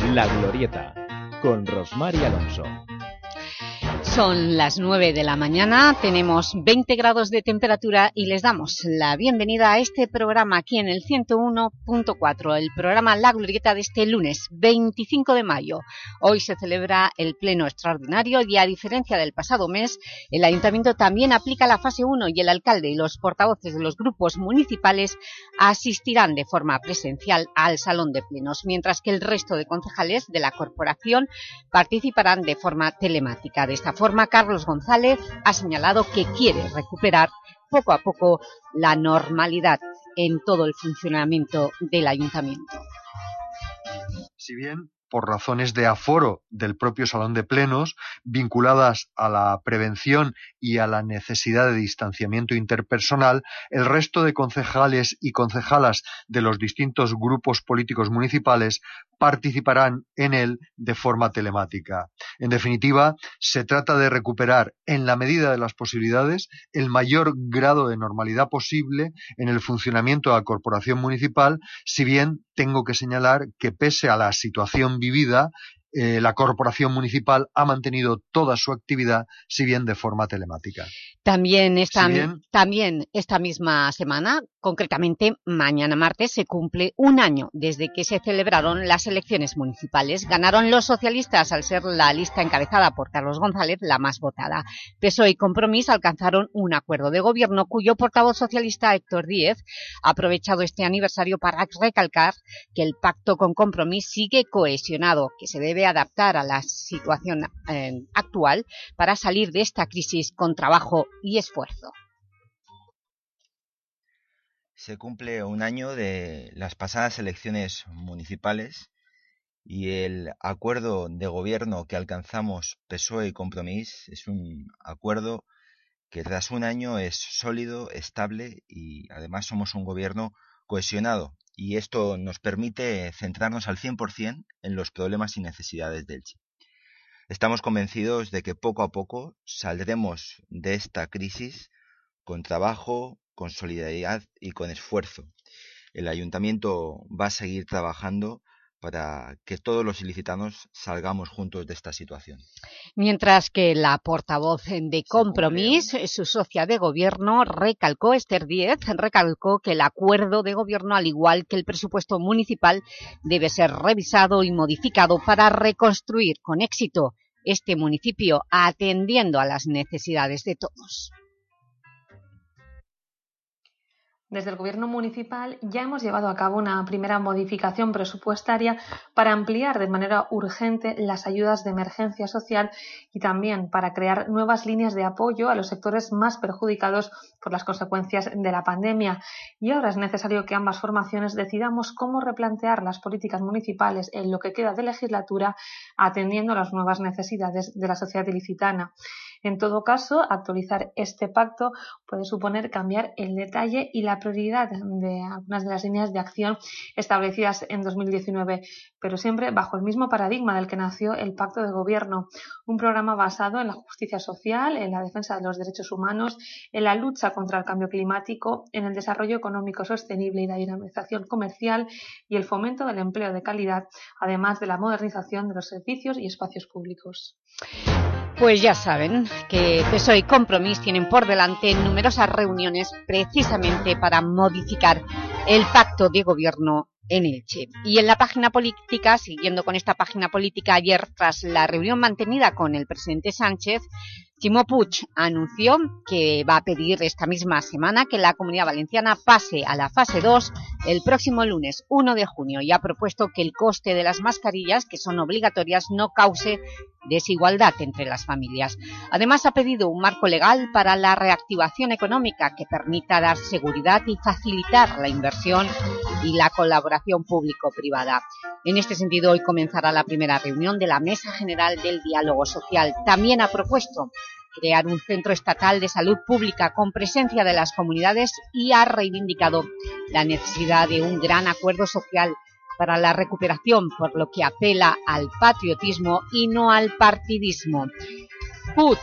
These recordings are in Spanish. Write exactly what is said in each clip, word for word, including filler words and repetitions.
La Glorieta, con Rosmar y Alonso. Son las nueve de la mañana, tenemos veinte grados de temperatura y les damos la bienvenida a este programa aquí en el ciento uno punto cuatro, el programa La Glorieta de este lunes veinticinco de mayo. Hoy se celebra el pleno extraordinario y, a diferencia del pasado mes, el Ayuntamiento también aplica la fase uno y el alcalde y los portavoces de los grupos municipales asistirán de forma presencial al salón de plenos, mientras que el resto de concejales de la corporación participarán de forma telemática. De esta forma, Carlos González ha señalado que quiere recuperar poco a poco la normalidad en todo el funcionamiento del Ayuntamiento. Si bien por razones de aforo del propio salón de plenos, vinculadas a la prevención y a la necesidad de distanciamiento interpersonal, el resto de concejales y concejalas de los distintos grupos políticos municipales participarán en él de forma telemática. En definitiva, se trata de recuperar, en la medida de las posibilidades, el mayor grado de normalidad posible en el funcionamiento de la corporación municipal, si bien tengo que señalar que, pese a la situación vivida, eh, la corporación municipal ha mantenido toda su actividad, si bien de forma telemática. También esta, si bien, también esta misma semana, concretamente mañana martes, se cumple un año desde que se celebraron las elecciones municipales. Ganaron los socialistas al ser la lista encabezada por Carlos González la más votada. P S O E y Compromís alcanzaron un acuerdo de gobierno cuyo portavoz socialista, Héctor Díez, ha aprovechado este aniversario para recalcar que el pacto con Compromís sigue cohesionado, que se debe adaptar a la situación eh, actual para salir de esta crisis con trabajo y esfuerzo. Se cumple un año de las pasadas elecciones municipales y el acuerdo de gobierno que alcanzamos P S O E y Compromís es un acuerdo que tras un año es sólido, estable y además somos un gobierno cohesionado, y esto nos permite centrarnos al cien por ciento en los problemas y necesidades de Elche. Estamos convencidos de que poco a poco saldremos de esta crisis con trabajo, con solidaridad y con esfuerzo. El Ayuntamiento va a seguir trabajando para que todos los ilicitanos salgamos juntos de esta situación. Mientras que la portavoz de Compromís, su socia de gobierno, recalcó, Esther Díez, recalcó que el acuerdo de gobierno, al igual que el presupuesto municipal, debe ser revisado y modificado para reconstruir con éxito este municipio, atendiendo a las necesidades de todos. Desde el Gobierno municipal ya hemos llevado a cabo una primera modificación presupuestaria para ampliar de manera urgente las ayudas de emergencia social y también para crear nuevas líneas de apoyo a los sectores más perjudicados por las consecuencias de la pandemia. Y ahora es necesario que ambas formaciones decidamos cómo replantear las políticas municipales en lo que queda de legislatura, atendiendo a las nuevas necesidades de la sociedad ilicitana. En todo caso, actualizar este pacto puede suponer cambiar el detalle y la prioridad de algunas de las líneas de acción establecidas en dos mil diecinueve, pero siempre bajo el mismo paradigma del que nació el Pacto de Gobierno, un programa basado en la justicia social, en la defensa de los derechos humanos, en la lucha contra el cambio climático, en el desarrollo económico sostenible y la dinamización comercial y el fomento del empleo de calidad, además de la modernización de los servicios y espacios públicos. Pues ya saben que P S O E y Compromís tienen por delante numerosas reuniones precisamente para modificar el pacto de gobierno en Elche. Y en la página política, siguiendo con esta página política, ayer, tras la reunión mantenida con el presidente Sánchez, Ximo Puig anunció que va a pedir esta misma semana que la Comunidad Valenciana pase a la fase dos el próximo lunes uno de junio y ha propuesto que el coste de las mascarillas, que son obligatorias, no cause desigualdad entre las familias. Además, ha pedido un marco legal para la reactivación económica que permita dar seguridad y facilitar la inversión y la colaboración público-privada. En este sentido, hoy comenzará la primera reunión de la Mesa General del Diálogo Social. También ha propuesto crear un centro estatal de salud pública con presencia de las comunidades y ha reivindicado la necesidad de un gran acuerdo social para la recuperación, por lo que apela al patriotismo y no al partidismo. Puig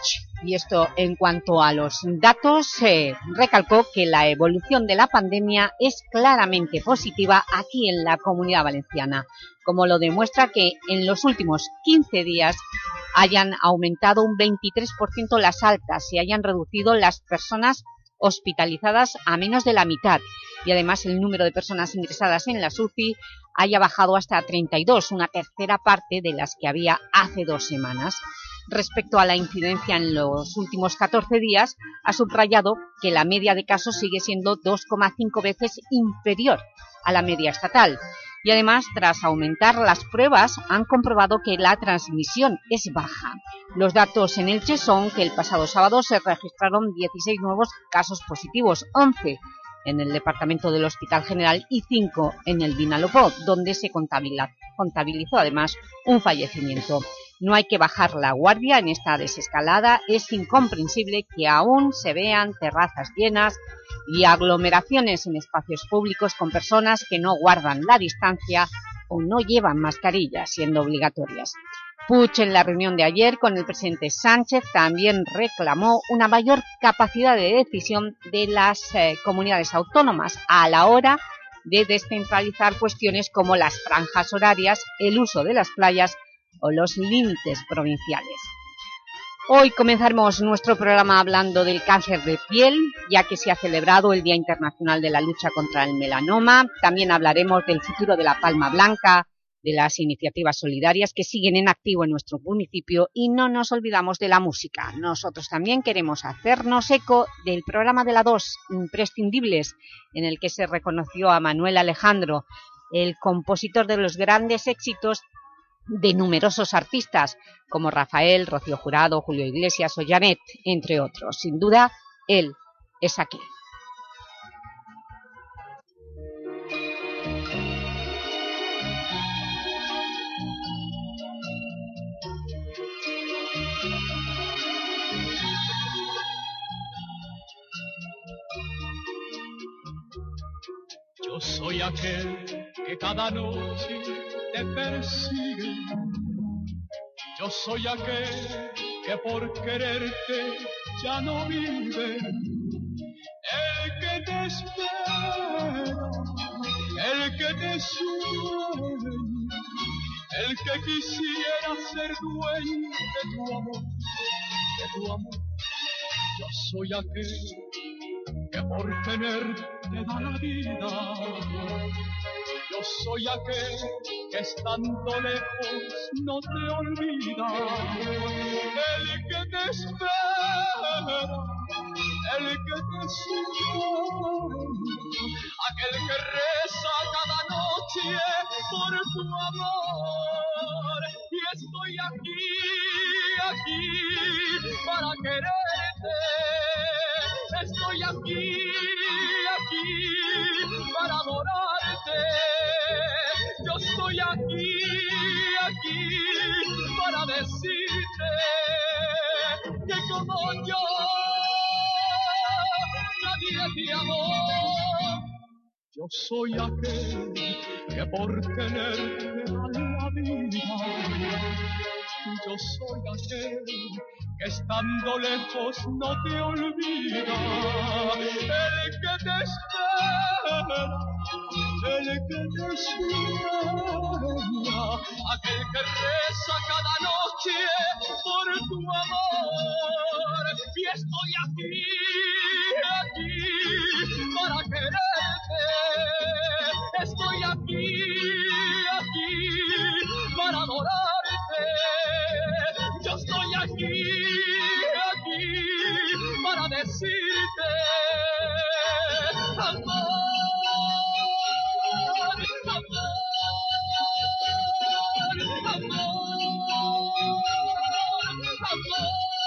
Y esto en cuanto a los datos, eh, recalcó que la evolución de la pandemia es claramente positiva aquí en la Comunidad Valenciana, como lo demuestra que en los últimos quince días hayan aumentado un veintitrés por ciento las altas y hayan reducido las personas hospitalizadas a menos de la mitad, y además el número de personas ingresadas en las U C I haya bajado hasta treinta y dos, una tercera parte de las que había hace dos semanas. Respecto a la incidencia en los últimos catorce días, ha subrayado que la media de casos sigue siendo dos coma cinco veces inferior a la media estatal. Y además, tras aumentar las pruebas, han comprobado que la transmisión es baja. Los datos en Elche son que el pasado sábado se registraron dieciséis nuevos casos positivos, once en el departamento del Hospital General y cinco en el Vinalopó, donde se contabilizó además un fallecimiento. No hay que bajar la guardia en esta desescalada. Es incomprensible que aún se vean terrazas llenas y aglomeraciones en espacios públicos con personas que no guardan la distancia o no llevan mascarillas, siendo obligatorias. Puig, en la reunión de ayer con el presidente Sánchez, también reclamó una mayor capacidad de decisión de las eh, comunidades autónomas a la hora de descentralizar cuestiones como las franjas horarias, el uso de las playas o los límites provinciales. Hoy comenzaremos nuestro programa hablando del cáncer de piel, ya que se ha celebrado el Día Internacional de la Lucha contra el Melanoma. También hablaremos del futuro de la palma blanca, de las iniciativas solidarias que siguen en activo en nuestro municipio, y no nos olvidamos de la música. Nosotros también queremos hacernos eco del programa de la dos, Imprescindibles, en el que se reconoció a Manuel Alejandro, el compositor de los grandes éxitos de numerosos artistas como Rafael, Rocío Jurado, Julio Iglesias o Janet, entre otros. Sin duda, él es aquel. Yo soy aquel que cada noche te persigue. Yo soy aquel que por quererte ya no vive. El que te espera, el que te sueña, el que quisiera ser dueño de tu amor, de tu amor. Yo soy aquel que por tenerte da la vida. Yo soy aquel que estando lejos no te olvida. El que te espera, el que te sueña, aquel que reza cada noche por tu amor. Y estoy aquí, aquí para quererte. Estoy aquí, aquí para adorarte. Yo estoy aquí, aquí para decirte que como yo nadie te amó. Yo soy aquel que por tenerte da la vida. Yo soy aquel que estando lejos no te olvida. El que te espera, el que te sueña, aquel que reza cada noche por tu amor. Y estoy aquí, aquí para quererte. Estoy aquí, aquí para adorarte. Yo estoy aquí, aquí para decirte amor, amor, amor, amor.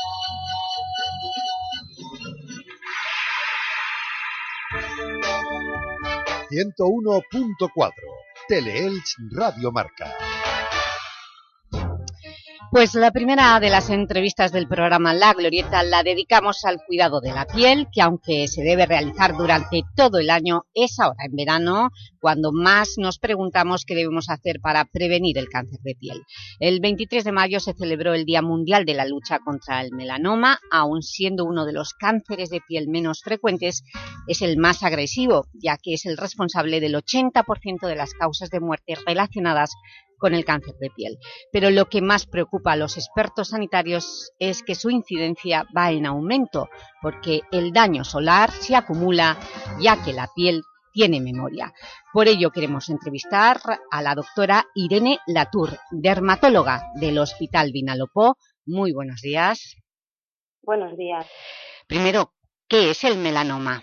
ciento uno punto cuatro Teleelch Radio Marca. Pues la primera de las entrevistas del programa La Glorieta la dedicamos al cuidado de la piel, que aunque se debe realizar durante todo el año, es ahora en verano cuando más nos preguntamos qué debemos hacer para prevenir el cáncer de piel. El veintitrés de mayo se celebró el Día Mundial de la Lucha contra el Melanoma, aun siendo uno de los cánceres de piel menos frecuentes, es el más agresivo, ya que es el responsable del ochenta por ciento de las causas de muerte relacionadas con el cáncer de piel. Pero lo que más preocupa a los expertos sanitarios es que su incidencia va en aumento, porque el daño solar se acumula, ya que la piel tiene memoria. Por ello queremos entrevistar a la doctora Irene Latour, dermatóloga del Hospital Vinalopó. Muy buenos días. Buenos días. Primero, ¿qué es el melanoma?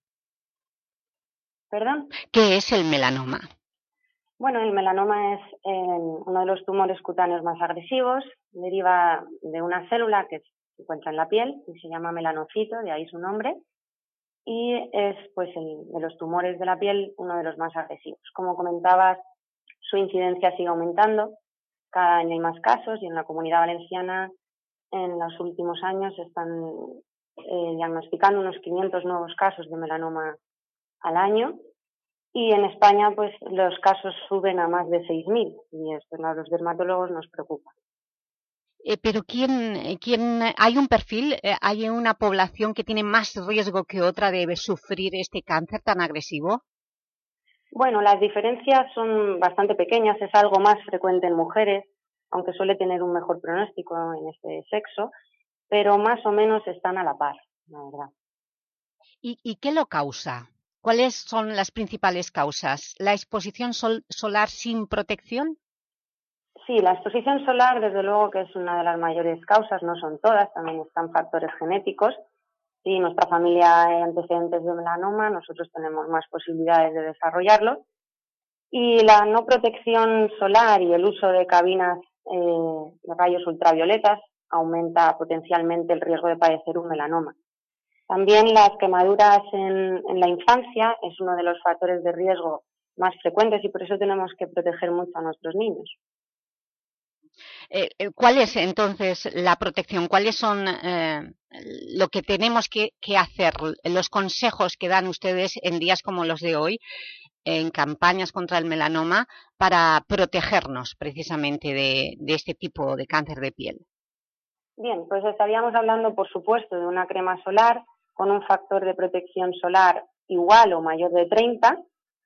¿Perdón? ¿Qué es el melanoma? Bueno, el melanoma es eh, uno de los tumores cutáneos más agresivos, deriva de una célula que se encuentra en la piel y se llama melanocito, de ahí su nombre, y es pues el, de los tumores de la piel uno de los más agresivos. Como comentabas, su incidencia sigue aumentando, cada año hay más casos y en la Comunidad Valenciana en los últimos años se están eh, diagnosticando unos quinientos nuevos casos de melanoma al año. Y en España, pues, los casos suben a más de seis mil y esto a los dermatólogos nos preocupa. Eh, pero ¿quién, quién, hay un perfil, eh, hay una población que tiene más riesgo que otra de sufrir este cáncer tan agresivo? Bueno, las diferencias son bastante pequeñas, es algo más frecuente en mujeres, aunque suele tener un mejor pronóstico en este sexo, pero más o menos están a la par, la verdad. ¿Y, y qué lo causa? ¿Cuáles son las principales causas? ¿La exposición sol solar sin protección? Sí, la exposición solar desde luego que es una de las mayores causas, no son todas, también están factores genéticos. Si nuestra familia hay antecedentes de melanoma, nosotros tenemos más posibilidades de desarrollarlo. Y la no protección solar y el uso de cabinas eh, de rayos ultravioletas aumenta potencialmente el riesgo de padecer un melanoma. También las quemaduras en, en la infancia es uno de los factores de riesgo más frecuentes y por eso tenemos que proteger mucho a nuestros niños. Eh, ¿Cuál es entonces la protección? ¿Cuáles son eh, lo que tenemos que, que hacer? Los consejos que dan ustedes en días como los de hoy, en campañas contra el melanoma, para protegernos precisamente de, de este tipo de cáncer de piel. Bien, pues estaríamos hablando, por supuesto, de una crema solar con un factor de protección solar igual o mayor de treinta.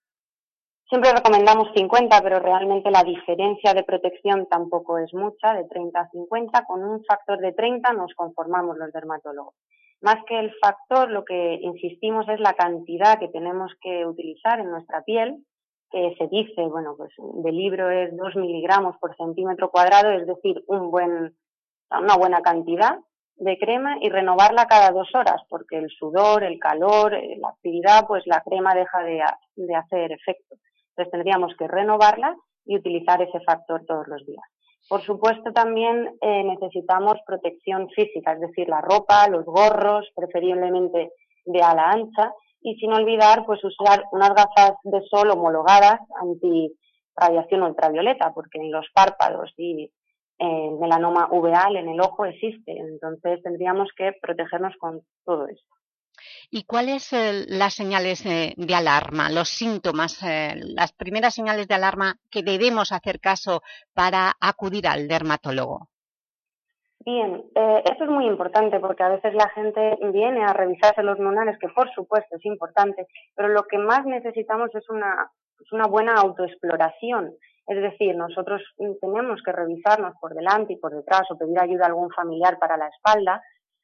Siempre recomendamos cincuenta, pero realmente la diferencia de protección tampoco es mucha, de treinta a cincuenta. Con un factor de treinta nos conformamos los dermatólogos. Más que el factor, lo que insistimos es la cantidad que tenemos que utilizar en nuestra piel, que se dice, bueno, pues del libro es dos miligramos por centímetro cuadrado, es decir, un buen, una buena cantidad de crema y renovarla cada dos horas, porque el sudor, el calor, la actividad, pues la crema deja de, de hacer efecto. Entonces tendríamos que renovarla y utilizar ese factor todos los días. Por supuesto también eh, necesitamos protección física, es decir, la ropa, los gorros, preferiblemente de ala ancha, y sin olvidar pues usar unas gafas de sol homologadas anti radiación ultravioleta, porque en los párpados y el eh, melanoma uveal en el ojo existe, entonces tendríamos que protegernos con todo esto. ¿Y cuáles son eh, las señales eh, de alarma, los síntomas, eh, las primeras señales de alarma que debemos hacer caso para acudir al dermatólogo? Bien, eh, esto es muy importante porque a veces la gente viene a revisarse los lunares, que por supuesto es importante, pero lo que más necesitamos es una, es una buena autoexploración. Es decir, nosotros tenemos que revisarnos por delante y por detrás o pedir ayuda a algún familiar para la espalda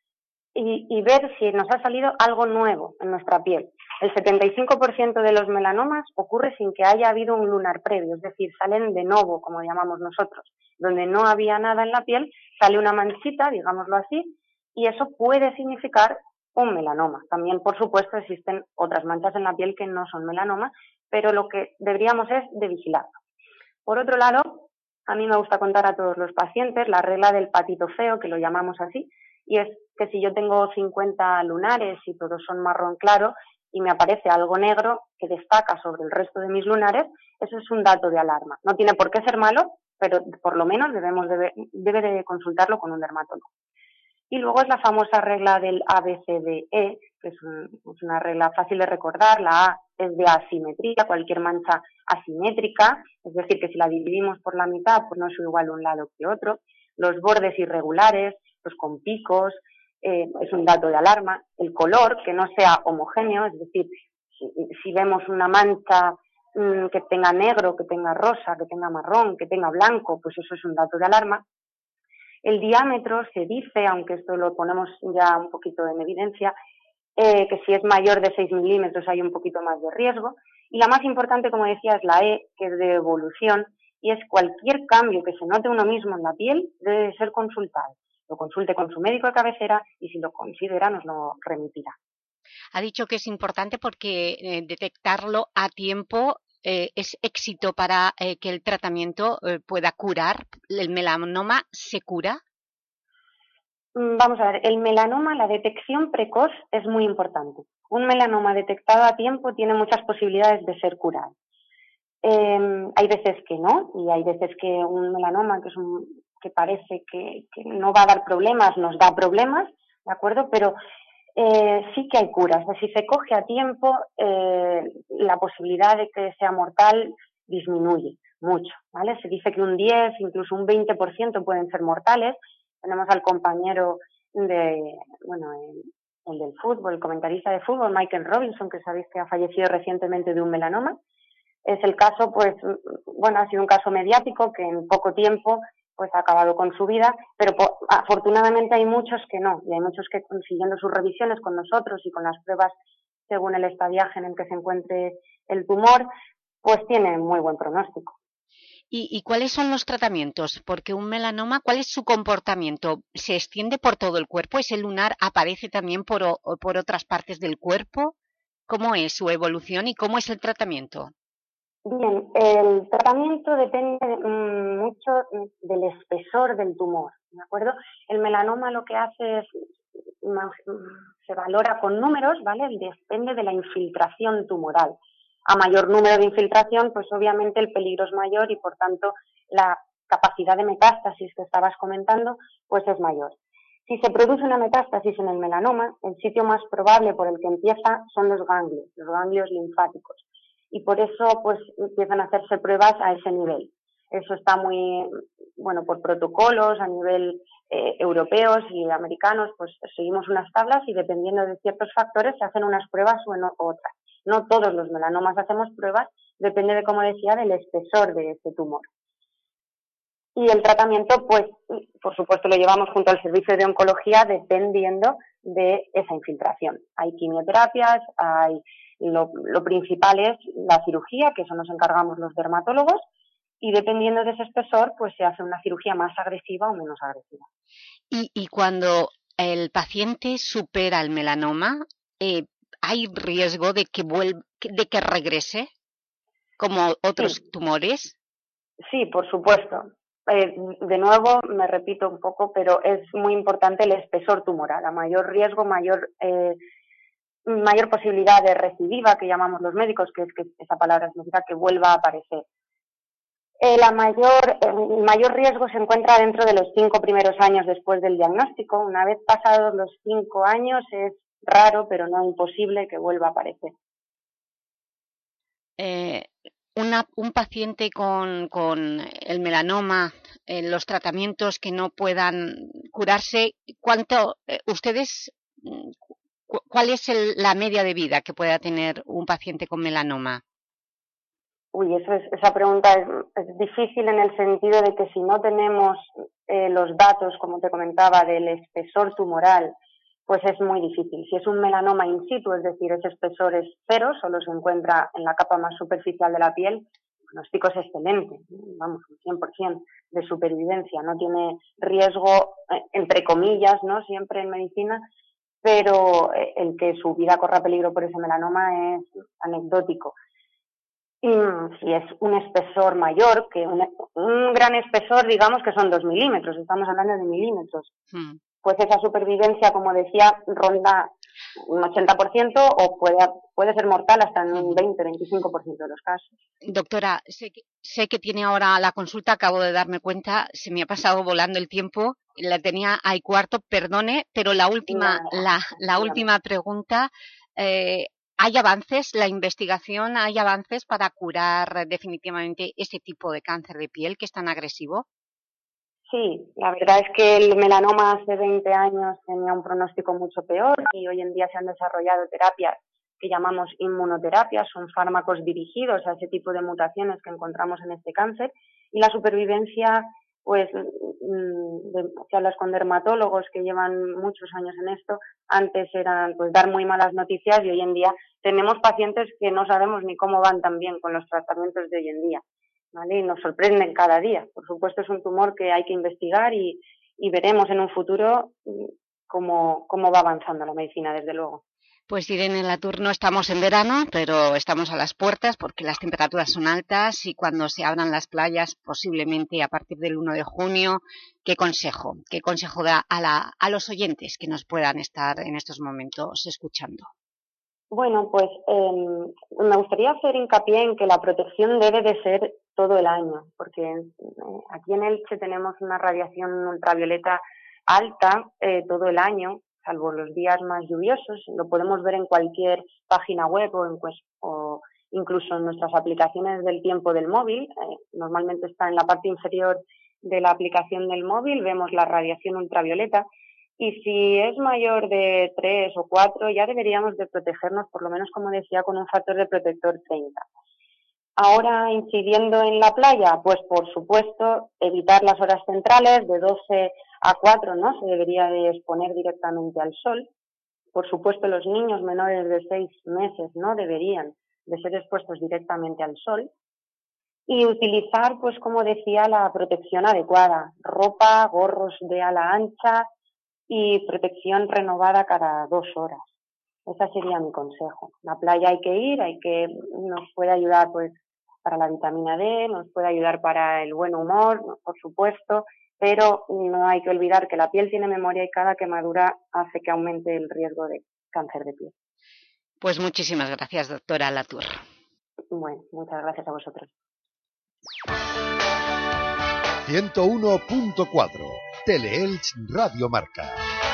y, y ver si nos ha salido algo nuevo en nuestra piel. El setenta y cinco por ciento de los melanomas ocurre sin que haya habido un lunar previo, es decir, salen de novo, como llamamos nosotros, donde no había nada en la piel, sale una manchita, digámoslo así, y eso puede significar un melanoma. También, por supuesto, existen otras manchas en la piel que no son melanoma, pero lo que deberíamos es de vigilarlo. Por otro lado, a mí me gusta contar a todos los pacientes la regla del patito feo, que lo llamamos así, y es que si yo tengo cincuenta lunares y todos son marrón claro y me aparece algo negro que destaca sobre el resto de mis lunares, eso es un dato de alarma. No tiene por qué ser malo, pero por lo menos debemos debe, debe de consultarlo con un dermatólogo. Y luego es la famosa regla del A B C D E, que es, un, es una regla fácil de recordar. La A es de asimetría, cualquier mancha asimétrica, es decir, que si la dividimos por la mitad, pues no es igual un lado que otro. Los bordes irregulares, los con picos, eh, es un dato de alarma. El color, que no sea homogéneo, es decir, si, si vemos una mancha mmm, que tenga negro, que tenga rosa, que tenga marrón, que tenga blanco, pues eso es un dato de alarma. El diámetro se dice, aunque esto lo ponemos ya un poquito en evidencia, eh, que si es mayor de seis milímetros hay un poquito más de riesgo. Y la más importante, como decía, es la E, que es de evolución, y es cualquier cambio que se note uno mismo en la piel debe ser consultado. Lo consulte con su médico de cabecera y si lo considera nos lo remitirá. Ha dicho que es importante porque eh, detectarlo a tiempo eh, es éxito para eh, que el tratamiento eh, pueda curar. ¿El melanoma se cura? Vamos a ver, el melanoma, la detección precoz es muy importante. Un melanoma detectado a tiempo tiene muchas posibilidades de ser curado. Eh, hay veces que no, y hay veces que un melanoma que, es un, que parece que, que no va a dar problemas, nos da problemas, ¿de acuerdo? Pero eh, sí que hay curas. Si se coge a tiempo, eh, la posibilidad de que sea mortal disminuye mucho, ¿vale? Se dice que un diez, incluso un veinte por ciento pueden ser mortales. Tenemos al compañero de, bueno, el, el del fútbol, el comentarista de fútbol, Michael Robinson, que sabéis que ha fallecido recientemente de un melanoma. Es el caso, pues, bueno, ha sido un caso mediático que en poco tiempo pues ha acabado con su vida, pero po- afortunadamente hay muchos que no, y hay muchos que consiguiendo sus revisiones con nosotros y con las pruebas según el estadiaje en el que se encuentre el tumor, pues tienen muy buen pronóstico. ¿Y, ¿Y cuáles son los tratamientos? Porque un melanoma, ¿cuál es su comportamiento? ¿Se extiende por todo el cuerpo? ¿Ese lunar aparece también por, o, por otras partes del cuerpo? ¿Cómo es su evolución y cómo es el tratamiento? Bien, el tratamiento depende mmm, mucho del espesor del tumor, ¿de acuerdo? El melanoma lo que hace es, se valora con números, ¿vale? Depende de la infiltración tumoral. A mayor número de infiltración, pues obviamente el peligro es mayor y por tanto la capacidad de metástasis que estabas comentando, pues es mayor. Si se produce una metástasis en el melanoma, el sitio más probable por el que empieza son los ganglios, los ganglios linfáticos. Y por eso pues empiezan a hacerse pruebas a ese nivel. Eso está muy, bueno, por protocolos a nivel eh, europeos y americanos, pues seguimos unas tablas y dependiendo de ciertos factores se hacen unas pruebas o en otras. No todos los melanomas hacemos pruebas, depende de, como decía, del espesor de ese tumor. Y el tratamiento, pues, por supuesto, lo llevamos junto al servicio de oncología dependiendo de esa infiltración. Hay quimioterapias, hay lo, lo principal es la cirugía, que eso nos encargamos los dermatólogos, y dependiendo de ese espesor, pues se hace una cirugía más agresiva o menos agresiva. Y, y cuando el paciente supera el melanoma, eh, ¿hay riesgo de que vuelva, de que regrese como otros sí. tumores? Sí, por supuesto. Eh, de nuevo, me repito un poco, pero es muy importante el espesor tumoral. A mayor riesgo, mayor eh, mayor posibilidad de recidiva, que llamamos los médicos, que es que esa palabra significa que vuelva a aparecer. Eh, la mayor, el mayor riesgo se encuentra dentro de los cinco primeros años después del diagnóstico. Una vez pasados los cinco años es raro, pero no imposible que vuelva a aparecer. Eh, una, un paciente con, con el melanoma, eh, los tratamientos que no puedan curarse, ¿cuánto eh, ustedes, cu cuál es el, la media de vida que pueda tener un paciente con melanoma? Uy, eso es, esa pregunta es, es difícil en el sentido de que si no tenemos eh, los datos, como te comentaba, del espesor tumoral, pues es muy difícil. Si es un melanoma in situ, es decir, ese espesor es cero, solo se encuentra en la capa más superficial de la piel, el pronóstico es excelente, vamos, un cien por ciento de supervivencia, no tiene riesgo, eh, entre comillas, ¿no? Siempre en medicina, pero eh, el que su vida corra peligro por ese melanoma es anecdótico. Y si es un espesor mayor, que un, un gran espesor, digamos que son dos milímetros, estamos hablando de milímetros, hmm. pues esa supervivencia, como decía, ronda un ochenta por ciento o puede, puede ser mortal hasta en un veinte a veinticinco por ciento de los casos. Doctora, sé que, sé que tiene ahora la consulta, acabo de darme cuenta, se me ha pasado volando el tiempo, la tenía al cuarto, perdone, pero la última, No, la, la última pregunta, eh, ¿hay avances, la investigación, hay avances para curar definitivamente este tipo de cáncer de piel que es tan agresivo? Sí, la verdad es que el melanoma hace veinte años tenía un pronóstico mucho peor y hoy en día se han desarrollado terapias que llamamos inmunoterapias, son fármacos dirigidos a ese tipo de mutaciones que encontramos en este cáncer y la supervivencia, pues, de, si hablas con dermatólogos que llevan muchos años en esto, antes eran pues dar muy malas noticias y hoy en día tenemos pacientes que no sabemos ni cómo van tan bien con los tratamientos de hoy en día. ¿Vale? Y nos sorprenden cada día. Por supuesto, es un tumor que hay que investigar y, y veremos en un futuro cómo, cómo va avanzando la medicina, desde luego. Pues Irene Latour, no estamos en verano, pero estamos a las puertas porque las temperaturas son altas y cuando se abran las playas, posiblemente a partir del uno de junio, ¿qué consejo? ¿Qué consejo da a, la, a los oyentes que nos puedan estar en estos momentos escuchando? Bueno, pues eh, me gustaría hacer hincapié en que la protección debe de ser todo el año, porque eh, aquí en Elche tenemos una radiación ultravioleta alta eh, todo el año, salvo los días más lluviosos. Lo podemos ver en cualquier página web o, en, pues, o incluso en nuestras aplicaciones del tiempo del móvil. Eh, normalmente está en la parte inferior de la aplicación del móvil, vemos la radiación ultravioleta. Y si es mayor de tres o cuatro, ya deberíamos de protegernos, por lo menos, como decía, con un factor de protector treinta. Ahora, incidiendo en la playa, pues por supuesto, evitar las horas centrales, de doce a cuatro, ¿no? Se debería de exponer directamente al sol. Por supuesto, los niños menores de seis meses no deberían de ser expuestos directamente al sol. Y utilizar, pues como decía, la protección adecuada. Ropa, gorros de ala ancha, y protección renovada cada dos horas. Ese sería mi consejo. La playa hay que ir, hay que, nos puede ayudar pues para la vitamina D, nos puede ayudar para el buen humor, por supuesto, pero no hay que olvidar que la piel tiene memoria y cada quemadura hace que aumente el riesgo de cáncer de piel. Pues muchísimas gracias, doctora Latour. Bueno, muchas gracias a vosotros. ciento uno punto cuatro Teleelch Radio Marca.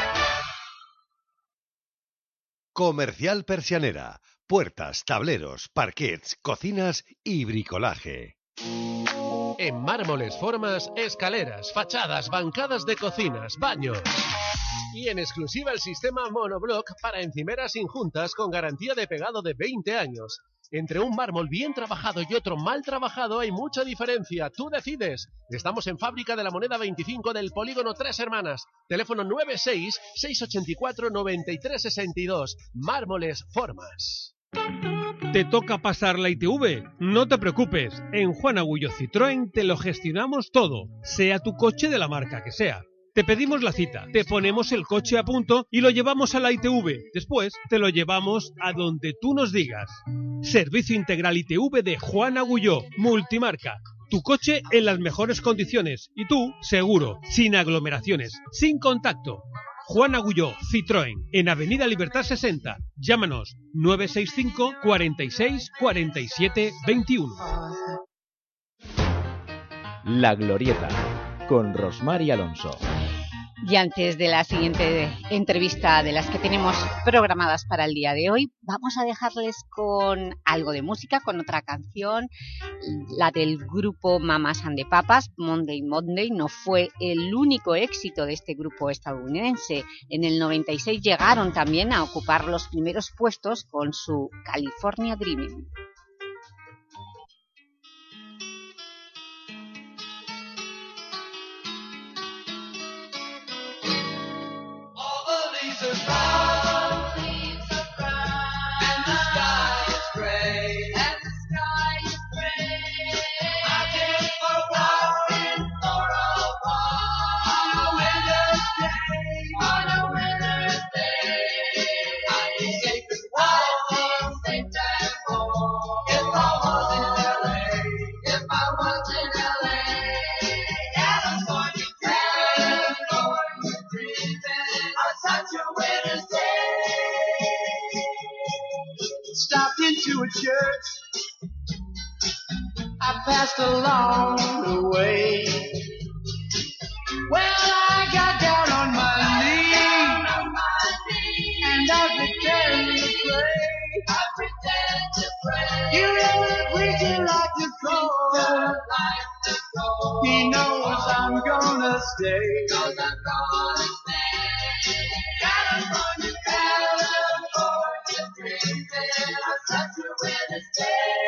Comercial Persianera. Puertas, tableros, parquets, cocinas y bricolaje. En Mármoles Formas, escaleras, fachadas, bancadas de cocinas, baños. Y en exclusiva el sistema monoblock para encimeras injuntas con garantía de pegado de veinte años. Entre un mármol bien trabajado y otro mal trabajado hay mucha diferencia. Tú decides. Estamos en Fábrica de la Moneda veinticinco del Polígono Tres Hermanas. Teléfono nueve seis, seis ocho cuatro, nueve tres seis dos. Mármoles Formas. ¿Te toca pasar la I T V? No te preocupes. En Juan Agullo Citroën te lo gestionamos todo, sea tu coche de la marca que sea. Te pedimos la cita, te ponemos el coche a punto y lo llevamos a la I T V. Después te lo llevamos a donde tú nos digas. Servicio integral I T V de Juan Agulló, multimarca. Tu coche en las mejores condiciones y tú, seguro, sin aglomeraciones, sin contacto. Juan Agulló, Citroën, en Avenida Libertad sesenta. Llámanos nueve seis cinco, cuarenta y seis, cuarenta y siete, veintiuno. La Glorieta, con Rosmar y Alonso. Y antes de la siguiente entrevista de las que tenemos programadas para el día de hoy, vamos a dejarles con algo de música, con otra canción, la del grupo Mamas and the Papas. Monday Monday no fue el único éxito de este grupo estadounidense. En el noventa y seis llegaron también a ocupar los primeros puestos con su California Dreaming. Take this walk, take that walk. church I passed along the way. Well, I got down on my knees and I pretend to pray. I pretend to pray. You know the preacher like to call. He knows I'm gonna stay. Knows I'm gonna stay. California, California, dreaming of such a winter's day.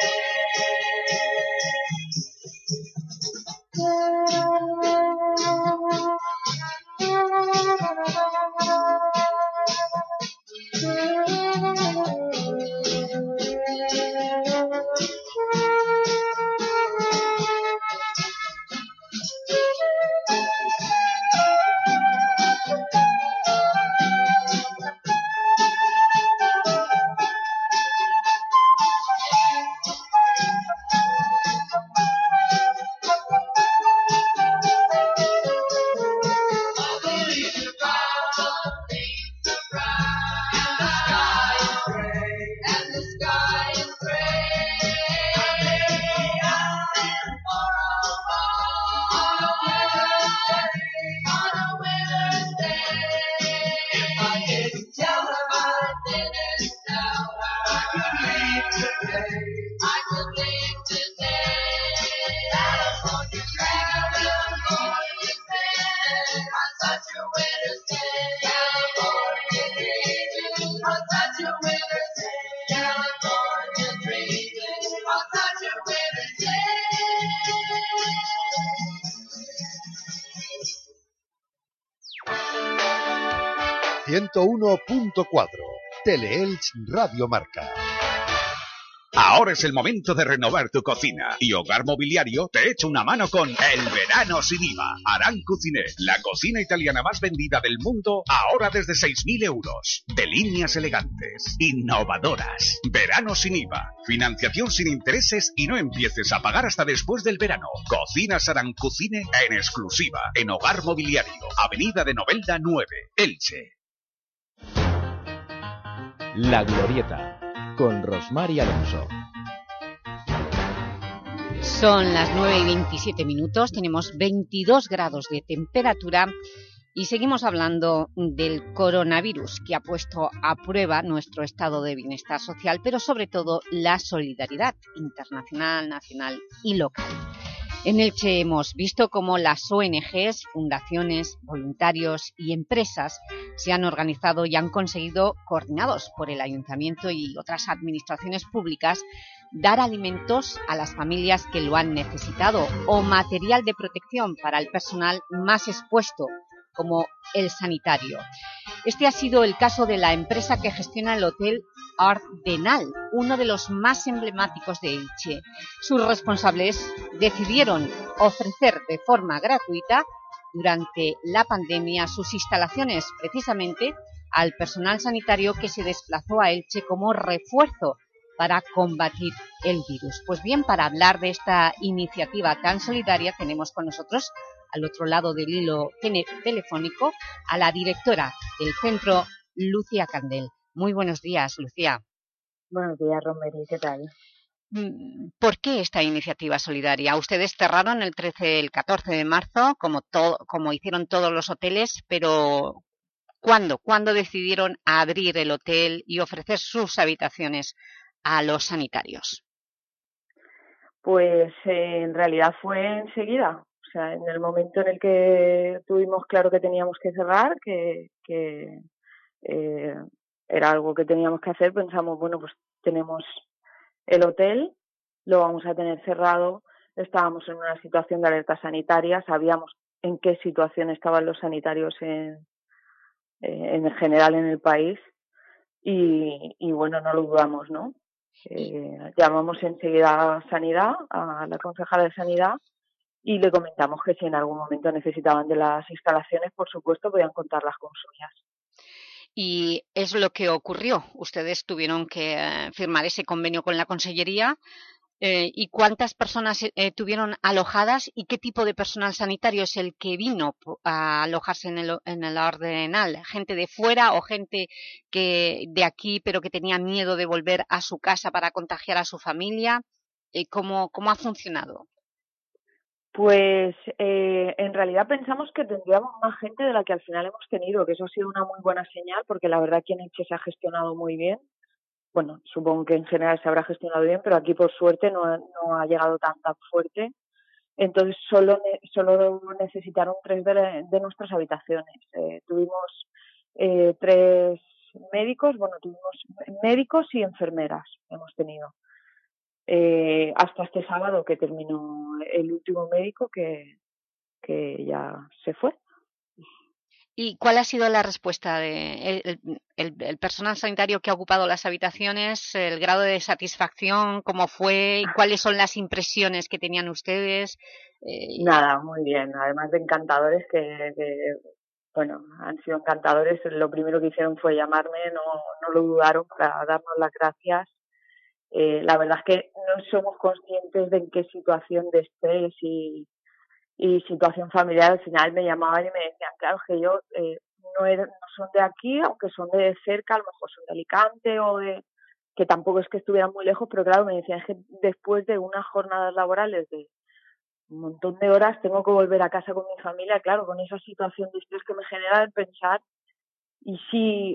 ciento uno punto cuatro Teleelch Radio Marca. Ahora es el momento de renovar tu cocina y Hogar Mobiliario te echa una mano con El Verano Sin I V A. Aran Cuciné, la cocina italiana más vendida del mundo, ahora desde seis mil euros. De líneas elegantes, innovadoras. Verano Sin I V A. Financiación sin intereses y no empieces a pagar hasta después del verano. Cocinas Aran Cuciné en exclusiva en Hogar Mobiliario. Avenida de Novelda nueve, Elche. La Glorieta, con Rosmar y Alonso. Son las nueve y veintisiete minutos, tenemos veintidós grados de temperatura y seguimos hablando del coronavirus que ha puesto a prueba nuestro estado de bienestar social, pero sobre todo la solidaridad internacional, nacional y local. En Elche hemos visto cómo las O N Ges, fundaciones, voluntarios y empresas se han organizado y han conseguido, coordinados por el Ayuntamiento y otras administraciones públicas, dar alimentos a las familias que lo han necesitado o material de protección para el personal más expuesto, como el sanitario. Este ha sido el caso de la empresa que gestiona el Hotel Ardenal, uno de los más emblemáticos de Elche. Sus responsables decidieron ofrecer de forma gratuita durante la pandemia sus instalaciones precisamente al personal sanitario que se desplazó a Elche como refuerzo para combatir el virus. Pues bien, para hablar de esta iniciativa tan solidaria tenemos con nosotros, al otro lado del hilo telefónico, a la directora del centro, Lucía Candel. Muy buenos días, Lucía. Buenos días, Rosemary, ¿qué tal? ¿Por qué esta iniciativa solidaria? Ustedes cerraron el trece, el catorce de marzo, como, todo, como hicieron todos los hoteles, pero ¿cuándo? ¿Cuándo decidieron abrir el hotel y ofrecer sus habitaciones a los sanitarios? Pues eh, en realidad fue enseguida. O sea, en el momento en el que tuvimos claro que teníamos que cerrar, que, que eh, era algo que teníamos que hacer, pensamos, bueno, pues tenemos el hotel, lo vamos a tener cerrado, estábamos en una situación de alerta sanitaria, sabíamos en qué situación estaban los sanitarios en, en general en el país y, y bueno, no lo dudamos, ¿no? Eh, llamamos enseguida a Sanidad, a la concejala de Sanidad, y le comentamos que si en algún momento necesitaban de las instalaciones, por supuesto, podían contarlas con suyas. Y es lo que ocurrió. Ustedes tuvieron que firmar ese convenio con la Consellería Eh, ¿Y cuántas personas eh, tuvieron alojadas y qué tipo de personal sanitario es el que vino a alojarse en el, en el Ardenal? ¿Gente de fuera o gente que de aquí pero que tenía miedo de volver a su casa para contagiar a su familia? Eh, ¿cómo, ¿Cómo ha funcionado? Pues eh, en realidad pensamos que tendríamos más gente de la que al final hemos tenido, que eso ha sido una muy buena señal, porque la verdad que en Elche se ha gestionado muy bien. Bueno, supongo que en general se habrá gestionado bien, pero aquí por suerte no ha, no ha llegado tan tan fuerte. Entonces solo ne solo necesitaron tres de, de nuestras habitaciones. Eh, tuvimos eh, tres médicos, bueno, tuvimos médicos y enfermeras hemos tenido. Eh, hasta este sábado que terminó el último médico que, que ya se fue. ¿Y cuál ha sido la respuesta de el, el, el personal sanitario que ha ocupado las habitaciones, el grado de satisfacción, cómo fue, cuáles son las impresiones que tenían ustedes? Eh... Nada, muy bien, además de encantadores que, que, bueno, han sido encantadores. Lo primero que hicieron fue llamarme, no, no lo dudaron para darnos las gracias. Eh, la verdad es que no somos conscientes de en qué situación de estrés y y situación familiar, al final me llamaban y me decían, claro, que yo eh, no, er, no son de aquí, aunque son de cerca, a lo mejor son de Alicante o de, que tampoco es que estuvieran muy lejos, pero claro, me decían, es que después de unas jornadas laborales de un montón de horas tengo que volver a casa con mi familia, claro, con esa situación de estrés que me genera el pensar, y si,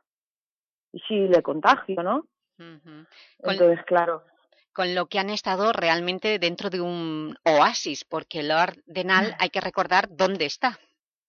y si le contagio, ¿no? Uh-huh. Entonces, claro... Con lo que han estado realmente dentro de un oasis, porque el Ardenal hay que recordar dónde está.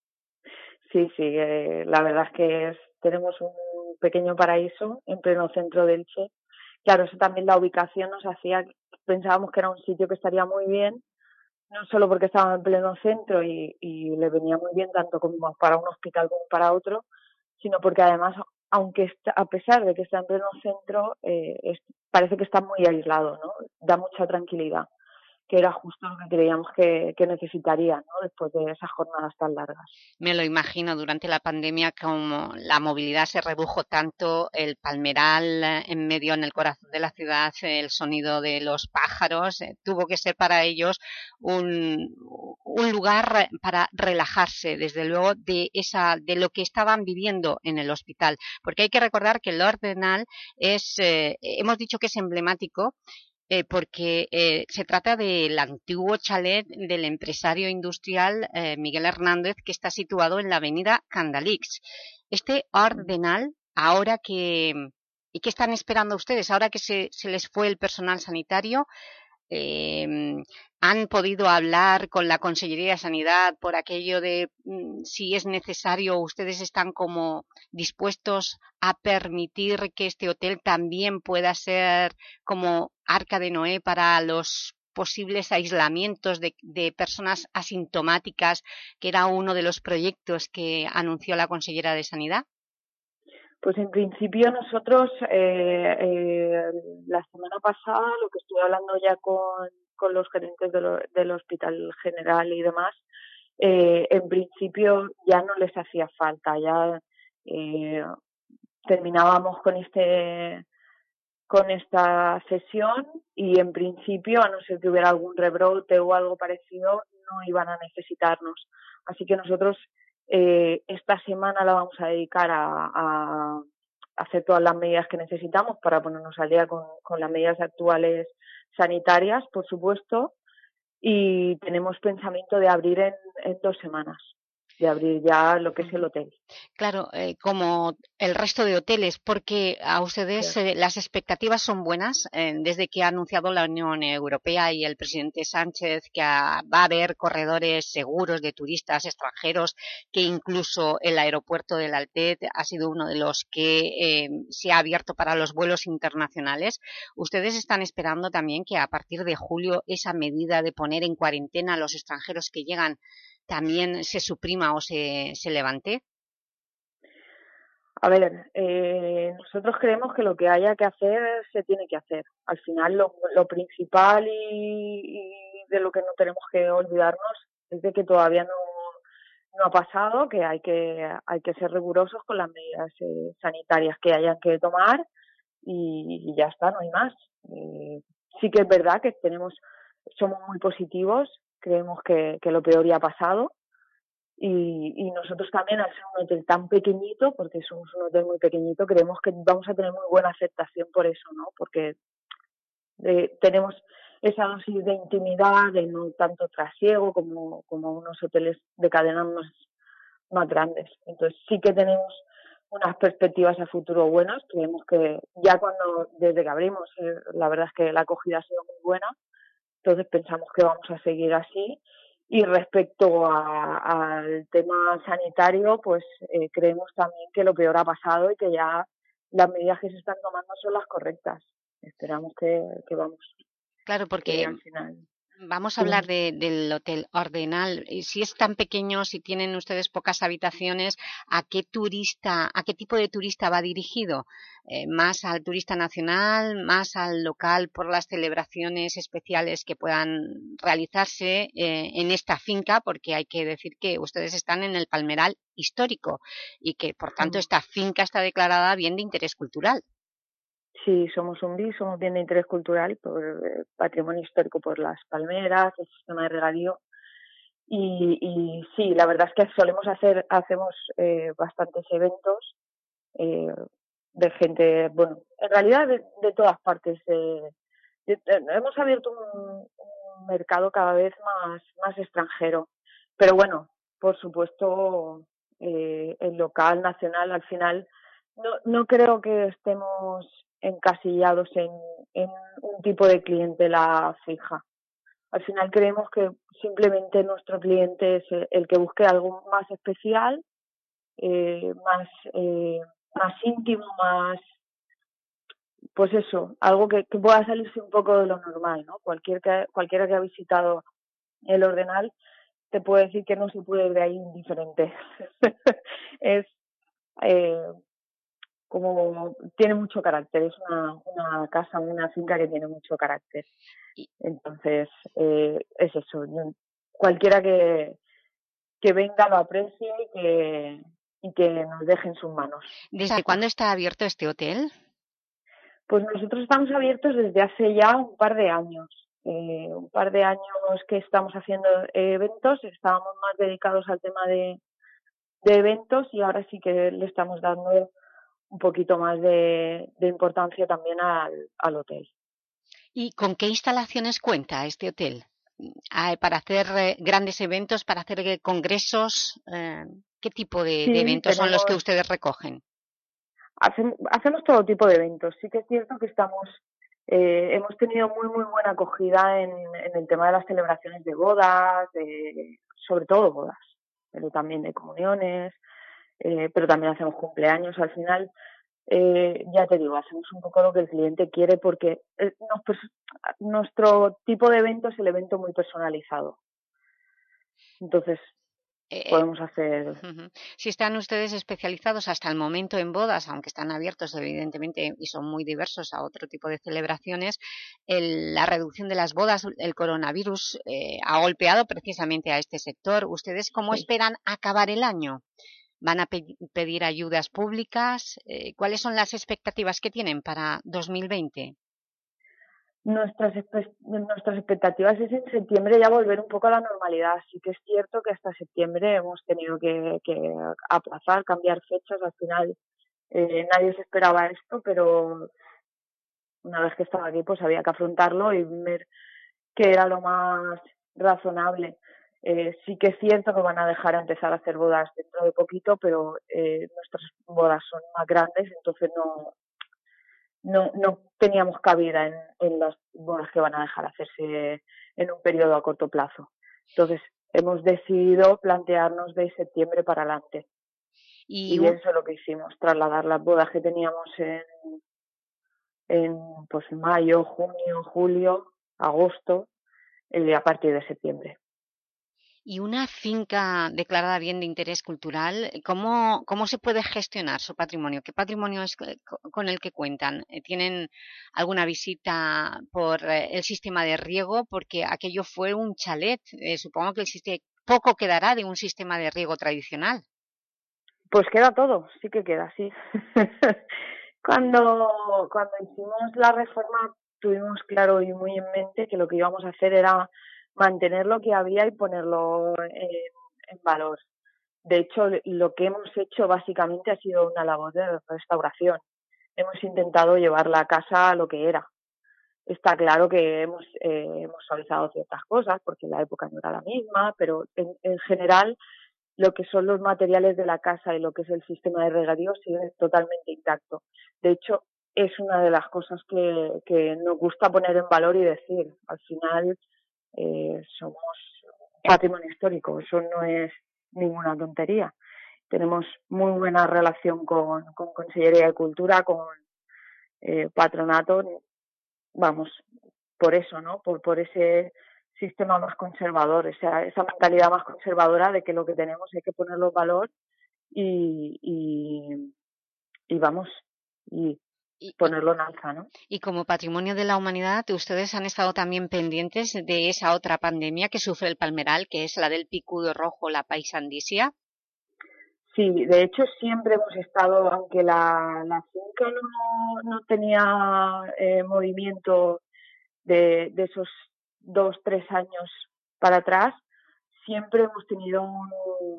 Sí, sí, eh, la verdad es que es, tenemos un pequeño paraíso en pleno centro de Elche. Claro, eso también la ubicación nos hacía, pensábamos que era un sitio que estaría muy bien, no solo porque estaba en pleno centro y, y le venía muy bien tanto como para un hospital como para otro, sino porque además, aunque está, a pesar de que está en pleno centro, eh, es, parece que está muy aislado, ¿no? Da mucha tranquilidad, que era justo lo que creíamos que, que necesitaría, ¿no? Después de esas jornadas tan largas. Me lo imagino, durante la pandemia, como la movilidad se redujo tanto, el palmeral en medio, en el corazón de la ciudad, el sonido de los pájaros, eh, tuvo que ser para ellos un, un lugar para relajarse, desde luego, de, esa, de lo que estaban viviendo en el hospital. Porque hay que recordar que el Ardenal es, eh, hemos dicho que es emblemático, Eh, porque eh, se trata del antiguo chalet del empresario industrial eh, Miguel Hernández, que está situado en la avenida Candalix. Este Ardenal, ahora que... ¿Y qué están esperando ustedes? Ahora que se, se les fue el personal sanitario, eh, ¿han podido hablar con la Consellería de Sanidad por aquello de mm, si es necesario, ustedes están como dispuestos a permitir que este hotel también pueda ser como Arca de Noé para los posibles aislamientos de, de personas asintomáticas, que era uno de los proyectos que anunció la Consellera de Sanidad? Pues en principio nosotros eh, eh, la semana pasada, lo que estuve hablando ya con, con los gerentes de lo, del Hospital General y demás, eh, en principio ya no les hacía falta, ya eh, terminábamos con este con esta sesión y en principio, a no ser que hubiera algún rebrote o algo parecido, no iban a necesitarnos. Así que nosotros eh, esta semana la vamos a dedicar a, a hacer todas las medidas que necesitamos para ponernos al día con, con las medidas actuales sanitarias, por supuesto, y tenemos pensamiento de abrir en, en dos semanas. de abrir ya lo que es el hotel. Claro, eh, como el resto de hoteles, porque a ustedes Sí. eh, las expectativas son buenas eh, desde que ha anunciado la Unión Europea y el presidente Sánchez que ha, va a haber corredores seguros de turistas extranjeros, que incluso el aeropuerto del Altet ha sido uno de los que eh, se ha abierto para los vuelos internacionales. Ustedes están esperando también que a partir de julio esa medida de poner en cuarentena a los extranjeros que llegan también se suprima o se, se levante? A ver, eh, nosotros creemos que lo que haya que hacer se tiene que hacer. Al final lo, lo principal y, y de lo que no tenemos que olvidarnos es de que todavía no, no ha pasado, que hay que hay que ser rigurosos con las medidas eh, sanitarias que hayan que tomar y, y ya está, no hay más. Eh, sí que es verdad que tenemos, somos muy positivos, creemos que, que lo peor ya ha pasado. Y, y nosotros también, al ser un hotel tan pequeñito, porque somos un hotel muy pequeñito, creemos que vamos a tener muy buena aceptación por eso, ¿no? Porque eh, tenemos esa dosis de intimidad, de no tanto trasiego como, como unos hoteles de cadena más, más grandes. Entonces sí que tenemos unas perspectivas a futuro buenas. Creemos que ya cuando, desde que abrimos, eh, la verdad es que la acogida ha sido muy buena. Entonces pensamos que vamos a seguir así. Y respecto a, al tema sanitario, pues eh, creemos también que lo peor ha pasado y que ya las medidas que se están tomando son las correctas. Esperamos que, que vamos. Claro, porque que al final... vamos a hablar de, del Hotel Ordenal. Y si es tan pequeño, si tienen ustedes pocas habitaciones, ¿a qué turista, a qué tipo de turista va dirigido? Eh, ¿Más al turista nacional, más al local por las celebraciones especiales que puedan realizarse eh, en esta finca? Porque hay que decir que ustedes están en el Palmeral histórico y que, por tanto, esta finca está declarada bien de interés cultural. Sí, somos un B I, somos bien de interés cultural, por eh, patrimonio histórico, por las palmeras, el sistema de regadío. Y, y sí, la verdad es que solemos hacer, hacemos eh, bastantes eventos eh, de gente, bueno, en realidad de, de todas partes. De, de, de, hemos abierto un, un mercado cada vez más, más extranjero. Pero bueno, por supuesto, eh, el local, nacional, al final, no, no creo que estemos encasillados en, en un tipo de clientela fija. Al final creemos que simplemente nuestro cliente es el que busque algo más especial, eh, más eh, más íntimo, más, pues eso, algo que, que pueda salirse un poco de lo normal, ¿no? Cualquier que, cualquiera que ha visitado el Ordenal te puede decir que no se puede ir de ahí indiferente. es eh, como tiene mucho carácter, es una, una casa, una finca que tiene mucho carácter. Entonces, eh, es eso, cualquiera que, que venga lo aprecie y que, y que nos deje en sus manos. ¿Desde cuándo está abierto este hotel? Pues nosotros estamos abiertos desde hace ya un par de años. Eh, un par de años que estamos haciendo eventos, estábamos más dedicados al tema de, de eventos y ahora sí que le estamos dando un poquito más de, de importancia también al, al hotel. ¿Y con qué instalaciones cuenta este hotel? ¿Para hacer eh, grandes eventos, para hacer eh, congresos? Eh, ¿Qué tipo de, sí, de eventos tenemos, son los que ustedes recogen? Hacemos, hacemos todo tipo de eventos. Sí que es cierto que estamos eh, hemos tenido muy muy buena acogida en, en el tema de las celebraciones de bodas, de, sobre todo bodas, pero también de comuniones, eh, pero también hacemos cumpleaños. Al final, eh, ya te digo, hacemos un poco lo que el cliente quiere porque eh, nos, nuestro tipo de evento es el evento muy personalizado. Entonces, Eh, podemos hacer... Uh-huh. Si están ustedes especializados hasta el momento en bodas, aunque están abiertos evidentemente y son muy diversos a otro tipo de celebraciones, el, la reducción de las bodas, el coronavirus eh, ha golpeado precisamente a este sector. ¿Ustedes cómo sí. esperan acabar el año? ¿Van a pe pedir ayudas públicas? Eh, ¿Cuáles son las expectativas que tienen para dos mil veinte? Nuestras, nuestras expectativas es en septiembre ya volver un poco a la normalidad. Sí que es cierto que hasta septiembre hemos tenido que, que aplazar, cambiar fechas. Al final eh, nadie se esperaba esto, pero una vez que estaba aquí pues había que afrontarlo y ver qué era lo más razonable. Eh, sí que es cierto que van a dejar a empezar a hacer bodas dentro de poquito, pero eh, nuestras bodas son más grandes, entonces no... No, no teníamos cabida en, en las bodas que van a dejar hacerse en un periodo a corto plazo. Entonces, hemos decidido plantearnos de septiembre para adelante. Y, y eso es lo que hicimos, trasladar las bodas que teníamos en, en pues, mayo, junio, julio, agosto, y a partir de septiembre. Y una finca declarada bien de interés cultural, ¿cómo, cómo se puede gestionar su patrimonio? ¿Qué patrimonio es con el que cuentan? ¿Tienen alguna visita por el sistema de riego? Porque aquello fue un chalet. Eh, supongo que existe, poco quedará de un sistema de riego tradicional. Pues queda todo, sí que queda, sí. cuando, cuando hicimos la reforma tuvimos claro y muy en mente que lo que íbamos a hacer era mantener lo que había y ponerlo en, en valor. De hecho, lo que hemos hecho básicamente ha sido una labor de restauración. Hemos intentado llevar la casa a lo que era. Está claro que hemos, eh, hemos suavizado ciertas cosas porque la época no era la misma, pero en, en general lo que son los materiales de la casa y lo que es el sistema de regadío sigue totalmente intacto. De hecho, es una de las cosas que, que nos gusta poner en valor y decir. Al final eh, somos patrimonio histórico, eso no es ninguna tontería. Tenemos muy buena relación con, con Consellería de Cultura, con eh, Patronato, vamos, por eso, ¿no? Por, por ese sistema más conservador, esa, esa mentalidad más conservadora de que lo que tenemos hay que ponerlo en valor y, y, y vamos, y ponerlo en alza, ¿no? Y como patrimonio de la humanidad, ustedes han estado también pendientes de esa otra pandemia que sufre el palmeral, que es la del picudo rojo, la paisandisia. Sí, de hecho siempre hemos estado, aunque la, la finca no, no tenía eh, movimiento de, de esos dos, tres años para atrás, siempre hemos tenido un,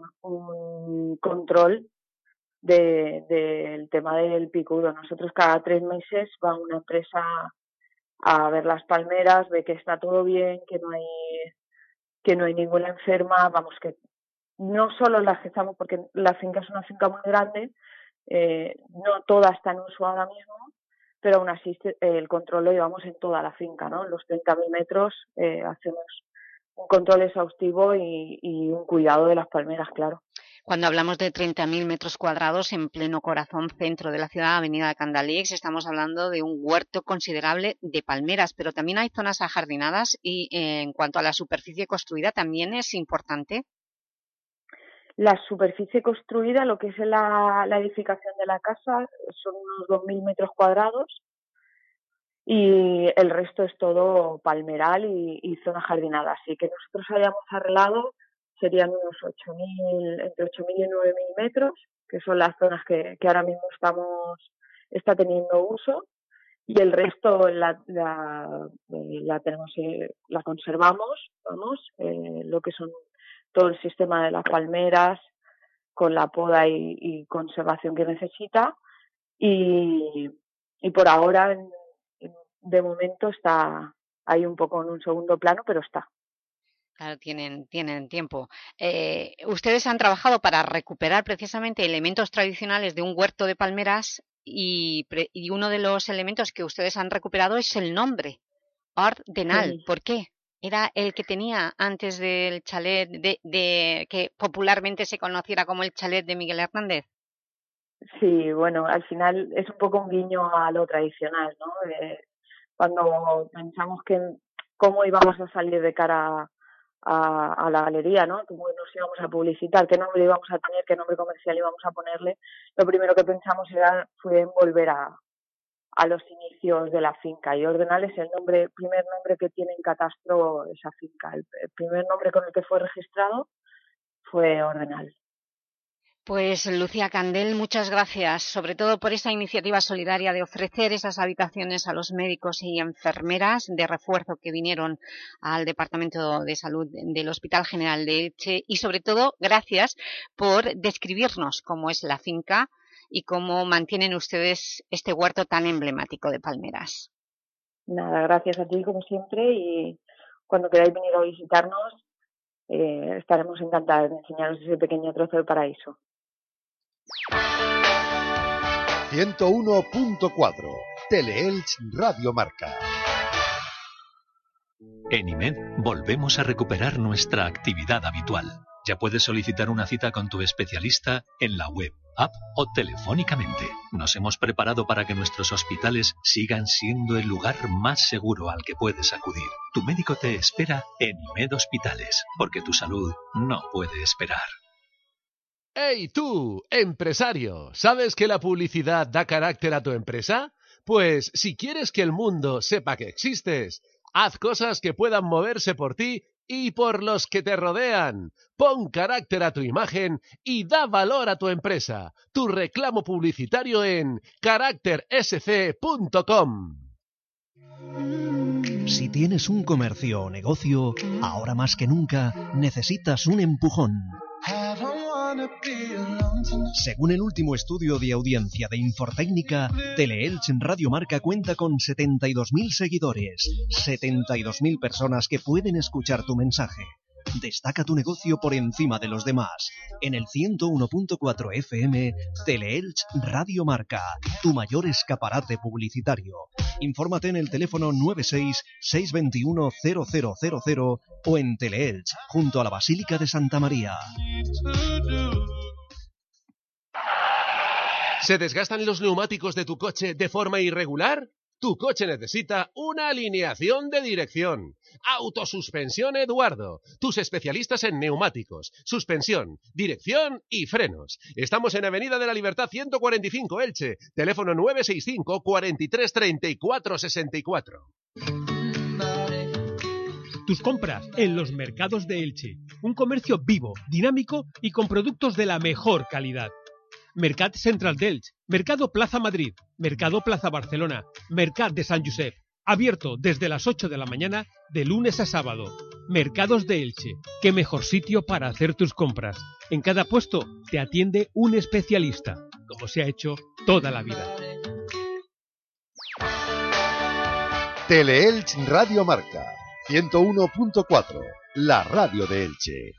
un control de, del tema del picudo. Nosotros cada tres meses va una empresa a ver las palmeras, ve que está todo bien, que no hay, que no hay ninguna enferma, vamos, que no solo las que estamos, porque la finca es una finca muy grande, eh, no toda está en uso ahora mismo, pero aún así el control lo llevamos en toda la finca, ¿no? En los treinta mil metros eh, hacemos un control exhaustivo y, y un cuidado de las palmeras, claro. Cuando hablamos de treinta mil metros cuadrados en pleno corazón centro de la ciudad, avenida de Candalix, estamos hablando de un huerto considerable de palmeras, pero también hay zonas ajardinadas y eh, en cuanto a la superficie construida también es importante. La superficie construida, lo que es la, la edificación de la casa, son unos dos mil metros cuadrados y el resto es todo palmeral y, y zona jardinada. Así que nosotros hayamos arreglado serían unos ocho mil, entre ocho mil y nueve mil metros, que son las zonas que, que ahora mismo estamos está teniendo uso, y el resto la, la, la tenemos, la conservamos, vamos, eh, lo que son todo el sistema de las palmeras con la poda y, y conservación que necesita y, y por ahora en, en, de momento está ahí un poco en un segundo plano, pero está. Claro, tienen, tienen tiempo. Eh, ustedes han trabajado para recuperar precisamente elementos tradicionales de un huerto de palmeras y, pre, y uno de los elementos que ustedes han recuperado es el nombre, Hort de Nal. Sí. ¿Por qué? Era el que tenía antes del chalet de, de que popularmente se conociera como el chalet de Miguel Hernández. Sí, bueno, al final es un poco un guiño a lo tradicional, ¿no? Eh, cuando pensamos que cómo íbamos a salir de cara a, a la galería, ¿no? Cómo nos íbamos a publicitar, qué nombre íbamos a tener, qué nombre comercial íbamos a ponerle, lo primero que pensamos era fue en volver a a los inicios de la finca, y Hort de Nal es el nombre, primer nombre que tiene en catastro esa finca. El, el primer nombre con el que fue registrado fue Hort de Nal. Pues Lucía Candel, muchas gracias, sobre todo por esa iniciativa solidaria de ofrecer esas habitaciones a los médicos y enfermeras de refuerzo que vinieron al Departamento de Salud del Hospital General de Elche, y sobre todo gracias por describirnos cómo es la finca y cómo mantienen ustedes este huerto tan emblemático de palmeras. Nada, gracias a ti como siempre, y cuando queráis venir a visitarnos eh, estaremos encantados de enseñaros ese pequeño trozo de paraíso. ciento uno punto cuatro Teleelch Radio Marca. En I M E D volvemos a recuperar nuestra actividad habitual. Ya puedes solicitar una cita con tu especialista en la web, app o telefónicamente. Nos hemos preparado para que nuestros hospitales sigan siendo el lugar más seguro al que puedes acudir. Tu médico te espera en I M E D Hospitales, porque tu salud no puede esperar. ¡Hey tú, empresario! ¿Sabes que la publicidad da carácter a tu empresa? Pues si quieres que el mundo sepa que existes, haz cosas que puedan moverse por ti y por los que te rodean. Pon carácter a tu imagen y da valor a tu empresa. Tu reclamo publicitario en carácter s c punto com. Si tienes un comercio o negocio, ahora más que nunca necesitas un empujón. Según el último estudio de audiencia de Infortécnica, Teleelch Radio Marca cuenta con setenta y dos mil seguidores, setenta y dos mil personas que pueden escuchar tu mensaje. Destaca tu negocio por encima de los demás. En el ciento uno punto cuatro F M, Teleelch Radio Marca, tu mayor escaparate publicitario. Infórmate en el teléfono nueve seis, seis dos uno, cero cero cero cero o en Teleelch, junto a la Basílica de Santa María. ¿Se desgastan los neumáticos de tu coche de forma irregular? Tu coche necesita una alineación de dirección. Autosuspensión Eduardo. Tus especialistas en neumáticos, suspensión, dirección y frenos. Estamos en Avenida de la Libertad ciento cuarenta y cinco, Elche. Teléfono nueve seis cinco, cuatro tres, treinta y cuatro sesenta y cuatro. Tus compras en los mercados de Elche. Un comercio vivo, dinámico y con productos de la mejor calidad. Mercat Central d'Elche, Mercado Plaza Madrid, Mercado Plaza Barcelona, Mercat de Sant Josep. Abierto desde las ocho de la mañana de lunes a sábado. Mercados de Elche, qué mejor sitio para hacer tus compras. En cada puesto te atiende un especialista, como se ha hecho toda la vida. Teleelch Radio Marca, ciento uno punto cuatro, la radio de Elche.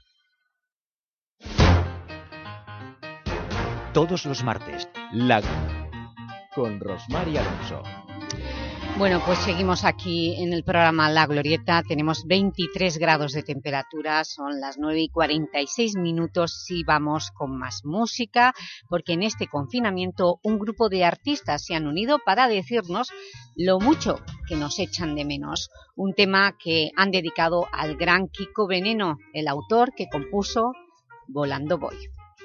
Todos los martes, la con Rosmar y Alonso. Bueno, pues seguimos aquí en el programa La Glorieta. Tenemos veintitrés grados de temperatura, son las nueve y cuarenta y seis minutos y vamos con más música, porque en este confinamiento un grupo de artistas se han unido para decirnos lo mucho que nos echan de menos. Un tema que han dedicado al gran Kiko Veneno, el autor que compuso Volando Voy.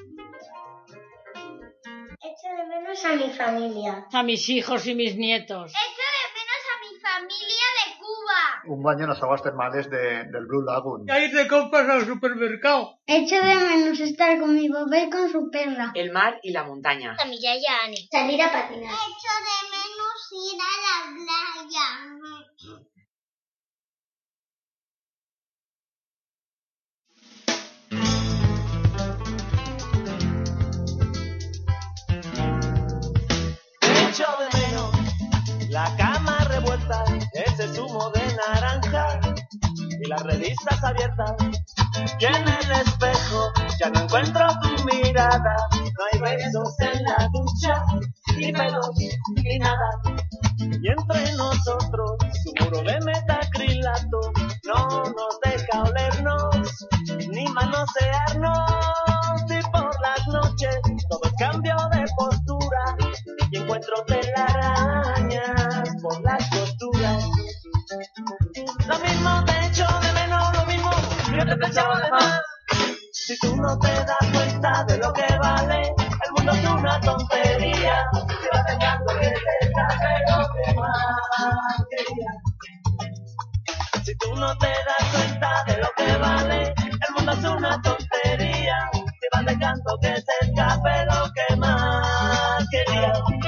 Echo de menos a mi familia. A mis hijos y mis nietos. Echo de menos a mi familia de Cuba. Un baño en las aguas termales de, del Blue Lagoon. Y ahí te compras al supermercado. Echo de menos estar con mi papá y con su perra. El mar y la montaña. A mi yaya Ani. Salir a patinar. Echo de menos ir a la playa. Echo de menos la cama revuelta, ese zumo de naranja y las revistas abiertas. Y en el espejo ya no encuentro tu mirada. No hay besos en la ducha, ni pelos, ni nada. Y entre nosotros su muro de metacrilato no nos deja olernos, ni manosearnos. Y por las noches todo es cambio de postura y encuentro telarañas por las costuras. Lo mismo te echo de menos, lo mismo que te echaba de más. Si tú no te das cuenta de lo que vale, el mundo es una tontería. Te vas dejando que te escape lo que más quería. Si tú no te das cuenta de lo que vale, el mundo es una tontería. Te vas dejando que se escape lo que más quería.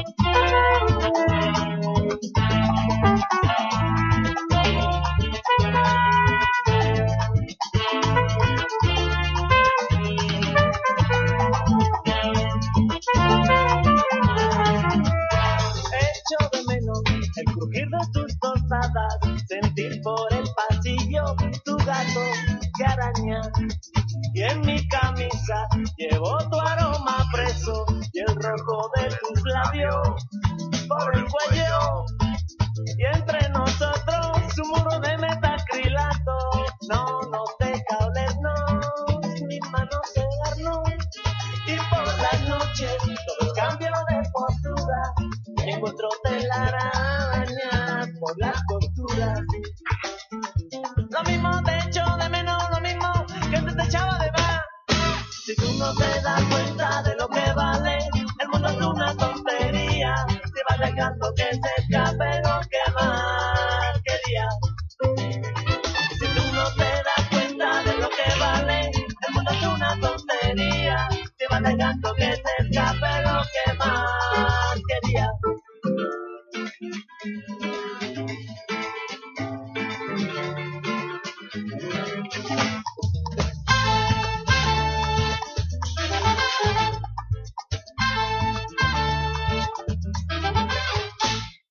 Echo de menos el crujir de tus tostadas, sentir por el pasillo tu gato que araña. Y en mi camisa llevo tu aroma preso y el rojo de tus labios por el cuello. Y entre nosotros su muro de metacrilato no nos deja olernos ni manosearnos. Y por las noches todo es cambio de postura y encuentro telarañas por las costuras. Lo mismo te echo de menos, lo mismo que te, te echaba de más. Si tú no te das cuenta de lo que vale, el mundo es una tontería. Te vas dejando que se escape lo que más quería. Si tú no te das cuenta de lo que vale, el mundo es una tontería. Te vas dejando que se escape lo que más quería.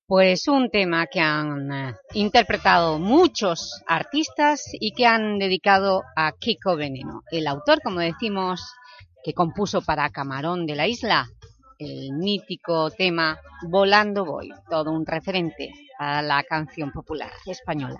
Pues un tema que han eh, interpretado muchos artistas y que han dedicado a Kiko Veneno. El autor, como decimos, que compuso para Camarón de la Isla, el mítico tema Volando Voy, todo un referente a la canción popular española.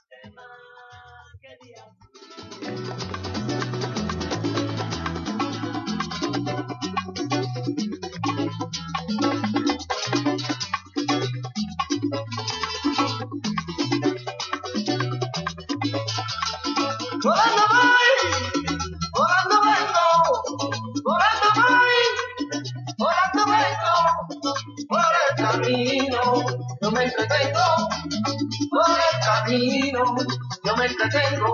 Volando voy, volando vengo, volando voy, volando vengo, por el camino yo me entretengo, por el camino yo me entretengo.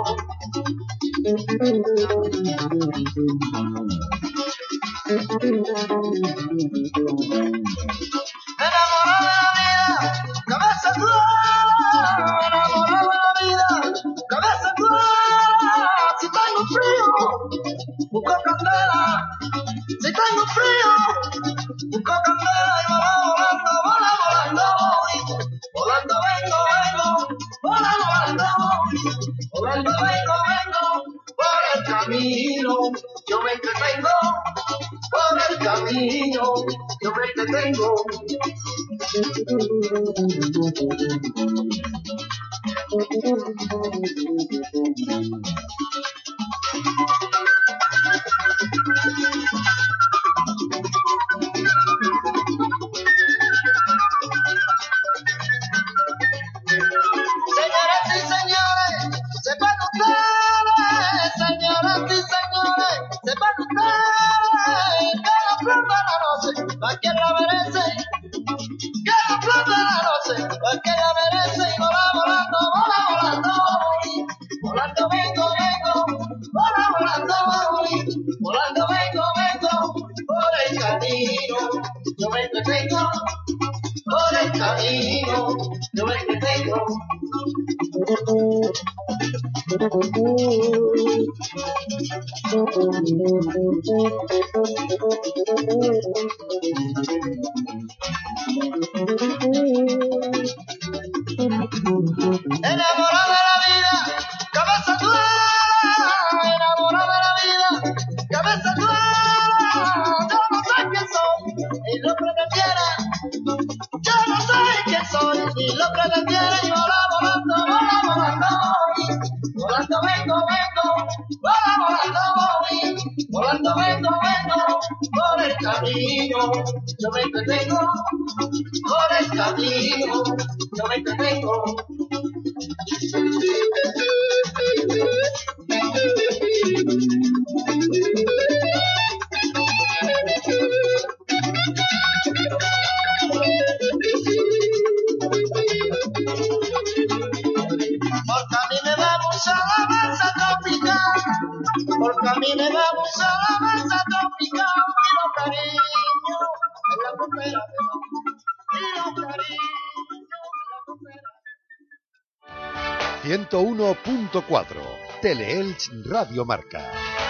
Enamorado de la vida, cabeza dura, enamorado de la vida, cabeza dura. Si tengo frío, busco candela. Si tengo frío, busco candela y volando, volando, volando, volando vengo, vengo, volando, volando, volando vengo, vengo, por el camino yo me entretengo, por el camino yo me entretengo. Señoras y señores, sepan ustedes, señoras y señores, sepan ustedes que la flor de la noche, ¿a quién la merece? Que la flor de la noche, ¿a quién la merece? Y vola volando, vola volando, volando vengo, vengo, vola volando, volando vengo, vengo, por el camino yo me entretengo, por el camino yo me entretengo. Enamorado de la vida, cabeza dura, enamorado de la vida, cabeza dura. Yo no sé quién soy, ni lo pretendiera. Yo no sé quién soy, ni lo pretendiera. Y vola volando, vola volando, volando vengo, vengo, vola volando, volando vengo, vengo, por el camino yo me entretengo, por el camino yo me entretengo. Porque a mí me da mucha alabanza tropical, porque a mí me da mucha alabanza tropical, y los cariños en la frontera de la, y los cariños en la frontera. ciento uno punto cuatro Teleelch Radio Marca.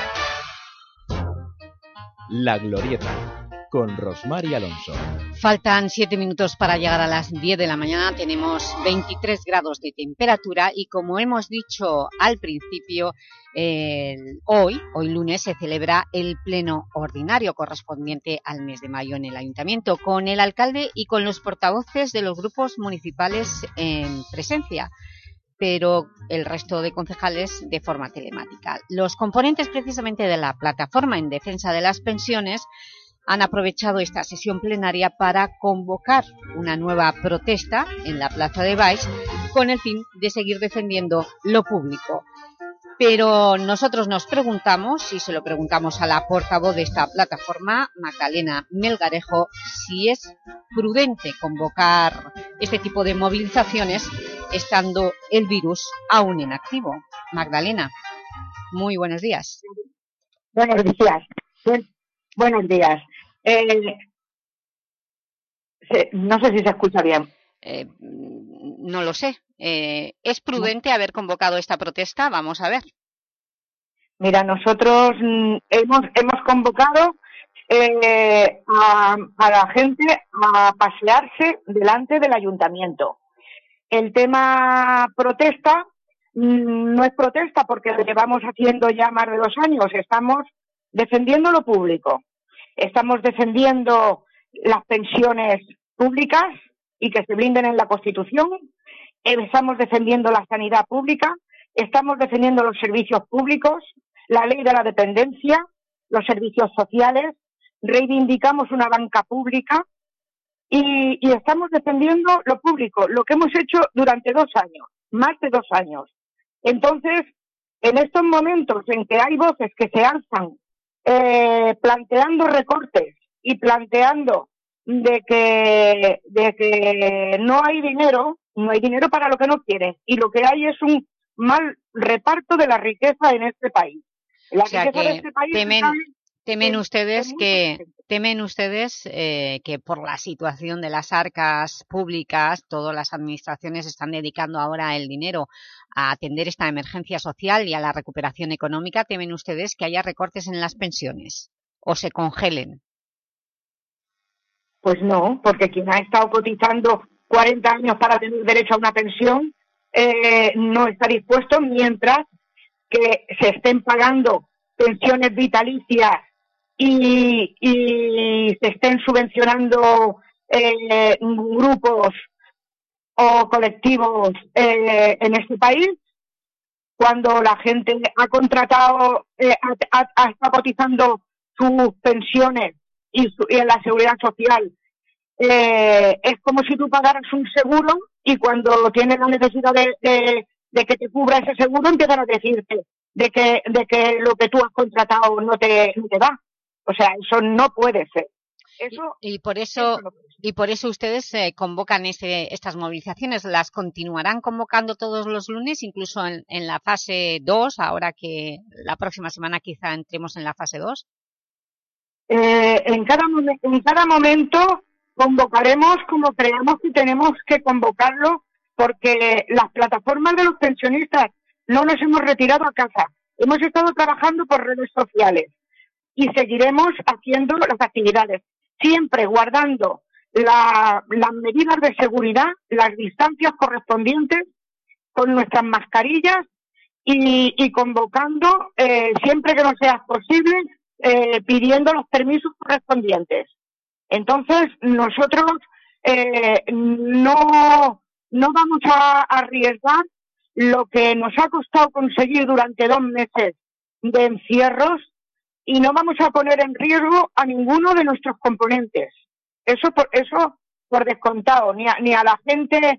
La Glorieta, con Rosmar y Alonso. Faltan siete minutos para llegar a las diez de la mañana, tenemos veintitrés grados de temperatura y como hemos dicho al principio, eh, hoy, hoy lunes, se celebra el pleno ordinario correspondiente al mes de mayo en el Ayuntamiento, con el alcalde y con los portavoces de los grupos municipales en presencia, pero el resto de concejales de forma telemática. Los componentes precisamente de la plataforma en defensa de las pensiones han aprovechado esta sesión plenaria para convocar una nueva protesta en la Plaza de Baix con el fin de seguir defendiendo lo público. Pero nosotros nos preguntamos, y se lo preguntamos a la portavoz de esta plataforma, Magdalena Melgarejo, si es prudente convocar este tipo de movilizaciones estando el virus aún en activo. Magdalena, muy buenos días. Buenos días. Buenos días. Eh, se, no sé si se escucha bien. Eh, no lo sé. Eh, ¿Es prudente haber convocado esta protesta? Vamos a ver. Mira, nosotros mm, hemos, hemos convocado eh, a, a la gente a pasearse delante del ayuntamiento. El tema protesta mmm, no es protesta porque lo llevamos haciendo ya más de dos años. Estamos defendiendo lo público. Estamos defendiendo las pensiones públicas y que se blinden en la Constitución. Estamos defendiendo la sanidad pública. Estamos defendiendo los servicios públicos, la ley de la dependencia, los servicios sociales. Reivindicamos una banca pública. Y, y estamos defendiendo lo público, lo que hemos hecho durante dos años, más de dos años. Entonces, en estos momentos en que hay voces que se alzan eh, planteando recortes y planteando de que, de que no hay dinero, no hay dinero para lo que no quieren, y lo que hay es un mal reparto de la riqueza en este país. La o sea riqueza que de este país temen, temen es, ustedes es que temen ustedes eh, que por la situación de las arcas públicas, todas las administraciones están dedicando ahora el dinero a atender esta emergencia social y a la recuperación económica. ¿Temen ustedes que haya recortes en las pensiones o se congelen? Pues no, porque quien ha estado cotizando cuarenta años para tener derecho a una pensión eh, no está dispuesto, mientras que se estén pagando pensiones vitalicias y, y se estén subvencionando eh, grupos o colectivos eh, en este país, cuando la gente ha contratado, eh, ha, ha, ha estado cotizando sus pensiones y, su, y en la seguridad social. Eh, es como si tú pagaras un seguro y cuando tienes la necesidad de, de, de que te cubra ese seguro empiezan a decirte de que, de que lo que tú has contratado no te, no te da. O sea, eso no puede ser. Eso, y, y por eso, eso no y por eso ustedes eh, convocan este, estas movilizaciones. ¿Las continuarán convocando todos los lunes, incluso en, en la fase dos, ahora que la próxima semana quizá entremos en la fase dos? Eh, en, cada, en cada momento convocaremos como creamos que tenemos que convocarlo, porque las plataformas de los pensionistas no nos hemos retirado a casa. Hemos estado trabajando por redes sociales y seguiremos haciendo las actividades, siempre guardando la, las medidas de seguridad, las distancias correspondientes, con nuestras mascarillas y, y convocando eh, siempre que nos sea posible, eh, pidiendo los permisos correspondientes. Entonces, nosotros eh, no, no vamos a arriesgar lo que nos ha costado conseguir durante dos meses de encierros y no vamos a poner en riesgo a ninguno de nuestros componentes. Eso por, eso por descontado, ni a, ni a la gente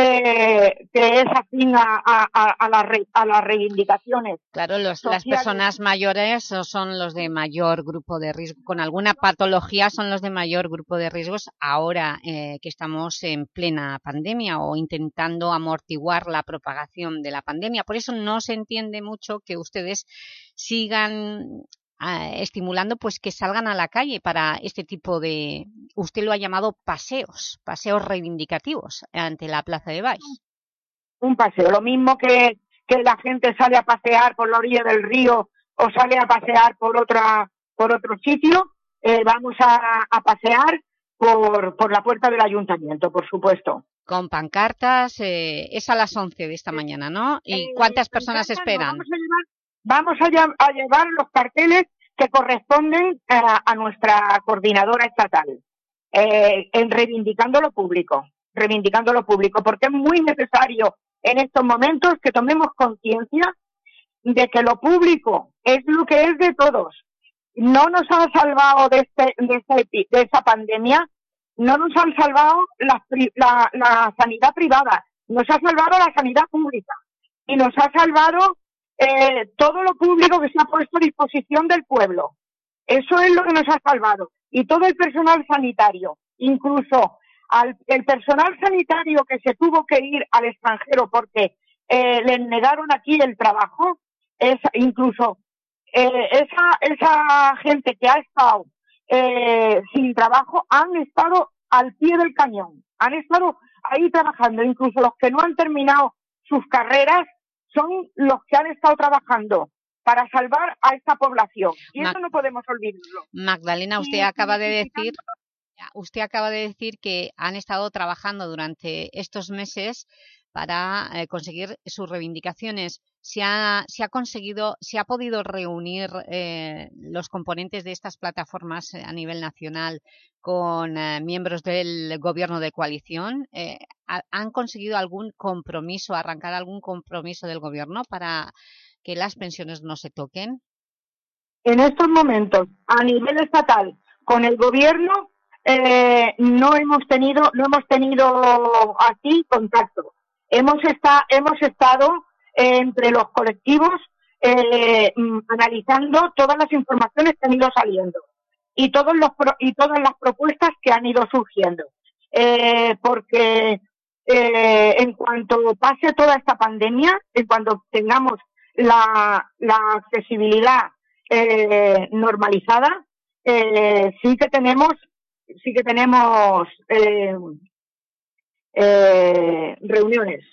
eh, que es afín a, a, a, la re, a las reivindicaciones. Claro, los, las personas mayores son los de mayor grupo de riesgo, con alguna patología son los de mayor grupo de riesgos ahora eh, que estamos en plena pandemia o intentando amortiguar la propagación de la pandemia. Por eso no se entiende mucho que ustedes sigan eh, estimulando pues que salgan a la calle para este tipo de, usted lo ha llamado paseos, paseos reivindicativos ante la Plaza de Baix. Un paseo, lo mismo que, que la gente sale a pasear por la orilla del río o sale a pasear por otra por otro sitio, eh, vamos a, a pasear por, por la puerta del ayuntamiento, por supuesto. Con pancartas, eh, es a las once de esta mañana, ¿no? ¿Y eh, cuántas personas esperan? No, vamos, a llevar, vamos a, a llevar los carteles que corresponden a, a nuestra coordinadora estatal, eh, en reivindicando lo público, reivindicando lo público, porque es muy necesario en estos momentos que tomemos conciencia de que lo público es lo que es de todos. No nos han salvado de, este, de, este, de esa pandemia, no nos han salvado la, la, la sanidad privada, nos ha salvado la sanidad pública y nos ha salvado eh, todo lo público que se ha puesto a disposición del pueblo. Eso es lo que nos ha salvado. Y todo el personal sanitario, incluso al, el personal sanitario que se tuvo que ir al extranjero porque eh, les negaron aquí el trabajo, es, incluso eh, esa, esa gente que ha estado eh, sin trabajo han estado al pie del cañón, han estado ahí trabajando, incluso los que no han terminado sus carreras son los que han estado trabajando para salvar a esta población. Y Ma- eso no podemos olvidarlo. Magdalena, usted Y acaba de necesitamos- decir, usted acaba de decir que han estado trabajando durante estos meses para eh, conseguir sus reivindicaciones. ¿Se ha, se ha conseguido, se ha podido reunir eh, los componentes de estas plataformas eh, a nivel nacional con eh, miembros del gobierno de coalición? Eh, ha- ¿Han conseguido algún compromiso, arrancar algún compromiso del gobierno para que las pensiones no se toquen? En estos momentos, a nivel estatal, con el gobierno, eh, no hemos tenido, no hemos tenido aquí contacto. Hemos, esta, hemos estado eh, entre los colectivos eh, mm, analizando todas las informaciones que han ido saliendo y todos los pro- y todas las propuestas que han ido surgiendo. Eh, porque eh, en cuanto pase toda esta pandemia, en cuanto tengamos la, la accesibilidad eh, normalizada, eh, sí que tenemos, sí que tenemos eh, eh, reuniones.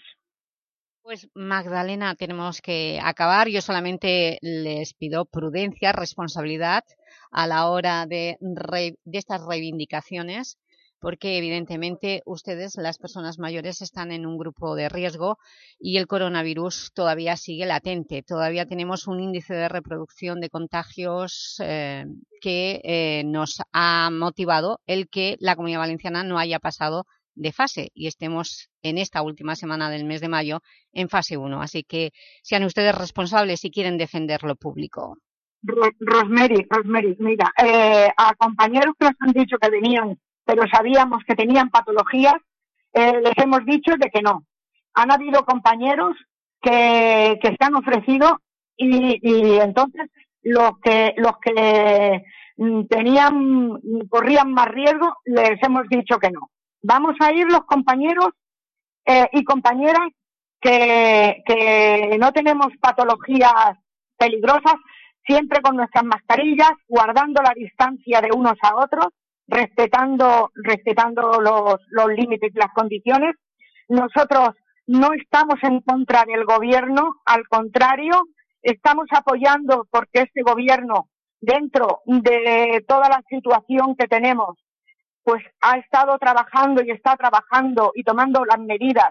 Pues Magdalena, tenemos que acabar. Yo solamente les pido prudencia, responsabilidad a la hora de, re- de estas reivindicaciones, porque evidentemente ustedes, las personas mayores, están en un grupo de riesgo y el coronavirus todavía sigue latente. Todavía tenemos un índice de reproducción de contagios eh, que eh, nos ha motivado el que la Comunidad Valenciana no haya pasado de fase y estemos en esta última semana del mes de mayo en fase uno. Así que sean ustedes responsables si quieren defender lo público. Ro- Rosemary, Rosemary, mira, eh, a compañeros que nos han dicho que venían, pero sabíamos que tenían patologías, eh, les hemos dicho de que no. Han habido compañeros que, que se han ofrecido y, y entonces los que los que mm, tenían corrían más riesgo les hemos dicho que no. Vamos a ir los compañeros eh, y compañeras que, que no tenemos patologías peligrosas, siempre con nuestras mascarillas, guardando la distancia de unos a otros, respetando, respetando los, los límites y las condiciones. Nosotros no estamos en contra del gobierno, al contrario, estamos apoyando porque este gobierno, dentro de toda la situación que tenemos, pues ha estado trabajando y está trabajando y tomando las medidas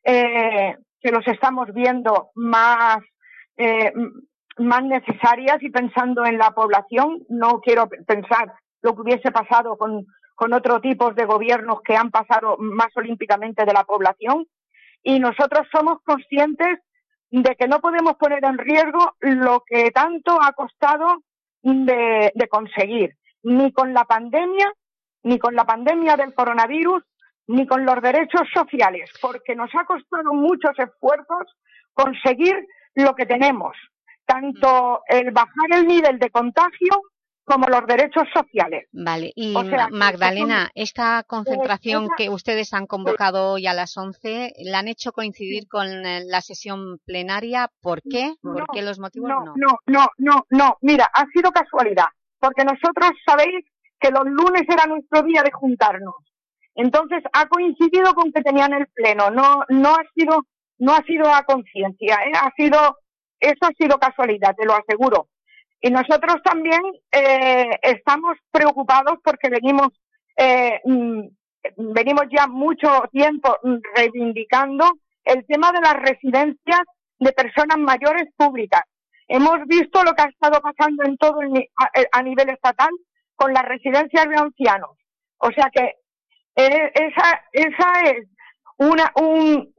eh, que los estamos viendo más, eh, más necesarias y pensando en la población. No quiero pensar lo que hubiese pasado con, con otro tipo de gobiernos que han pasado más olímpicamente de la población. Y nosotros somos conscientes de que no podemos poner en riesgo lo que tanto ha costado de, de conseguir, ni con la pandemia, ni con la pandemia del coronavirus, ni con los derechos sociales, porque nos ha costado muchos esfuerzos conseguir lo que tenemos, tanto el bajar el nivel de contagio como los derechos sociales. Vale, y O sea, Magdalena, esta concentración esa- que ustedes han convocado hoy a las once, ¿la han hecho coincidir con eh, la sesión plenaria? ¿Por qué? ¿Por qué los motivos? No, no, no, no, no. Mira, ha sido casualidad, porque nosotros sabéis que los lunes era nuestro día de juntarnos. Entonces ha coincidido con que tenían el pleno. No, no ha sido, no ha sido a conciencia, ¿eh? Ha sido, eso ha sido casualidad, te lo aseguro. Y nosotros también eh, estamos preocupados porque venimos, eh, mm, venimos ya mucho tiempo reivindicando el tema de las residencias de personas mayores públicas. Hemos visto lo que ha estado pasando en todo el, ni- a, a nivel estatal con las residencias de ancianos. O sea que eh, esa, esa es una, un,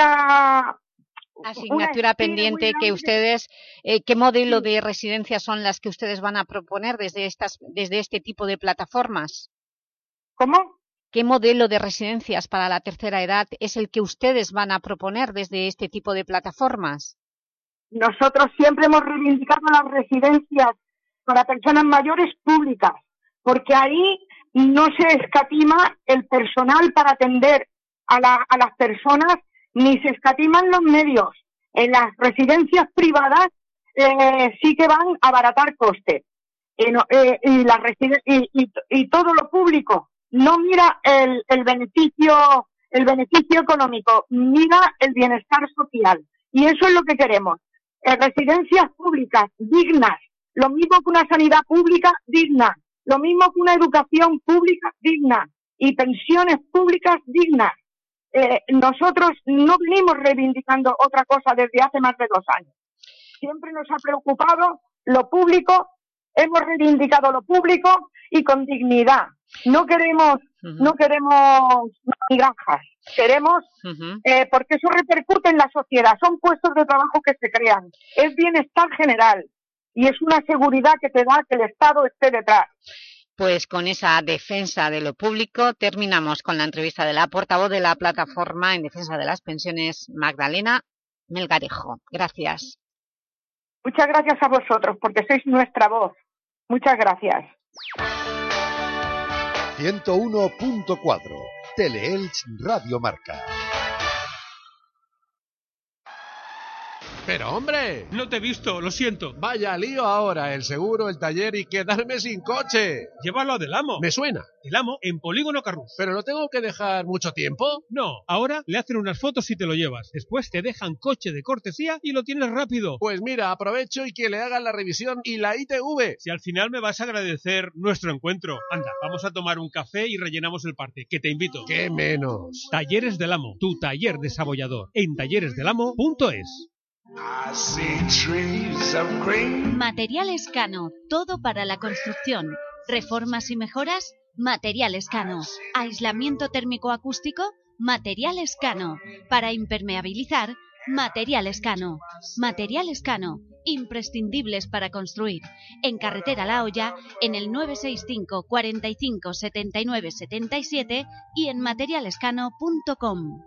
una Asignatura pendiente que ustedes, eh, ¿qué modelo de residencias son las que ustedes van a proponer desde estas, desde este tipo de plataformas? ¿Cómo? ¿Qué modelo de residencias para la tercera edad es el que ustedes van a proponer desde este tipo de plataformas? Nosotros siempre hemos reivindicado las residencias para personas mayores públicas, porque ahí no se escatima el personal para atender a, la, a las personas, ni se escatiman los medios. En las residencias privadas eh, sí que van a abaratar costes. Eh, no, eh, y, la residen- y, y, y todo lo público no mira el, el beneficio el beneficio económico, mira el bienestar social. Y eso es lo que queremos. eh, residencias públicas dignas, lo mismo que una sanidad pública digna, lo mismo que una educación pública digna y pensiones públicas dignas. Eh, nosotros no venimos reivindicando otra cosa desde hace más de dos años. Siempre nos ha preocupado lo público, hemos reivindicado lo público y con dignidad. No queremos, uh-huh. no queremos migajas, queremos, uh-huh. eh, porque eso repercute en la sociedad, son puestos de trabajo que se crean, es bienestar general y es una seguridad que te da que el Estado esté detrás. Pues con esa defensa de lo público terminamos con la entrevista de la portavoz de la Plataforma en Defensa de las Pensiones, Magdalena Melgarejo. Gracias. Muchas gracias a vosotros, porque sois nuestra voz. Muchas gracias. ciento uno punto cuatro Teleelch Radio Marca. Pero hombre, no te he visto, lo siento. Vaya lío ahora, el seguro, el taller y quedarme sin coche. Llévalo a Del Amo. Me suena. Del Amo en Polígono Carrús. ¿Pero lo tengo que dejar mucho tiempo? No, ahora le hacen unas fotos y te lo llevas. Después te dejan coche de cortesía y lo tienes rápido. Pues mira, aprovecho y que le hagan la revisión y la I T V. Si al final me vas a agradecer nuestro encuentro. Anda, vamos a tomar un café y rellenamos el parte, que te invito. ¡Qué menos! Talleres Del Amo, tu taller desabollador. En talleres del amo punto es. Materiales Cano, todo para la construcción. Reformas y mejoras, Materiales Cano. Aislamiento térmico acústico, Materiales Cano. Para impermeabilizar, Materiales Cano. Materiales Cano, imprescindibles para construir. En Carretera La Hoya, en el nueve seis cinco, cuarenta y cinco, setenta y nueve, setenta y siete y en materiales cano punto com.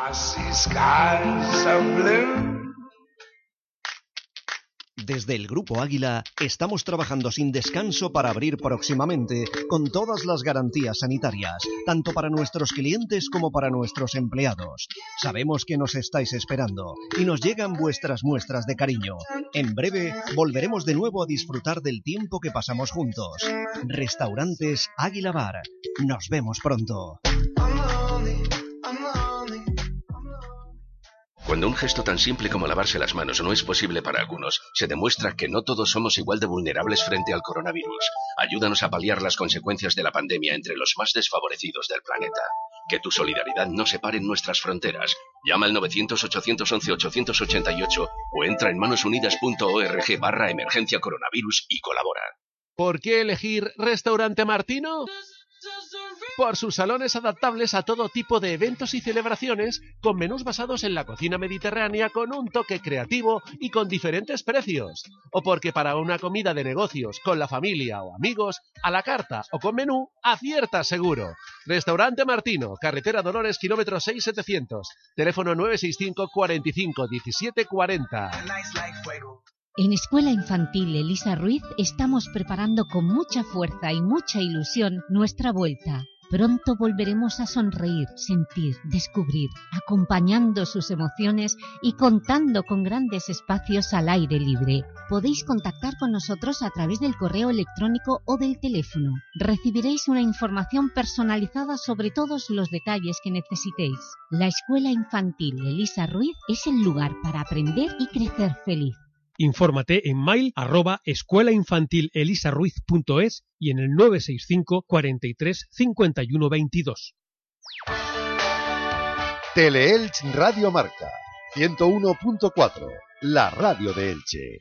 Desde el Grupo Águila estamos trabajando sin descanso para abrir próximamente con todas las garantías sanitarias, tanto para nuestros clientes como para nuestros empleados. Sabemos que nos estáis esperando y nos llegan vuestras muestras de cariño. En breve volveremos de nuevo a disfrutar del tiempo que pasamos juntos. Restaurantes Águila Bar. Nos vemos pronto. Cuando un gesto tan simple como lavarse las manos no es posible para algunos, se demuestra que no todos somos igual de vulnerables frente al coronavirus. Ayúdanos a paliar las consecuencias de la pandemia entre los más desfavorecidos del planeta. Que tu solidaridad no separe nuestras fronteras. Llama al novecientos, ochocientos once, ochocientos ochenta y ocho o entra en manosunidas.org barra emergencia coronavirus y colabora. ¿Por qué elegir Restaurante Martino? Por sus salones adaptables a todo tipo de eventos y celebraciones, con menús basados en la cocina mediterránea con un toque creativo y con diferentes precios. O porque para una comida de negocios, con la familia o amigos, a la carta o con menú, acierta seguro. Restaurante Martino, Carretera Dolores, kilómetro seis setecientos, teléfono nueve seis cinco, cuarenta y cinco, diecisiete cuarenta. En Escuela Infantil Elisa Ruiz estamos preparando con mucha fuerza y mucha ilusión nuestra vuelta. Pronto volveremos a sonreír, sentir, descubrir, acompañando sus emociones y contando con grandes espacios al aire libre. Podéis contactar con nosotros a través del correo electrónico o del teléfono. Recibiréis una información personalizada sobre todos los detalles que necesitéis. La Escuela Infantil Elisa Ruiz es el lugar para aprender y crecer feliz. Infórmate en mail arroba escuelainfantilelisarruiz.es y en el nueve seis cinco, cuarenta y tres, cincuenta y uno veintidós. Teleelch Radio Marca ciento uno punto cuatro, la radio de Elche.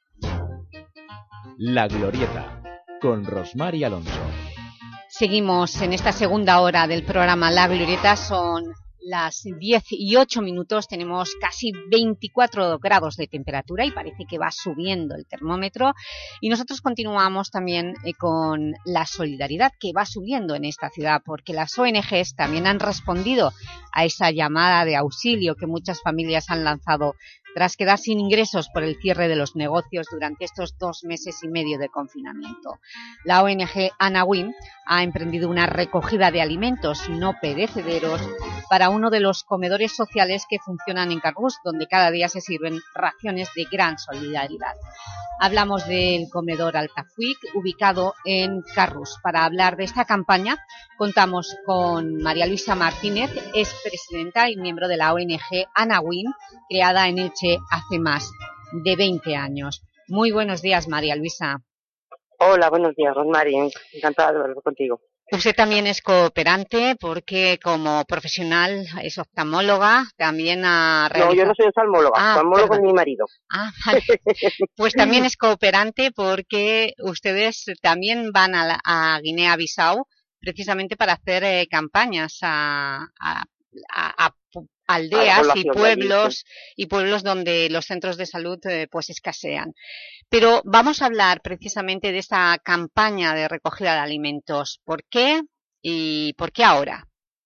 La Glorieta, con Rosmar y Alonso. Seguimos en esta segunda hora del programa La Glorieta, son las diez y ocho minutos, tenemos casi veinticuatro grados de temperatura y parece que va subiendo el termómetro, y nosotros continuamos también eh, con la solidaridad que va subiendo en esta ciudad, porque las O N Ges también han respondido a esa llamada de auxilio que muchas familias han lanzado tras quedar sin ingresos por el cierre de los negocios durante estos dos meses y medio de confinamiento. La O N Ge Anawim ha emprendido una recogida de alimentos no perecederos para uno de los comedores sociales que funcionan en Carrús, donde cada día se sirven raciones de gran solidaridad. Hablamos del comedor Altafuic, ubicado en Carrús. Para hablar de esta campaña contamos con María Luisa Martínez, es presidenta y miembro de la O N Ge Anawim, creada en Elche hace más de veinte años. Muy buenos días, María Luisa. Hola, buenos días, Rosmary. Encantada de hablar contigo. Usted también es cooperante porque como profesional es oftalmóloga, también ha realizado... No, yo no soy oftalmóloga, ah, oftalmólogo es mi marido. Ah, vale. Pues también es cooperante porque ustedes también van a, la, a Guinea-Bissau precisamente para hacer eh, campañas a, a, a, a aldeas y pueblos y pueblos donde los centros de salud eh, pues escasean. Pero vamos a hablar precisamente de esta campaña de recogida de alimentos. ¿Por qué y por qué ahora?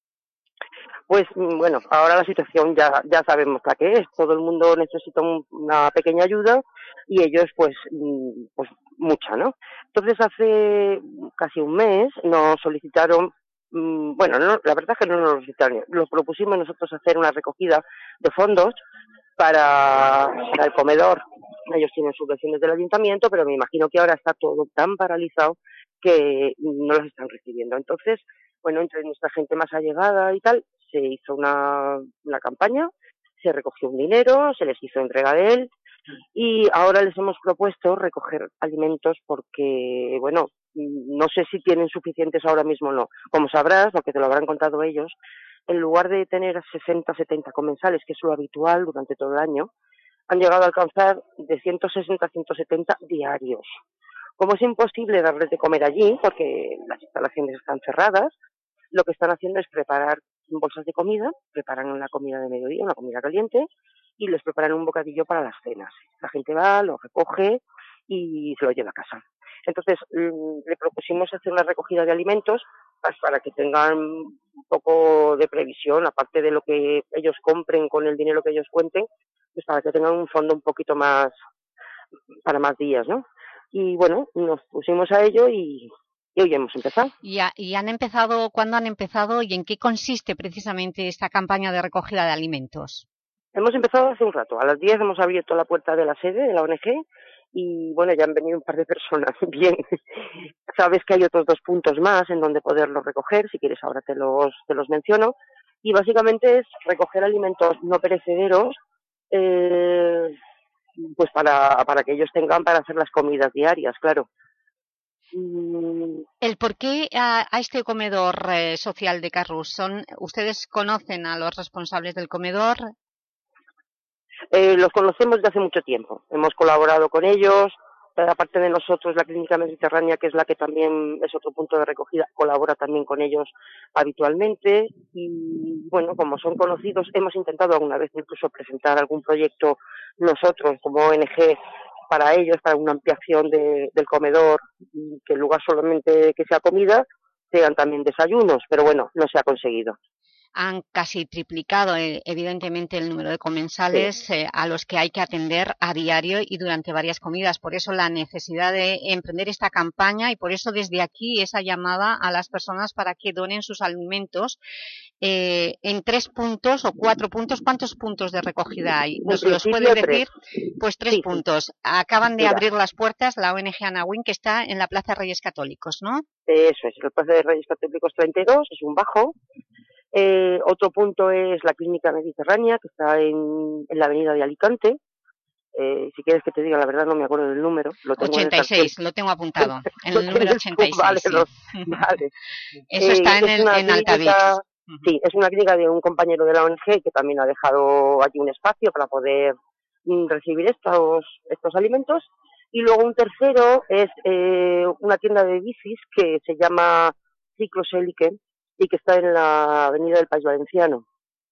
Pues bueno, ahora la situación ya ya sabemos la que es. Todo el mundo necesita un, una pequeña ayuda y ellos pues pues mucha, ¿no? Entonces hace casi un mes nos solicitaron, bueno, no, la verdad es que no nos lo solicitaron, lo propusimos nosotros hacer una recogida de fondos para, para el comedor. Ellos tienen subvenciones del ayuntamiento, pero me imagino que ahora está todo tan paralizado que no las están recibiendo. Entonces, bueno, entre nuestra gente más allegada y tal, se hizo una, una campaña, se recogió un dinero, se les hizo entrega de él y ahora les hemos propuesto recoger alimentos porque, bueno, no sé si tienen suficientes ahora mismo o no. Como sabrás, porque te lo habrán contado ellos, en lugar de tener sesenta, setenta comensales, que es lo habitual durante todo el año, han llegado a alcanzar de ciento sesenta a ciento setenta diarios. Como es imposible darles de comer allí, porque las instalaciones están cerradas, lo que están haciendo es preparar bolsas de comida, preparan una comida de mediodía, una comida caliente, y les preparan un bocadillo para las cenas. La gente va, lo recoge y se lo lleva a casa. Entonces, le propusimos hacer una recogida de alimentos pues, para que tengan un poco de previsión, aparte de lo que ellos compren con el dinero que ellos cuenten, pues para que tengan un fondo un poquito más, para más días, ¿no? Y bueno, nos pusimos a ello y, y hoy hemos empezado. ¿Y, a, ¿Y han empezado, cuándo han empezado y en qué consiste precisamente esta campaña de recogida de alimentos? Hemos empezado hace un rato. A las diez hemos abierto la puerta de la sede de la O N G y bueno, ya han venido un par de personas. Bien, sabes que hay otros dos puntos más en donde poderlos recoger, si quieres ahora te los, te los menciono. Y básicamente es recoger alimentos no perecederos, eh, pues para, para que ellos tengan para hacer las comidas diarias, claro. ¿El por qué a, a este comedor eh, social de Carrús? ¿Son, ¿Ustedes conocen a los responsables del comedor? Eh, los conocemos desde hace mucho tiempo. Hemos colaborado con ellos. Eh, aparte de nosotros, la Clínica Mediterránea, que es la que también es otro punto de recogida, colabora también con ellos habitualmente. Y bueno, como son conocidos, hemos intentado alguna vez incluso presentar algún proyecto nosotros como O N G para ellos, para una ampliación de, del comedor, y que en lugar solamente que sea comida, sean también desayunos, pero bueno, no se ha conseguido. Han casi triplicado, eh, evidentemente, el número de comensales sí. eh, a los que hay que atender a diario y durante varias comidas. Por eso la necesidad de emprender esta campaña y por eso desde aquí esa llamada a las personas para que donen sus alimentos eh, en tres puntos o cuatro puntos. ¿Cuántos puntos de recogida hay? ¿Nos los puede decir? Pues tres sí, puntos. Acaban de Mira. abrir las puertas la O N G Anawin, que está en la Plaza Reyes Católicos, ¿no? Eso es, la Plaza de Reyes Católicos treinta y dos, es un bajo. Eh, otro punto es la Clínica Mediterránea, que está en, en la avenida de Alicante. Eh, si quieres que te diga la verdad, no me acuerdo del número. Lo tengo ochenta y seis, lo tengo apuntado, en el número ochenta y seis. Vale, sí. lo, vale. Eso está eh, en, el, en Altavix. Sí, es una clínica de un compañero de la O N G que también ha dejado allí un espacio para poder mm, recibir estos, estos alimentos. Y luego un tercero es eh, una tienda de bicis que se llama Ciclos Elique, y que está en la avenida del País Valenciano.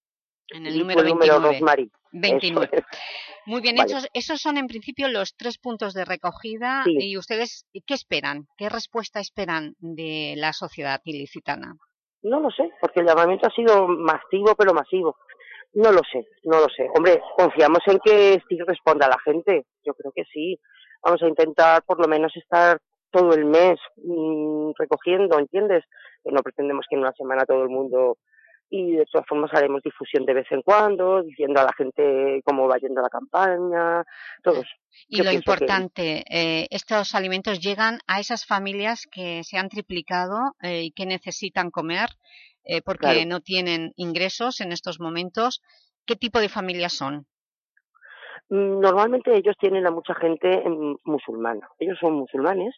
En el número veintinueve. Número Rosmary. veintinueve. Muy bien, vale. esos, esos son en principio los tres puntos de recogida. Sí. ¿Y ustedes qué esperan? ¿Qué respuesta esperan de la sociedad ilicitana? No lo sé, porque el llamamiento ha sido masivo, pero masivo. No lo sé, no lo sé. Hombre, confiamos en que sí responda la gente. Yo creo que sí. Vamos a intentar por lo menos estar todo el mes mmm, recogiendo, ¿entiendes? No pretendemos que en una semana todo el mundo, y de todas formas haremos difusión de vez en cuando, diciendo a la gente cómo va yendo la campaña, todos. Y Yo lo importante, que... eh, estos alimentos llegan a esas familias que se han triplicado eh, y que necesitan comer eh, porque claro. no tienen ingresos en estos momentos. ¿Qué tipo de familias son? Normalmente ellos tienen a mucha gente musulmana. Ellos son musulmanes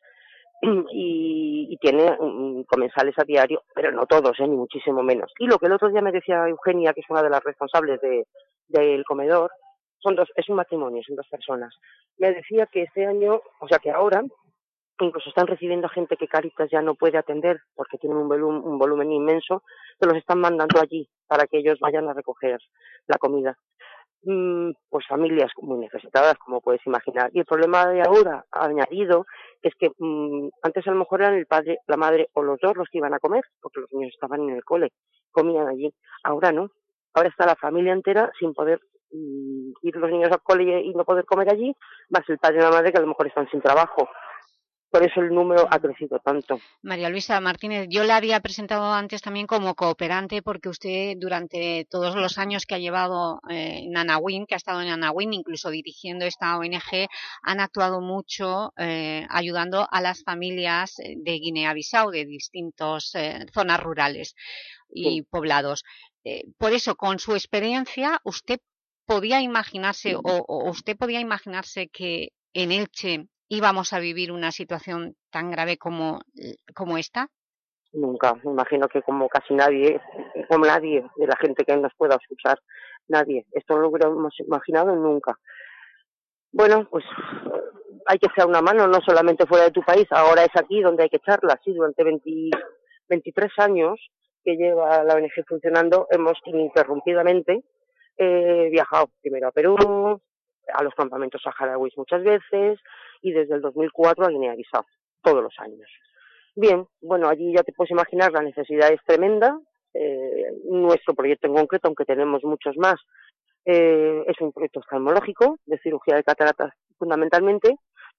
y, y tienen um, comensales a diario, pero no todos, ¿eh? Ni muchísimo menos. Y lo que el otro día me decía Eugenia, que es una de las responsables de, del comedor, son dos, es un matrimonio, son dos personas. Me decía que este año, o sea que ahora, incluso están recibiendo gente que Cáritas ya no puede atender porque tienen un volumen, un volumen inmenso, que los están mandando allí para que ellos vayan a recoger la comida. Mm, pues familias muy necesitadas, como puedes imaginar. Y el problema de ahora, añadido, es que mm, antes a lo mejor eran el padre, la madre o los dos los que iban a comer, porque los niños estaban en el cole, comían allí. Ahora no. Ahora está la familia entera sin poder mm, ir los niños al cole y no poder comer allí, más el padre y la madre que a lo mejor están sin trabajo. Por eso el número ha crecido tanto. María Luisa Martínez, yo la había presentado antes también como cooperante porque usted durante todos los años que ha llevado eh, en Anawin, que ha estado en Anawin, incluso dirigiendo esta O N G, han actuado mucho eh, ayudando a las familias de Guinea-Bissau, de distintas eh, zonas rurales y sí. poblados. Eh, por eso, con su experiencia, ¿usted podía imaginarse o, o usted podía imaginarse que en Elche íbamos a vivir una situación tan grave como, como esta? Nunca, me imagino que como casi nadie, como nadie de la gente que nos pueda escuchar, nadie. Esto no lo hubiéramos imaginado nunca. Bueno, pues hay que echar una mano, no solamente fuera de tu país, ahora es aquí donde hay que echarla. Sí, durante veinte, veintitrés años que lleva la O N G funcionando, hemos ininterrumpidamente eh, viajado primero a Perú, a los campamentos saharauis muchas veces, y desde el dos mil cuatro a Guinea-Bissau, todos los años. Bien, bueno, allí ya te puedes imaginar, la necesidad es tremenda. Eh, nuestro proyecto en concreto, aunque tenemos muchos más, eh, es un proyecto oftalmológico, de cirugía de cataratas fundamentalmente,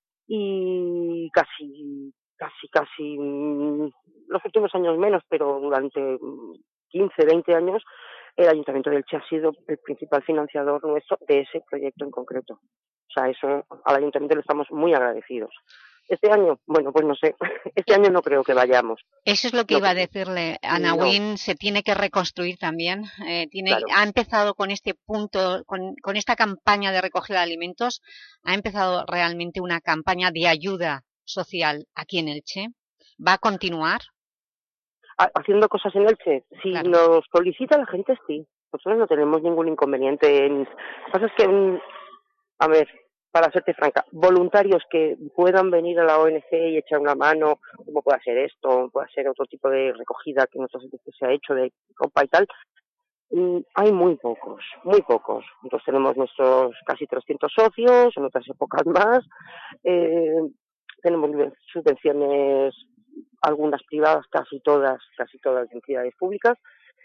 y casi, casi, casi, los últimos años menos, pero durante quince, veinte años, el Ayuntamiento de Elche ha sido el principal financiador nuestro de ese proyecto en concreto. O sea, eso al Ayuntamiento le estamos muy agradecidos. Este año, bueno, pues no sé, este año no creo que vayamos. Eso es lo que no, iba a decirle. Anawin no. Se tiene que reconstruir también. Eh, tiene, claro. Ha empezado con este punto, con, con esta campaña de recogida de alimentos, ha empezado realmente una campaña de ayuda social aquí en Elche. ¿Va a continuar? Haciendo cosas en Elche, si claro. nos solicita la gente, sí. Nosotros no tenemos ningún inconveniente. Lo que pasa es que, a ver, para serte franca, voluntarios que puedan venir a la O N G y echar una mano, como pueda ser esto, pueda ser otro tipo de recogida que nosotros se ha hecho de ropa y tal, hay muy pocos, muy pocos. Nosotros tenemos nuestros casi trescientos socios, en otras épocas más, eh, tenemos subvenciones, algunas privadas, casi todas, casi todas de entidades públicas.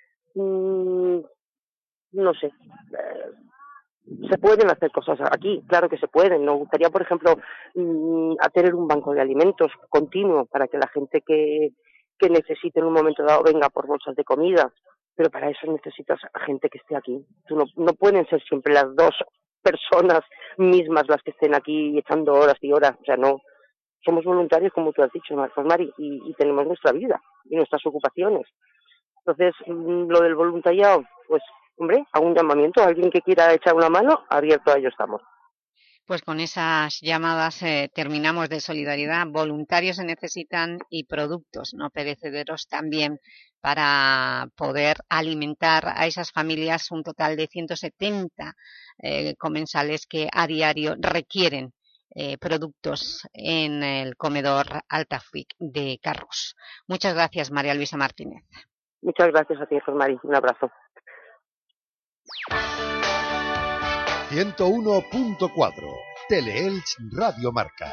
Mm, no sé, eh, se pueden hacer cosas aquí, claro que se pueden. Nos gustaría, por ejemplo, mm, a tener un banco de alimentos continuo para que la gente que, que necesite en un momento dado venga por bolsas de comida, pero para eso necesitas a gente que esté aquí. Tú no, no pueden ser siempre las dos personas mismas las que estén aquí echando horas y horas, o sea, no. Somos voluntarios, como tú has dicho, Marcos Mari, y, y tenemos nuestra vida y nuestras ocupaciones. Entonces, mmm, lo del voluntariado, pues, hombre, hago un llamamiento a alguien que quiera echar una mano, abierto a ello estamos. Pues con esas llamadas eh, terminamos de solidaridad. Voluntarios se necesitan y productos no perecederos también para poder alimentar a esas familias, un total de ciento setenta eh, comensales que a diario requieren Eh, productos en el comedor Altafik de Carros. Muchas gracias, María Luisa Martínez. Muchas gracias a ti, Mari. Un abrazo. ciento uno punto cuatro Teleelch Radio Marca.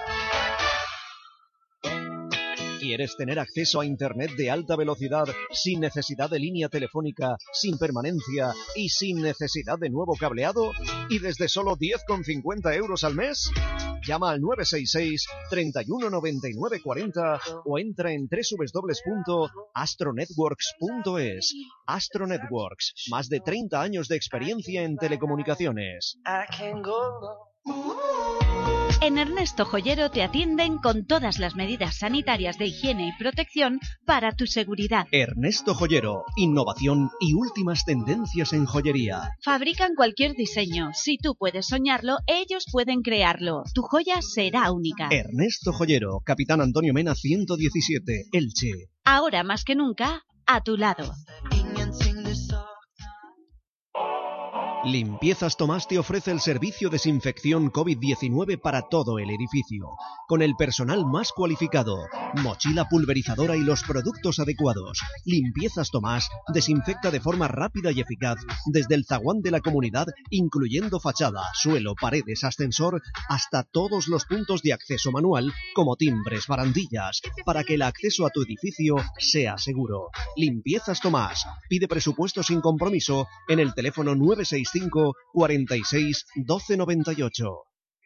¿Quieres tener acceso a Internet de alta velocidad sin necesidad de línea telefónica, sin permanencia y sin necesidad de nuevo cableado? ¿Y desde solo diez con cincuenta euros al mes? Llama al nueve seis seis, treinta y uno, noventa y nueve, cuarenta o entra en doble u doble u doble u punto astronetworks punto es. Astro Networks, más de treinta años de experiencia en telecomunicaciones. I can go En Ernesto Joyero te atienden con todas las medidas sanitarias de higiene y protección para tu seguridad. Ernesto Joyero, innovación y últimas tendencias en joyería. Fabrican cualquier diseño. Si tú puedes soñarlo, ellos pueden crearlo. Tu joya será única. Ernesto Joyero, Capitán Antonio Mena ciento diecisiete, Elche. Ahora más que nunca, a tu lado. Limpiezas Tomás te ofrece el servicio desinfección COVID diecinueve para todo el edificio, con el personal más cualificado, mochila pulverizadora y los productos adecuados. Limpiezas Tomás desinfecta de forma rápida y eficaz desde el zaguán de la comunidad, incluyendo fachada, suelo, paredes, ascensor, hasta todos los puntos de acceso manual, como timbres, barandillas, para que el acceso a tu edificio sea seguro. Limpiezas Tomás. Pide presupuesto sin compromiso en el teléfono nueve seis cinco, cuarenta y seis, doce noventa y ocho.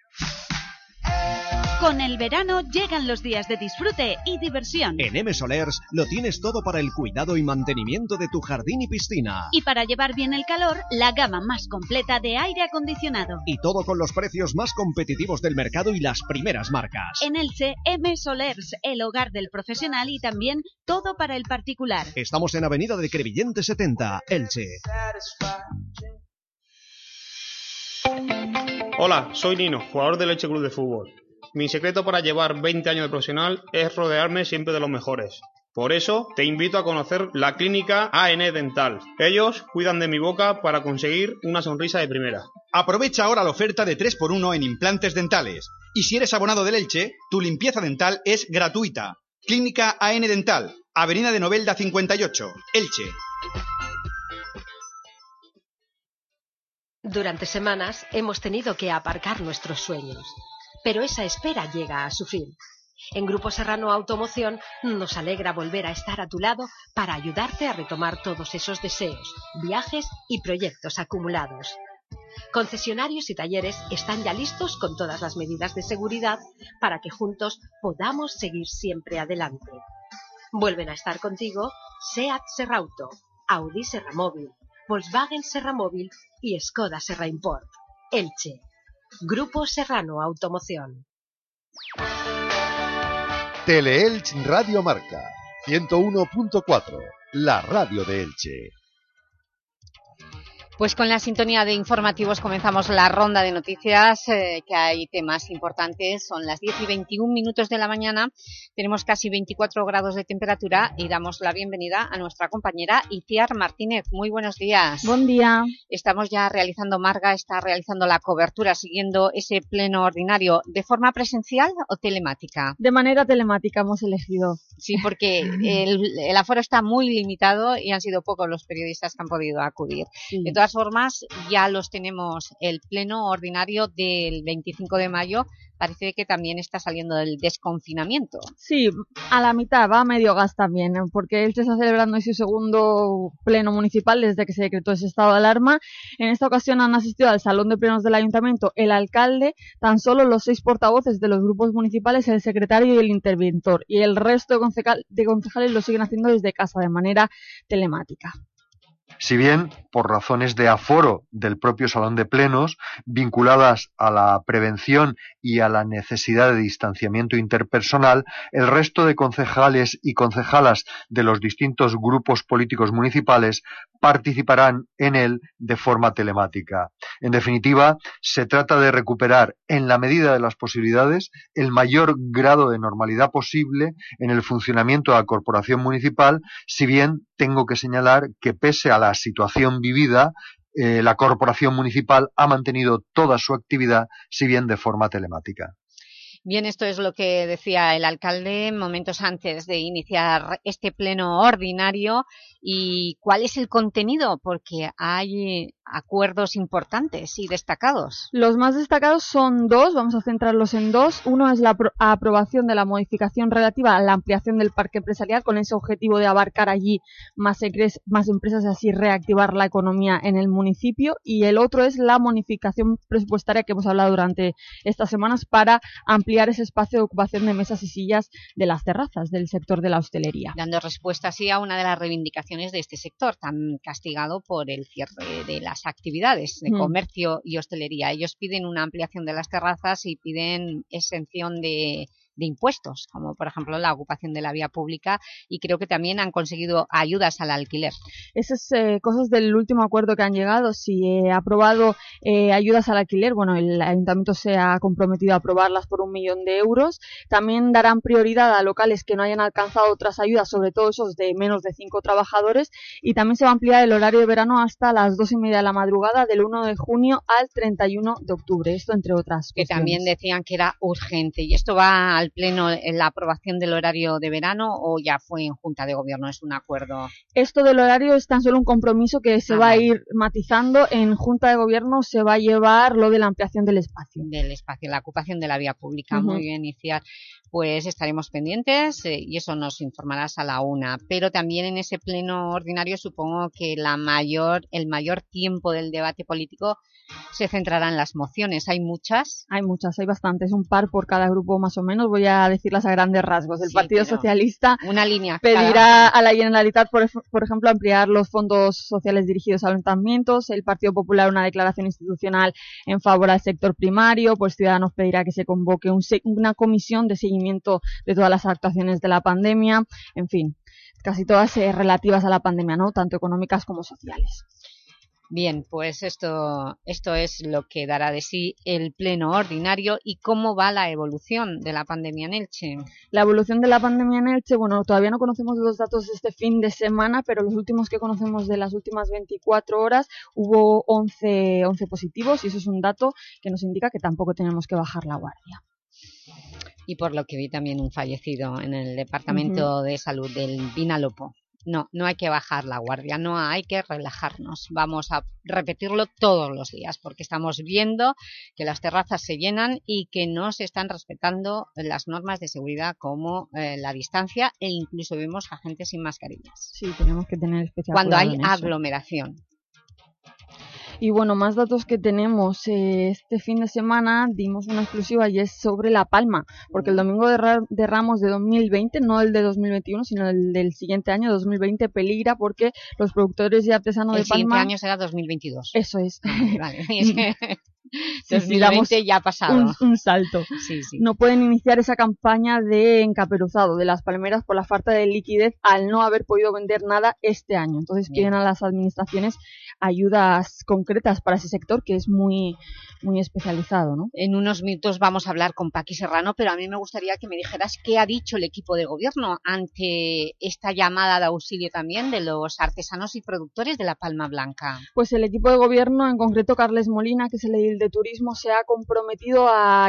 Con el verano llegan los días de disfrute y diversión. En M Solers lo tienes todo para el cuidado y mantenimiento de tu jardín y piscina. Y para llevar bien el calor, la gama más completa de aire acondicionado. Y todo con los precios más competitivos del mercado y las primeras marcas. En Elche, M Solers, el hogar del profesional y también todo para el particular. Estamos en Avenida de Crevillente setenta, Elche. Hola, soy Nino, jugador del Elche Club de Fútbol. Mi secreto para llevar veinte años de profesional es rodearme siempre de los mejores. Por eso te invito a conocer la clínica A N Dental. Ellos cuidan de mi boca para conseguir una sonrisa de primera. Aprovecha ahora la oferta de tres por uno en implantes dentales. Y si eres abonado del Elche, tu limpieza dental es gratuita. Clínica A N Dental, Avenida de Novelda cincuenta y ocho, Elche. Durante semanas hemos tenido que aparcar nuestros sueños, pero esa espera llega a su fin. En Grupo Serrano Automoción nos alegra volver a estar a tu lado para ayudarte a retomar todos esos deseos, viajes y proyectos acumulados. Concesionarios y talleres están ya listos con todas las medidas de seguridad para que juntos podamos seguir siempre adelante. Vuelven a estar contigo SEAT Serrauto, Audi Serramóvil, Volkswagen Serramóvil y Skoda Serra Import. Elche. Grupo Serrano Automoción. Teleelch Radio Marca ciento uno punto cuatro, la radio de Elche. Pues con la sintonía de informativos comenzamos la ronda de noticias, eh, que hay temas importantes. Son las diez y veintiún minutos de la mañana, tenemos casi veinticuatro grados de temperatura y damos la bienvenida a nuestra compañera Itziar Martínez. Muy buenos días. Buen día. Estamos ya realizando, Marga está realizando la cobertura, siguiendo ese pleno ordinario, ¿de forma presencial o telemática? De manera telemática hemos elegido. Sí, porque el, el aforo está muy limitado y han sido pocos los periodistas que han podido acudir. Sí. De todas formas, ya los tenemos. El pleno ordinario del veinticinco de mayo parece que también está saliendo del desconfinamiento. Sí, a la mitad, va a medio gas también, porque él se está celebrando su segundo pleno municipal desde que se decretó ese estado de alarma. En esta ocasión han asistido al salón de plenos del ayuntamiento el alcalde, tan solo los seis portavoces de los grupos municipales, el secretario y el interventor, y el resto de, concejal, de concejales lo siguen haciendo desde casa de manera telemática. Si bien, por razones de aforo del propio salón de plenos, vinculadas a la prevención y a la necesidad de distanciamiento interpersonal, el resto de concejales y concejalas de los distintos grupos políticos municipales participarán en él de forma telemática. En definitiva, se trata de recuperar, en la medida de las posibilidades, el mayor grado de normalidad posible en el funcionamiento de la corporación municipal, si bien tengo que señalar que pese a la situación vivida, eh, la corporación municipal ha mantenido toda su actividad, si bien de forma telemática. Bien, esto es lo que decía el alcalde momentos antes de iniciar este pleno ordinario. ¿Y cuál es el contenido? Porque hay acuerdos importantes y destacados. Los más destacados son dos, vamos a centrarlos en dos. Uno es la apro- aprobación de la modificación relativa a la ampliación del parque empresarial, con ese objetivo de abarcar allí más, más empresas y así reactivar la economía en el municipio. Y el otro es la modificación presupuestaria que hemos hablado durante estas semanas para ampliar ese espacio de ocupación de mesas y sillas de las terrazas del sector de la hostelería. Dando respuesta así a una de las reivindicaciones de este sector, tan castigado por el cierre de la las actividades de Mm. comercio y hostelería. Ellos piden una ampliación de las terrazas y piden exención de, de impuestos, como por ejemplo la ocupación de la vía pública, y creo que también han conseguido ayudas al alquiler. Esas eh, cosas del último acuerdo que han llegado, si eh, ha aprobado eh, ayudas al alquiler, bueno, el Ayuntamiento se ha comprometido a aprobarlas por un millón de euros. También darán prioridad a locales que no hayan alcanzado otras ayudas, sobre todo esos de menos de cinco trabajadores, y también se va a ampliar el horario de verano hasta las dos y media de la madrugada del uno de junio al treinta y uno de octubre, esto entre otras Que cuestiones. también decían que era urgente. ¿Y esto va al Pleno en la aprobación del horario de verano o ya fue en Junta de Gobierno? ¿Es un acuerdo? Esto del horario es tan solo un compromiso que se Ah, va vale. a ir matizando. En Junta de Gobierno se va a llevar lo de la ampliación del espacio. Del espacio, la ocupación de la vía pública. Ujú. Muy bien, Iciar. Pues estaremos pendientes eh, y eso nos informarás a la una. Pero también en ese pleno ordinario supongo que la mayor, el mayor tiempo del debate político se centrará en las mociones. ¿Hay muchas? Hay muchas, hay bastantes, un par por cada grupo más o menos. Voy a decirlas a grandes rasgos. El Sí, Partido pero Socialista una línea pedirá cada- a la Generalitat, por, ej- por ejemplo, ampliar los fondos sociales dirigidos a ayuntamientos. El Partido Popular una declaración institucional en favor al sector primario. Pues Ciudadanos pedirá que se convoque un se- una comisión de seguimiento de todas las actuaciones de la pandemia. En fin, casi todas eh, relativas a la pandemia, ¿no? Tanto económicas como sociales. Bien, pues esto, esto es lo que dará de sí el pleno ordinario. ¿Y cómo va la evolución de la pandemia en Elche? La evolución de la pandemia en Elche, bueno, todavía no conocemos los datos de este fin de semana, pero los últimos que conocemos de las últimas veinticuatro horas hubo once, once positivos, y eso es un dato que nos indica que tampoco tenemos que bajar la guardia. Y por lo que vi también un fallecido en el Departamento Ujú. de Salud del Vinalopó. No, no hay que bajar la guardia, no hay que relajarnos. Vamos a repetirlo todos los días porque estamos viendo que las terrazas se llenan y que no se están respetando las normas de seguridad como eh, la distancia, e incluso vemos a gente sin mascarillas. Sí, tenemos que tener especial Cuando cuidado hay en eso. aglomeración. Y bueno, más datos que tenemos. Eh, este fin de semana dimos una exclusiva y es sobre La Palma, porque el Domingo de, Ra- de Ramos de dos mil veinte, no el de dos mil veintiuno, sino el del siguiente año, dos mil veinte, peligra porque los productores y artesanos El de siguiente Palma... año será dos mil veintidós. Eso es. Vale, vale. Es que Sí, sí, dos mil veinte damos ya ha pasado. Un, un salto. Sí, sí. No pueden iniciar esa campaña de encaperuzado de las palmeras por la falta de liquidez al no haber podido vender nada este año. Entonces Bien. piden a las administraciones ayudas concretas para ese sector que es muy, muy especializado, ¿no? En unos minutos vamos a hablar con Paqui Serrano, pero a mí me gustaría que me dijeras qué ha dicho el equipo de gobierno ante esta llamada de auxilio también de los artesanos y productores de la Palma Blanca. Pues el equipo de gobierno, en concreto Carles Molina, que es el edil de turismo, se ha comprometido a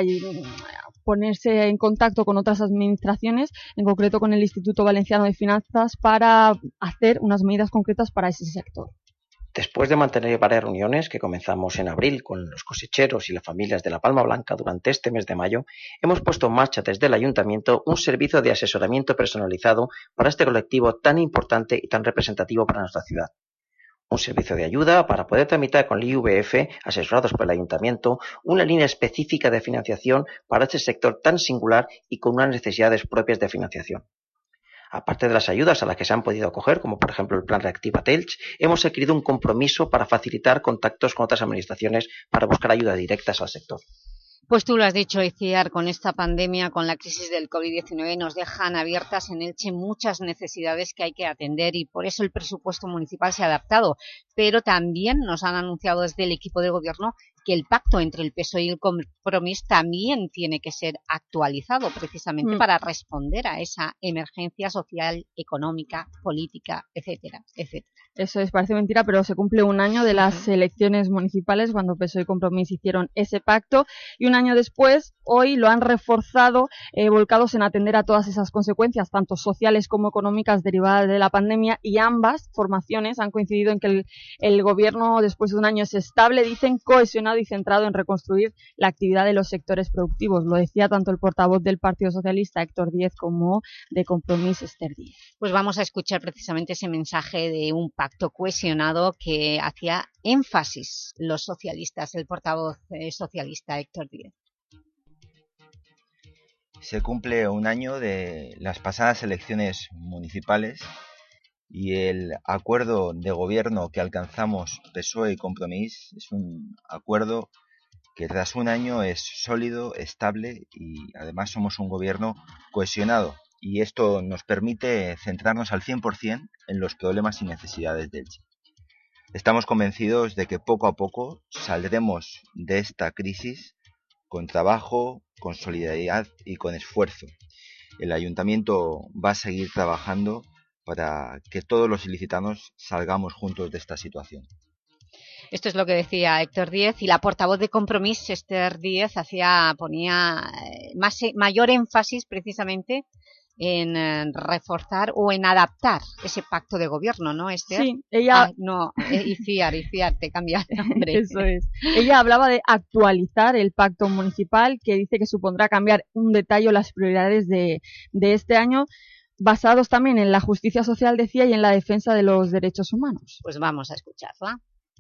ponerse en contacto con otras administraciones, en concreto con el Instituto Valenciano de Finanzas, para hacer unas medidas concretas para ese sector. Después de mantener varias reuniones que comenzamos en abril con los cosecheros y las familias de la Palma Blanca durante este mes de mayo, hemos puesto en marcha desde el Ayuntamiento un servicio de asesoramiento personalizado para este colectivo tan importante y tan representativo para nuestra ciudad. Un servicio de ayuda para poder tramitar con el I V F, asesorados por el Ayuntamiento, una línea específica de financiación para este sector tan singular y con unas necesidades propias de financiación. Aparte de las ayudas a las que se han podido acoger, como por ejemplo el Plan Reactiva Elche, hemos adquirido un compromiso para facilitar contactos con otras administraciones para buscar ayudas directas al sector. Pues tú lo has dicho, Iciar, con esta pandemia, con la crisis del COVID diecinueve, nos dejan abiertas en Elche muchas necesidades que hay que atender y por eso el presupuesto municipal se ha adaptado. Pero también nos han anunciado desde el equipo de gobierno que el pacto entre el P S O E y el Compromís también tiene que ser actualizado precisamente Mm. para responder a esa emergencia social, económica, política, etcétera, etcétera. Eso es, parece mentira, pero se cumple un año de las elecciones municipales cuando P S O E y Compromís hicieron ese pacto, y un año después, hoy lo han reforzado, eh, volcados en atender a todas esas consecuencias, tanto sociales como económicas derivadas de la pandemia, y ambas formaciones han coincidido en que el, el gobierno, después de un año, es estable, dicen, cohesionado y centrado en reconstruir la actividad de los sectores productivos. Lo decía tanto el portavoz del Partido Socialista, Héctor Díez, como de Compromís, Esther Díez. Pues vamos a escuchar precisamente ese mensaje de un pacto cohesionado que hacía énfasis los socialistas, el portavoz eh, socialista Héctor Díez. Se cumple un año de las pasadas elecciones municipales y el acuerdo de gobierno que alcanzamos P S O E y Compromís es un acuerdo que tras un año es sólido, estable y además somos un gobierno cohesionado, y esto nos permite centrarnos al cien por cien en los problemas y necesidades de Elche. Estamos convencidos de que poco a poco saldremos de esta crisis con trabajo, con solidaridad y con esfuerzo. El Ayuntamiento va a seguir trabajando para que todos los ilicitanos salgamos juntos de esta situación. Esto es lo que decía Héctor Díez, y la portavoz de Compromís, Esther Díez, hacía, ponía más, mayor énfasis precisamente en eh, reforzar o en adaptar ese pacto de gobierno, ¿no, Esther? Sí, ella... Ah, no, eh, Iciar, Iciar, te cambia de nombre. Eso es. Ella hablaba de actualizar el pacto municipal, que dice que supondrá cambiar un detalle o las prioridades de, de este año, basados también en la justicia social, decía, y en la defensa de los derechos humanos. Pues vamos a escucharla.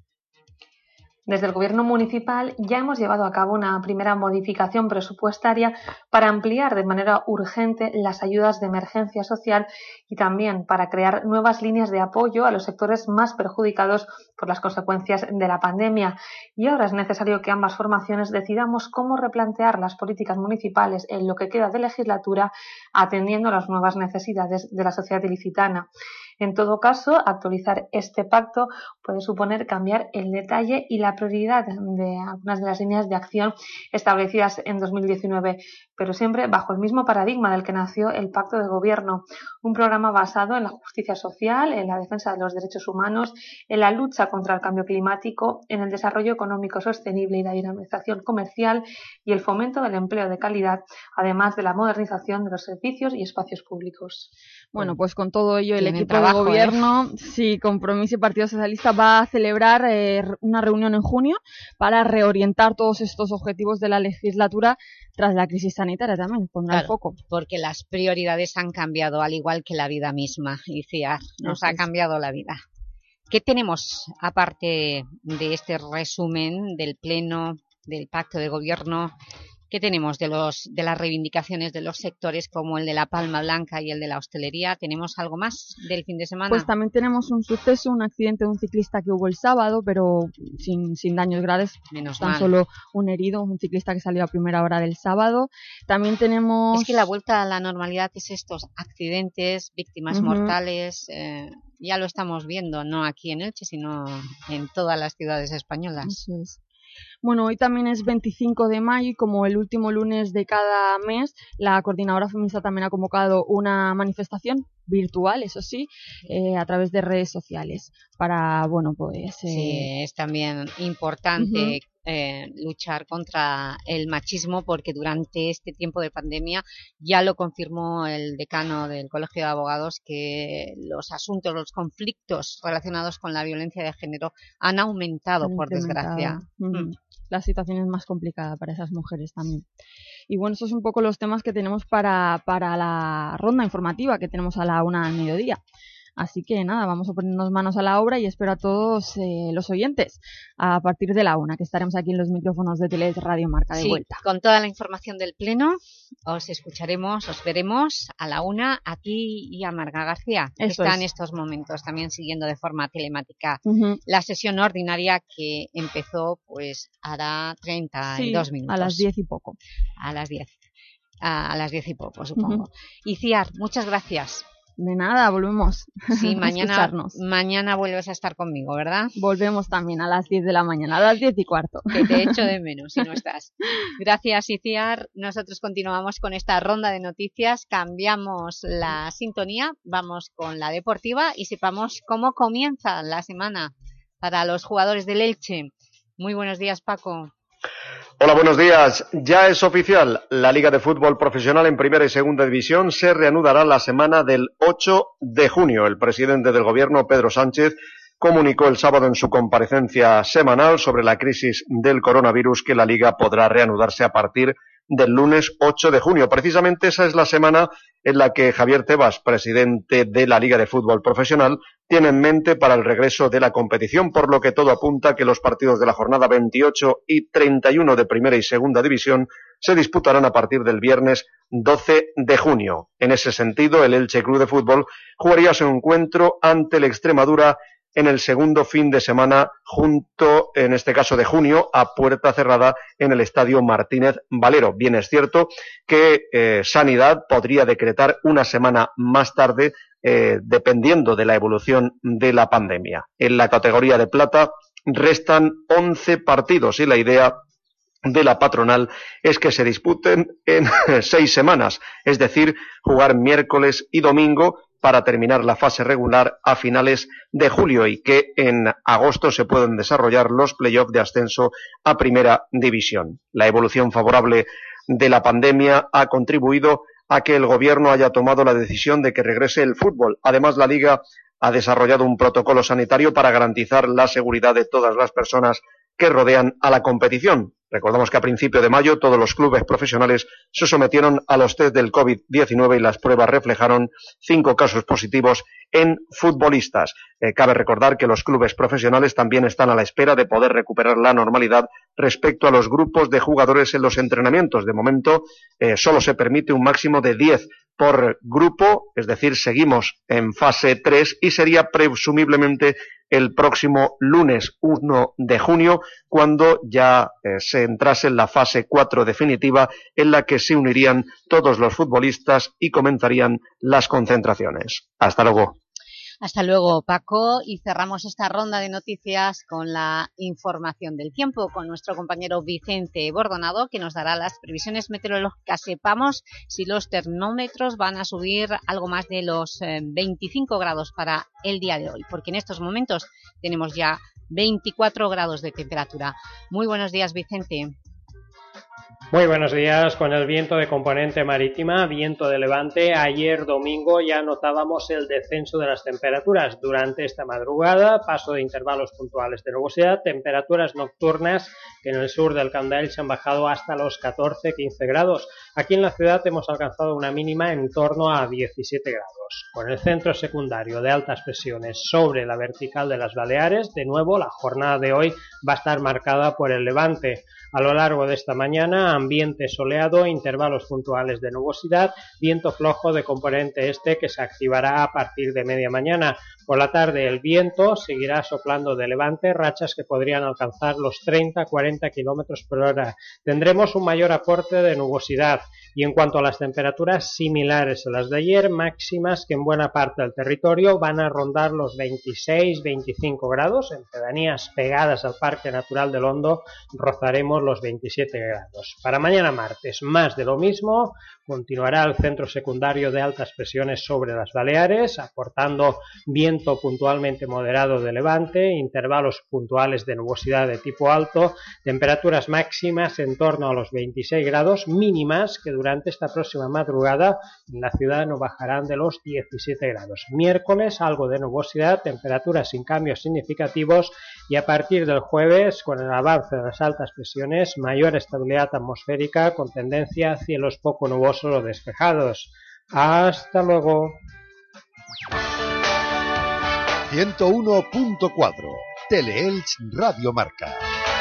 Desde el Gobierno municipal ya hemos llevado a cabo una primera modificación presupuestaria para ampliar de manera urgente las ayudas de emergencia social y también para crear nuevas líneas de apoyo a los sectores más perjudicados por las consecuencias de la pandemia. Y ahora es necesario que ambas formaciones decidamos cómo replantear las políticas municipales en lo que queda de legislatura, atendiendo a las nuevas necesidades de la sociedad ilicitana. En todo caso, actualizar este pacto puede suponer cambiar el detalle y la prioridad de algunas de las líneas de acción establecidas en dos mil diecinueve, pero siempre bajo el mismo paradigma del que nació el Pacto de Gobierno, un programa basado en la justicia social, en la defensa de los derechos humanos, en la lucha contra el cambio climático, en el desarrollo económico sostenible y la dinamización comercial y el fomento del empleo de calidad, además de la modernización de los servicios y espacios públicos. Bueno, pues con todo ello el equipo trabajo, de gobierno, ¿eh? sí, Compromís y Partido Socialista va a celebrar eh, una reunión en junio para reorientar todos estos objetivos de la legislatura tras la crisis sanitaria también, pondrá el Claro, foco. porque las prioridades han cambiado, al igual que la vida misma, Iciar, nos Así ha es. cambiado la vida. ¿Qué tenemos, aparte de este resumen del Pleno, del Pacto de Gobierno? ¿Qué tenemos de, los, de las reivindicaciones de los sectores como el de la Palma Blanca y el de la hostelería? ¿Tenemos algo más del fin de semana? Pues también tenemos un suceso, un accidente de un ciclista que hubo el sábado, pero sin, sin daños graves, Menos tan mal. solo un herido, un ciclista que salió a primera hora del sábado. También tenemos... Es que la vuelta a la normalidad es estos accidentes, víctimas Ujú. mortales, eh, ya lo estamos viendo, no aquí en Elche, sino en todas las ciudades españolas. Eso es. Bueno, hoy también es veinticinco de mayo y como el último lunes de cada mes, la Coordinadora Feminista también ha convocado una manifestación virtual, eso sí, eh, a través de redes sociales para, bueno, pues... Eh... Sí, es también importante Ujú. eh, luchar contra el machismo, porque durante este tiempo de pandemia ya lo confirmó el decano del Colegio de Abogados, que los asuntos, los conflictos relacionados con la violencia de género han aumentado, Han por incrementado. desgracia. Ujú. Mm. La situación es más complicada para esas mujeres también. Y bueno, esos son un poco los temas que tenemos para, para la ronda informativa que tenemos a la una al mediodía. Así que nada, vamos a ponernos manos a la obra y espero a todos eh, los oyentes a partir de la una, que estaremos aquí en los micrófonos de Tele Radio Marca de Sí, vuelta. con toda la información del Pleno, os escucharemos, os veremos a la una a ti y a Marga García, que Eso está es. en estos momentos también siguiendo de forma telemática Ujú. la sesión ordinaria que empezó pues hará treinta y dos Sí, minutos. a las diez y poco. A las diez. A, a las diez y poco, supongo. Iciar, muchas gracias. De nada, volvemos Sí, a mañana, escucharnos. mañana vuelves a estar conmigo, ¿verdad? Volvemos también a las diez de la mañana, a las diez y cuarto. Que te echo de menos si no estás. Gracias, Iciar. Nosotros continuamos con esta ronda de noticias, cambiamos la sintonía, vamos con la deportiva y sepamos cómo comienza la semana para los jugadores del Elche. Muy buenos días, Paco. Hola, buenos días. Ya es oficial, la Liga de Fútbol Profesional en Primera y Segunda División se reanudará la semana del ocho de junio. El presidente del Gobierno, Pedro Sánchez, comunicó el sábado en su comparecencia semanal sobre la crisis del coronavirus que la Liga podrá reanudarse a partir del lunes ocho de junio. Precisamente esa es la semana en la que Javier Tebas, presidente de la Liga de Fútbol Profesional, tiene en mente para el regreso de la competición, por lo que todo apunta a que los partidos de la jornada veintiocho y treinta y uno de Primera y Segunda División se disputarán a partir del viernes doce de junio. En ese sentido, el Elche Club de Fútbol jugaría su encuentro ante el Extremadura en el segundo fin de semana, junto, en este caso de junio, a puerta cerrada en el Estadio Martínez Valero. Bien es cierto que eh, Sanidad podría decretar una semana más tarde, eh, dependiendo de la evolución de la pandemia. En la categoría de plata restan once partidos y la idea de la patronal es que se disputen en seis semanas, es decir, jugar miércoles y domingo para terminar la fase regular a finales de julio y que en agosto se pueden desarrollar los playoffs de ascenso a primera división. La evolución favorable de la pandemia ha contribuido a que el gobierno haya tomado la decisión de que regrese el fútbol. Además, la Liga ha desarrollado un protocolo sanitario para garantizar la seguridad de todas las personas que rodean a la competición. Recordamos que a principio de mayo todos los clubes profesionales se sometieron a los test del COVID diecinueve y las pruebas reflejaron cinco casos positivos en futbolistas. Eh, cabe recordar que los clubes profesionales también están a la espera de poder recuperar la normalidad respecto a los grupos de jugadores en los entrenamientos. De momento, eh, solo se permite un máximo de diez por grupo, es decir, seguimos en fase tres y sería presumiblemente el próximo lunes uno de junio, cuando ya eh, se entrase en la fase cuatro definitiva, en la que se unirían todos los futbolistas y comenzarían las concentraciones. Hasta luego. Hasta luego, Paco, y cerramos esta ronda de noticias con la información del tiempo, con nuestro compañero Vicente Bordonado, que nos dará las previsiones meteorológicas. Sepamos si los termómetros van a subir algo más de los eh, veinticinco grados para el día de hoy, porque en estos momentos tenemos ya veinticuatro grados de temperatura. Muy buenos días, Vicente. Muy buenos días. Con el viento de componente marítima, viento de levante, ayer domingo ya notábamos el descenso de las temperaturas. Durante esta madrugada, paso de intervalos puntuales de nubosidad, temperaturas nocturnas que en el sur del Camp de Elche han bajado hasta los catorce a quince grados. Aquí en la ciudad hemos alcanzado una mínima en torno a diecisiete grados. Con el centro secundario de altas presiones sobre la vertical de las Baleares, de nuevo la jornada de hoy va a estar marcada por el levante. A lo largo de esta mañana, ambiente soleado, intervalos puntuales de nubosidad, viento flojo de componente este que se activará a partir de media mañana. Por la tarde el viento seguirá soplando de levante, rachas que podrían alcanzar los treinta a cuarenta kilómetros por hora. Tendremos un mayor aporte de nubosidad y en cuanto a las temperaturas similares a las de ayer, máximas que en buena parte del territorio van a rondar los veintiséis a veinticinco grados. En pedanías pegadas al Parque Natural del Hondo rozaremos los veintisiete grados. Para mañana martes, más de lo mismo, continuará el centro secundario de altas presiones sobre las Baleares, aportando viento puntualmente moderado de levante, intervalos puntuales de nubosidad de tipo alto, temperaturas máximas en torno a los veintiséis grados, mínimas que durante esta próxima madrugada en la ciudad no bajarán de los diecisiete grados. Miércoles, algo de nubosidad, temperaturas sin cambios significativos y a partir del jueves, con el avance de las altas presiones, mayor estabilidad atmosférica con tendencia a cielos poco nubosos o despejados. Hasta luego. ciento uno punto cuatro Teleelch Radio Marca.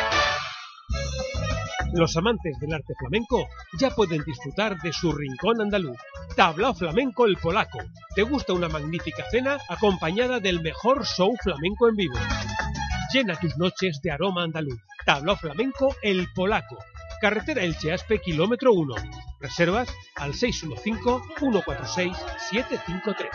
Los amantes del arte flamenco ya pueden disfrutar de su rincón andaluz. Tablao Flamenco El Polaco. ¿Te gusta una magnífica cena acompañada del mejor show flamenco en vivo? Llena tus noches de aroma andaluz. Tablao Flamenco El Polaco. Carretera Elche Aspe, kilómetro uno. Reservas al seis uno cinco, uno cuatro seis, siete cinco tres.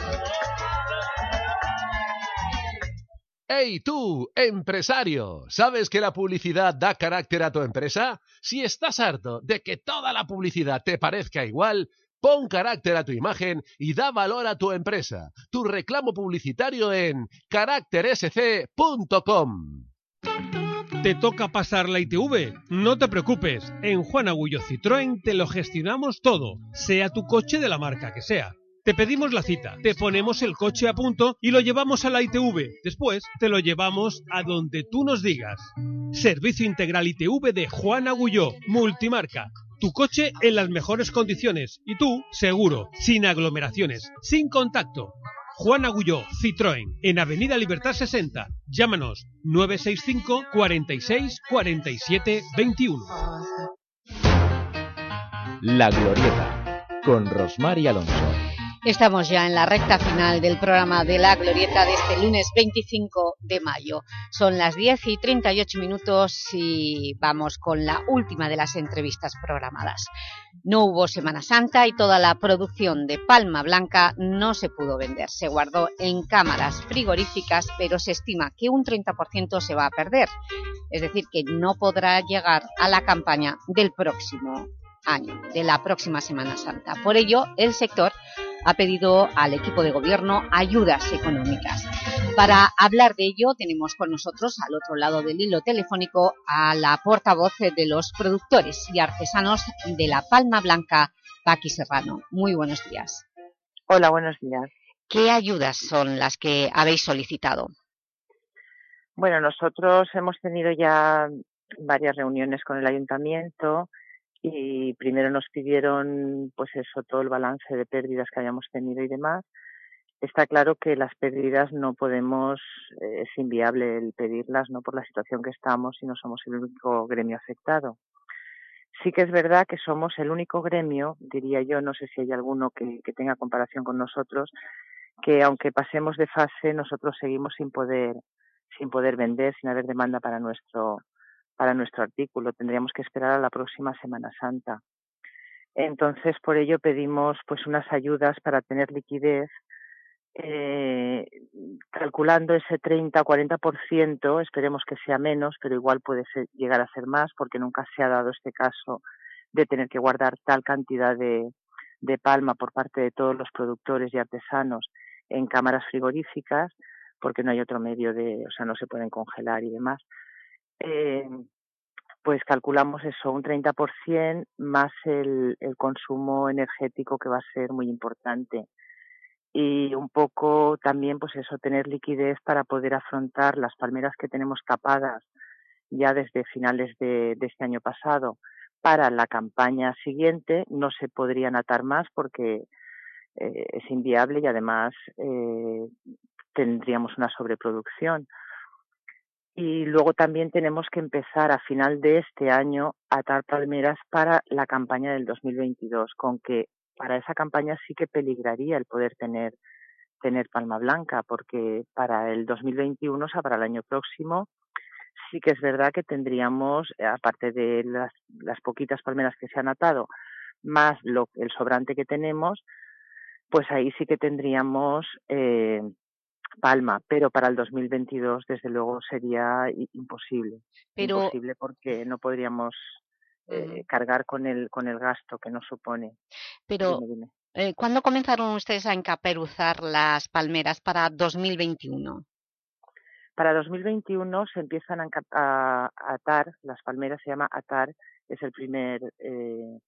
¡Hey tú, empresario! ¿Sabes que la publicidad da carácter a tu empresa? Si estás harto de que toda la publicidad te parezca igual, pon carácter a tu imagen y da valor a tu empresa. Tu reclamo publicitario en carácter s c punto com. ¿Te toca pasar la I T V? No te preocupes, en Juan Agullo Citroën te lo gestionamos todo, sea tu coche de la marca que sea. Te pedimos la cita, te ponemos el coche a punto y lo llevamos a la I T V. Después te lo llevamos a donde tú nos digas. Servicio integral I T V de Juan Agulló, multimarca. Tu coche en las mejores condiciones y tú, seguro, sin aglomeraciones, sin contacto. Juan Agulló Citroën, en Avenida Libertad sesenta. Llámanos nueve seis cinco, cuarenta y seis, cuarenta y siete, veintiuno. La Glorieta, con Rosmar y Alonso. Estamos ya en la recta final del programa de La Glorieta de este lunes veinticinco de mayo. Son las diez y treinta y ocho minutos y vamos con la última de las entrevistas programadas. No hubo Semana Santa y toda la producción de Palma Blanca no se pudo vender. Se guardó en cámaras frigoríficas, pero se estima que un treinta por ciento se va a perder. Es decir, que no podrá llegar a la campaña del próximo año, de la próxima Semana Santa. Por ello, el sector ha pedido al equipo de gobierno ayudas económicas. Para hablar de ello tenemos con nosotros, al otro lado del hilo telefónico, a la portavoz de los productores y artesanos de la Palma Blanca, Paqui Serrano. Muy buenos días. Hola, buenos días. ¿Qué ayudas son las que habéis solicitado? Bueno, nosotros hemos tenido ya varias reuniones con el ayuntamiento y primero nos pidieron, pues eso, todo el balance de pérdidas que hayamos tenido y demás. Está claro que las pérdidas no podemos, eh, es inviable el pedirlas, ¿no?, por la situación que estamos y no somos el único gremio afectado. Sí que es verdad que somos el único gremio, diría yo, no sé si hay alguno que, que tenga comparación con nosotros, que aunque pasemos de fase, nosotros seguimos sin poder, sin poder vender, sin haber demanda para nuestro para nuestro artículo. Tendríamos que esperar a la próxima Semana Santa. Entonces, por ello pedimos pues unas ayudas para tener liquidez, eh, calculando ese treinta o cuarenta por ciento, esperemos que sea menos, pero igual puede ser, llegar a ser más, porque nunca se ha dado este caso de tener que guardar tal cantidad de, de palma por parte de todos los productores y artesanos en cámaras frigoríficas, porque no hay otro medio de, o sea, no se pueden congelar y demás. Eh, pues calculamos eso, un treinta por ciento más el, el consumo energético, que va a ser muy importante. Y un poco también, pues eso, tener liquidez para poder afrontar las palmeras que tenemos capadas ya desde finales de, de este año pasado para la campaña siguiente. No se podrían atar más porque eh, es inviable y además eh, tendríamos una sobreproducción. Y luego también tenemos que empezar a final de este año a atar palmeras para la campaña del dos mil veintidós, con que para esa campaña sí que peligraría el poder tener tener palma blanca, porque para el dos mil veintiuno, o sea, para el año próximo, sí que es verdad que tendríamos, aparte de las, las poquitas palmeras que se han atado, más lo, el sobrante que tenemos, pues ahí sí que tendríamos eh, palma, pero para el dos mil veintidós desde luego sería imposible, pero... imposible porque no podríamos eh, uh-huh. cargar con el con el gasto que nos supone. Pero, dime, dime. Eh, ¿cuándo comenzaron ustedes a encaperuzar las palmeras para dos mil veintiuno? Para dos mil veintiuno se empiezan a, a, a atar, las palmeras se llama atar, es el primer eh,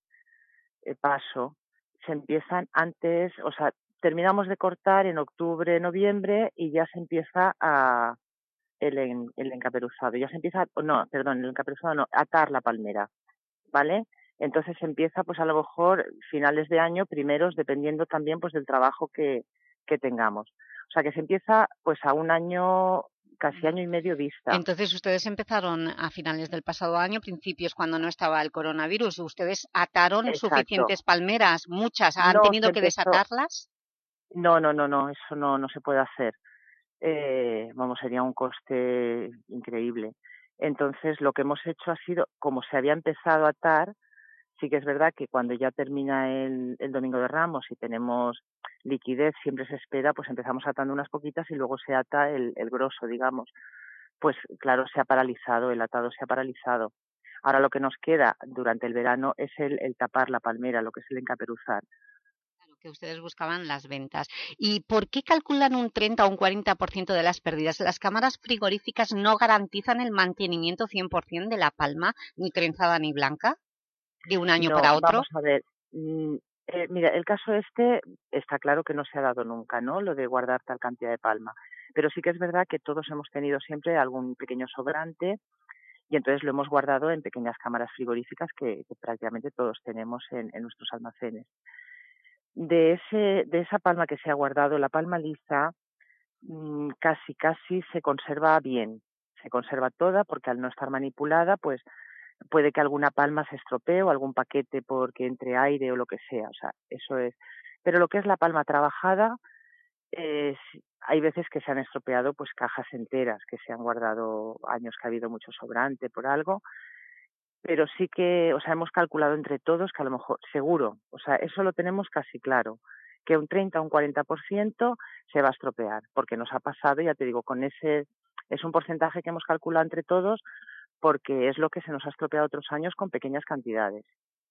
paso. Se empiezan antes, o sea, terminamos de cortar en octubre, noviembre y ya se empieza a el, en, el encaperuzado. Ya se empieza, no, perdón, el encaperuzado no, atar la palmera, ¿vale? Entonces se empieza pues a lo mejor finales de año, primeros, dependiendo también pues del trabajo que, que tengamos. O sea que se empieza pues a un año, casi año y medio vista. Entonces ustedes empezaron a finales del pasado año, principios cuando no estaba el coronavirus. ¿Ustedes ataron Exacto. suficientes palmeras? ¿Muchas? ¿Han no, tenido que empezó... desatarlas? No, no, no, no, eso no, no se puede hacer. Eh, vamos, sería un coste increíble. Entonces, lo que hemos hecho ha sido, como se había empezado a atar, sí que es verdad que cuando ya termina el, el Domingo de Ramos y tenemos liquidez, siempre se espera, pues empezamos atando unas poquitas y luego se ata el, el grosso, digamos. Pues claro, se ha paralizado, el atado se ha paralizado. Ahora lo que nos queda durante el verano es el, el tapar la palmera, lo que es el encaperuzar. Que ustedes buscaban las ventas. ¿Y por qué calculan un treinta o un cuarenta por ciento de las pérdidas? ¿Las cámaras frigoríficas no garantizan el mantenimiento cien por ciento de la palma, ni trenzada ni blanca, de un año no, para otro? Vamos a ver, mm, eh, mira, el caso este está claro que no se ha dado nunca, ¿no?, lo de guardar tal cantidad de palma, pero sí que es verdad que todos hemos tenido siempre algún pequeño sobrante y entonces lo hemos guardado en pequeñas cámaras frigoríficas que, que prácticamente todos tenemos en, en nuestros almacenes. De ese de esa palma que se ha guardado, la palma lisa, mmm, casi casi se conserva bien, se conserva toda porque al no estar manipulada, pues puede que alguna palma se estropee o algún paquete porque entre aire o lo que sea, o sea, eso es. Pero lo que es la palma trabajada, eh, hay veces que se han estropeado pues cajas enteras, que se han guardado años que ha habido mucho sobrante por algo, pero sí que, o sea, hemos calculado entre todos que a lo mejor, seguro, o sea, eso lo tenemos casi claro, que un treinta o un cuarenta por ciento se va a estropear, porque nos ha pasado, ya te digo, con ese, es un porcentaje que hemos calculado entre todos, porque es lo que se nos ha estropeado otros años con pequeñas cantidades.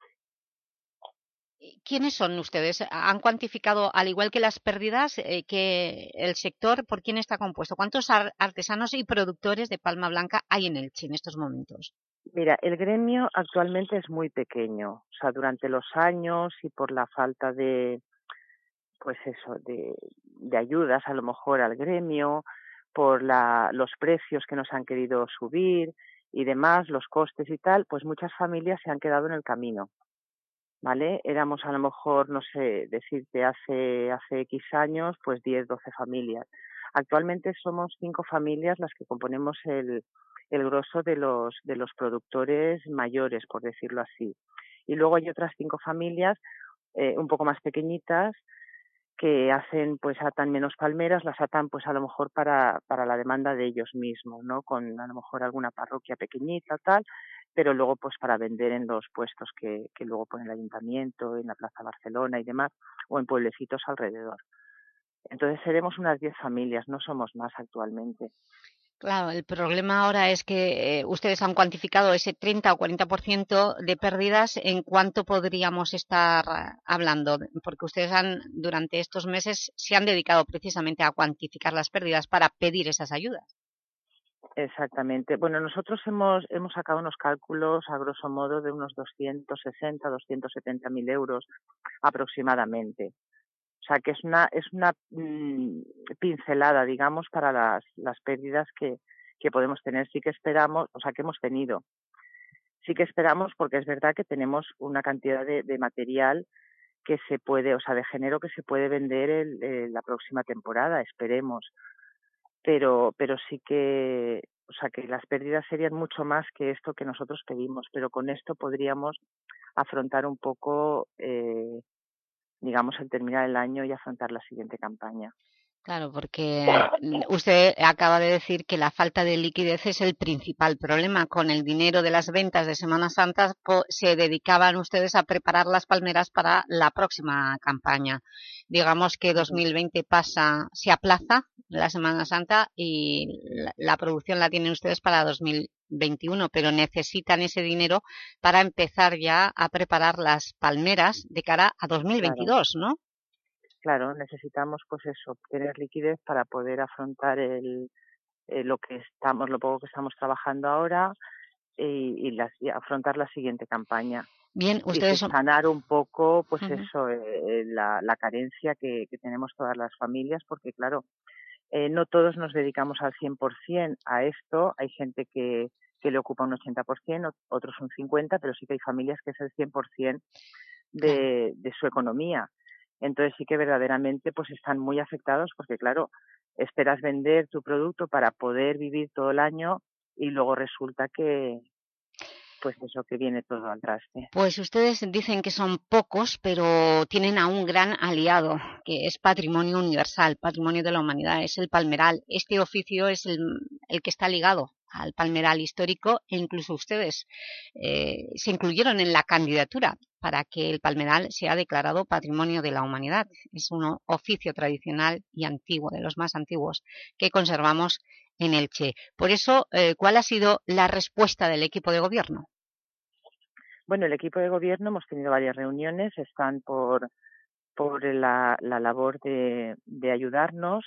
¿Quiénes son ustedes? ¿Han cuantificado, al igual que las pérdidas, eh, que el sector, por quién está compuesto? ¿Cuántos ar artesanos y productores de palma blanca hay en Elche en estos momentos? Mira, el gremio actualmente es muy pequeño, o sea, durante los años y por la falta de, pues eso, de, de ayudas a lo mejor al gremio, por la, los precios que nos han querido subir y demás, los costes y tal, pues muchas familias se han quedado en el camino. ¿Vale? Éramos a lo mejor, no sé, decirte hace hace X años, pues diez, doce familias. Actualmente somos cinco familias las que componemos el, el grosso de los, de los productores mayores, por decirlo así. Y luego hay otras cinco familias eh, un poco más pequeñitas que hacen, pues atan menos palmeras, las atan pues a lo mejor para, para la demanda de ellos mismos, ¿no? Con a lo mejor alguna parroquia pequeñita, tal, pero luego pues para vender en los puestos que, que luego pone el ayuntamiento, en la Plaza Barcelona y demás, o en pueblecitos alrededor. Entonces seremos unas diez familias, no somos más actualmente. Claro, el problema ahora es que eh, ustedes han cuantificado ese treinta o cuarenta por ciento de pérdidas. ¿En cuánto podríamos estar hablando? Porque ustedes han, durante estos meses se han dedicado precisamente a cuantificar las pérdidas para pedir esas ayudas. Exactamente. Bueno, nosotros hemos hemos sacado unos cálculos a grosso modo de unos doscientos sesenta, doscientos setenta mil euros aproximadamente. O sea, que es una es una mmm, pincelada, digamos, para las, las pérdidas que, que podemos tener. Sí que esperamos, o sea, que hemos tenido. Sí que esperamos, porque es verdad que tenemos una cantidad de, de material que se puede, o sea, de género que se puede vender el, el, la próxima temporada, esperemos. Pero, pero sí que, o sea, que las pérdidas serían mucho más que esto que nosotros pedimos, pero con esto podríamos afrontar un poco, eh, digamos, el terminar el año y afrontar la siguiente campaña. Claro, porque usted acaba de decir que la falta de liquidez es el principal problema. Con el dinero de las ventas de Semana Santa se dedicaban ustedes a preparar las palmeras para la próxima campaña. Digamos que dos mil veinte pasa, se aplaza la Semana Santa y la, la producción la tienen ustedes para dos mil veintiuno, pero necesitan ese dinero para empezar ya a preparar las palmeras de cara a dos mil veintidós, claro. ¿no? Claro, necesitamos pues eso, tener liquidez para poder afrontar el, eh, lo que estamos, lo poco que estamos trabajando ahora y, y, las, y afrontar la siguiente campaña. Bien, ustedes y sanar un poco, pues uh-huh. eso, eh, la, la carencia que, que tenemos todas las familias, porque claro, eh, no todos nos dedicamos al cien por ciento a esto, hay gente que, que le ocupa un ochenta por ciento, otros un cincuenta por ciento, pero sí que hay familias que es el cien por ciento de, claro. de su economía. Entonces sí que verdaderamente pues están muy afectados porque, claro, esperas vender tu producto para poder vivir todo el año y luego resulta que, pues eso, que viene todo al traste. Pues ustedes dicen que son pocos, pero tienen a un gran aliado, que es Patrimonio Universal, Patrimonio de la Humanidad, es el palmeral. Este oficio es el, el que está ligado al palmeral histórico e incluso ustedes eh, se incluyeron en la candidatura para que el palmeral sea declarado Patrimonio de la Humanidad. Es un oficio tradicional y antiguo, de los más antiguos, que conservamos en Elche. Por eso, eh, ¿cuál ha sido la respuesta del equipo de gobierno? Bueno, el equipo de gobierno hemos tenido varias reuniones, están por, por la, la labor de, de ayudarnos,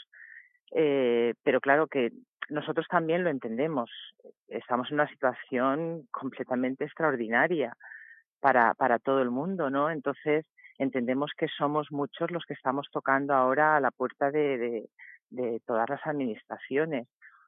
eh, pero claro que nosotros también lo entendemos. Estamos en una situación completamente extraordinaria para, para todo el mundo, ¿no? Entonces, entendemos que somos muchos los que estamos tocando ahora a la puerta de, de, de todas las administraciones.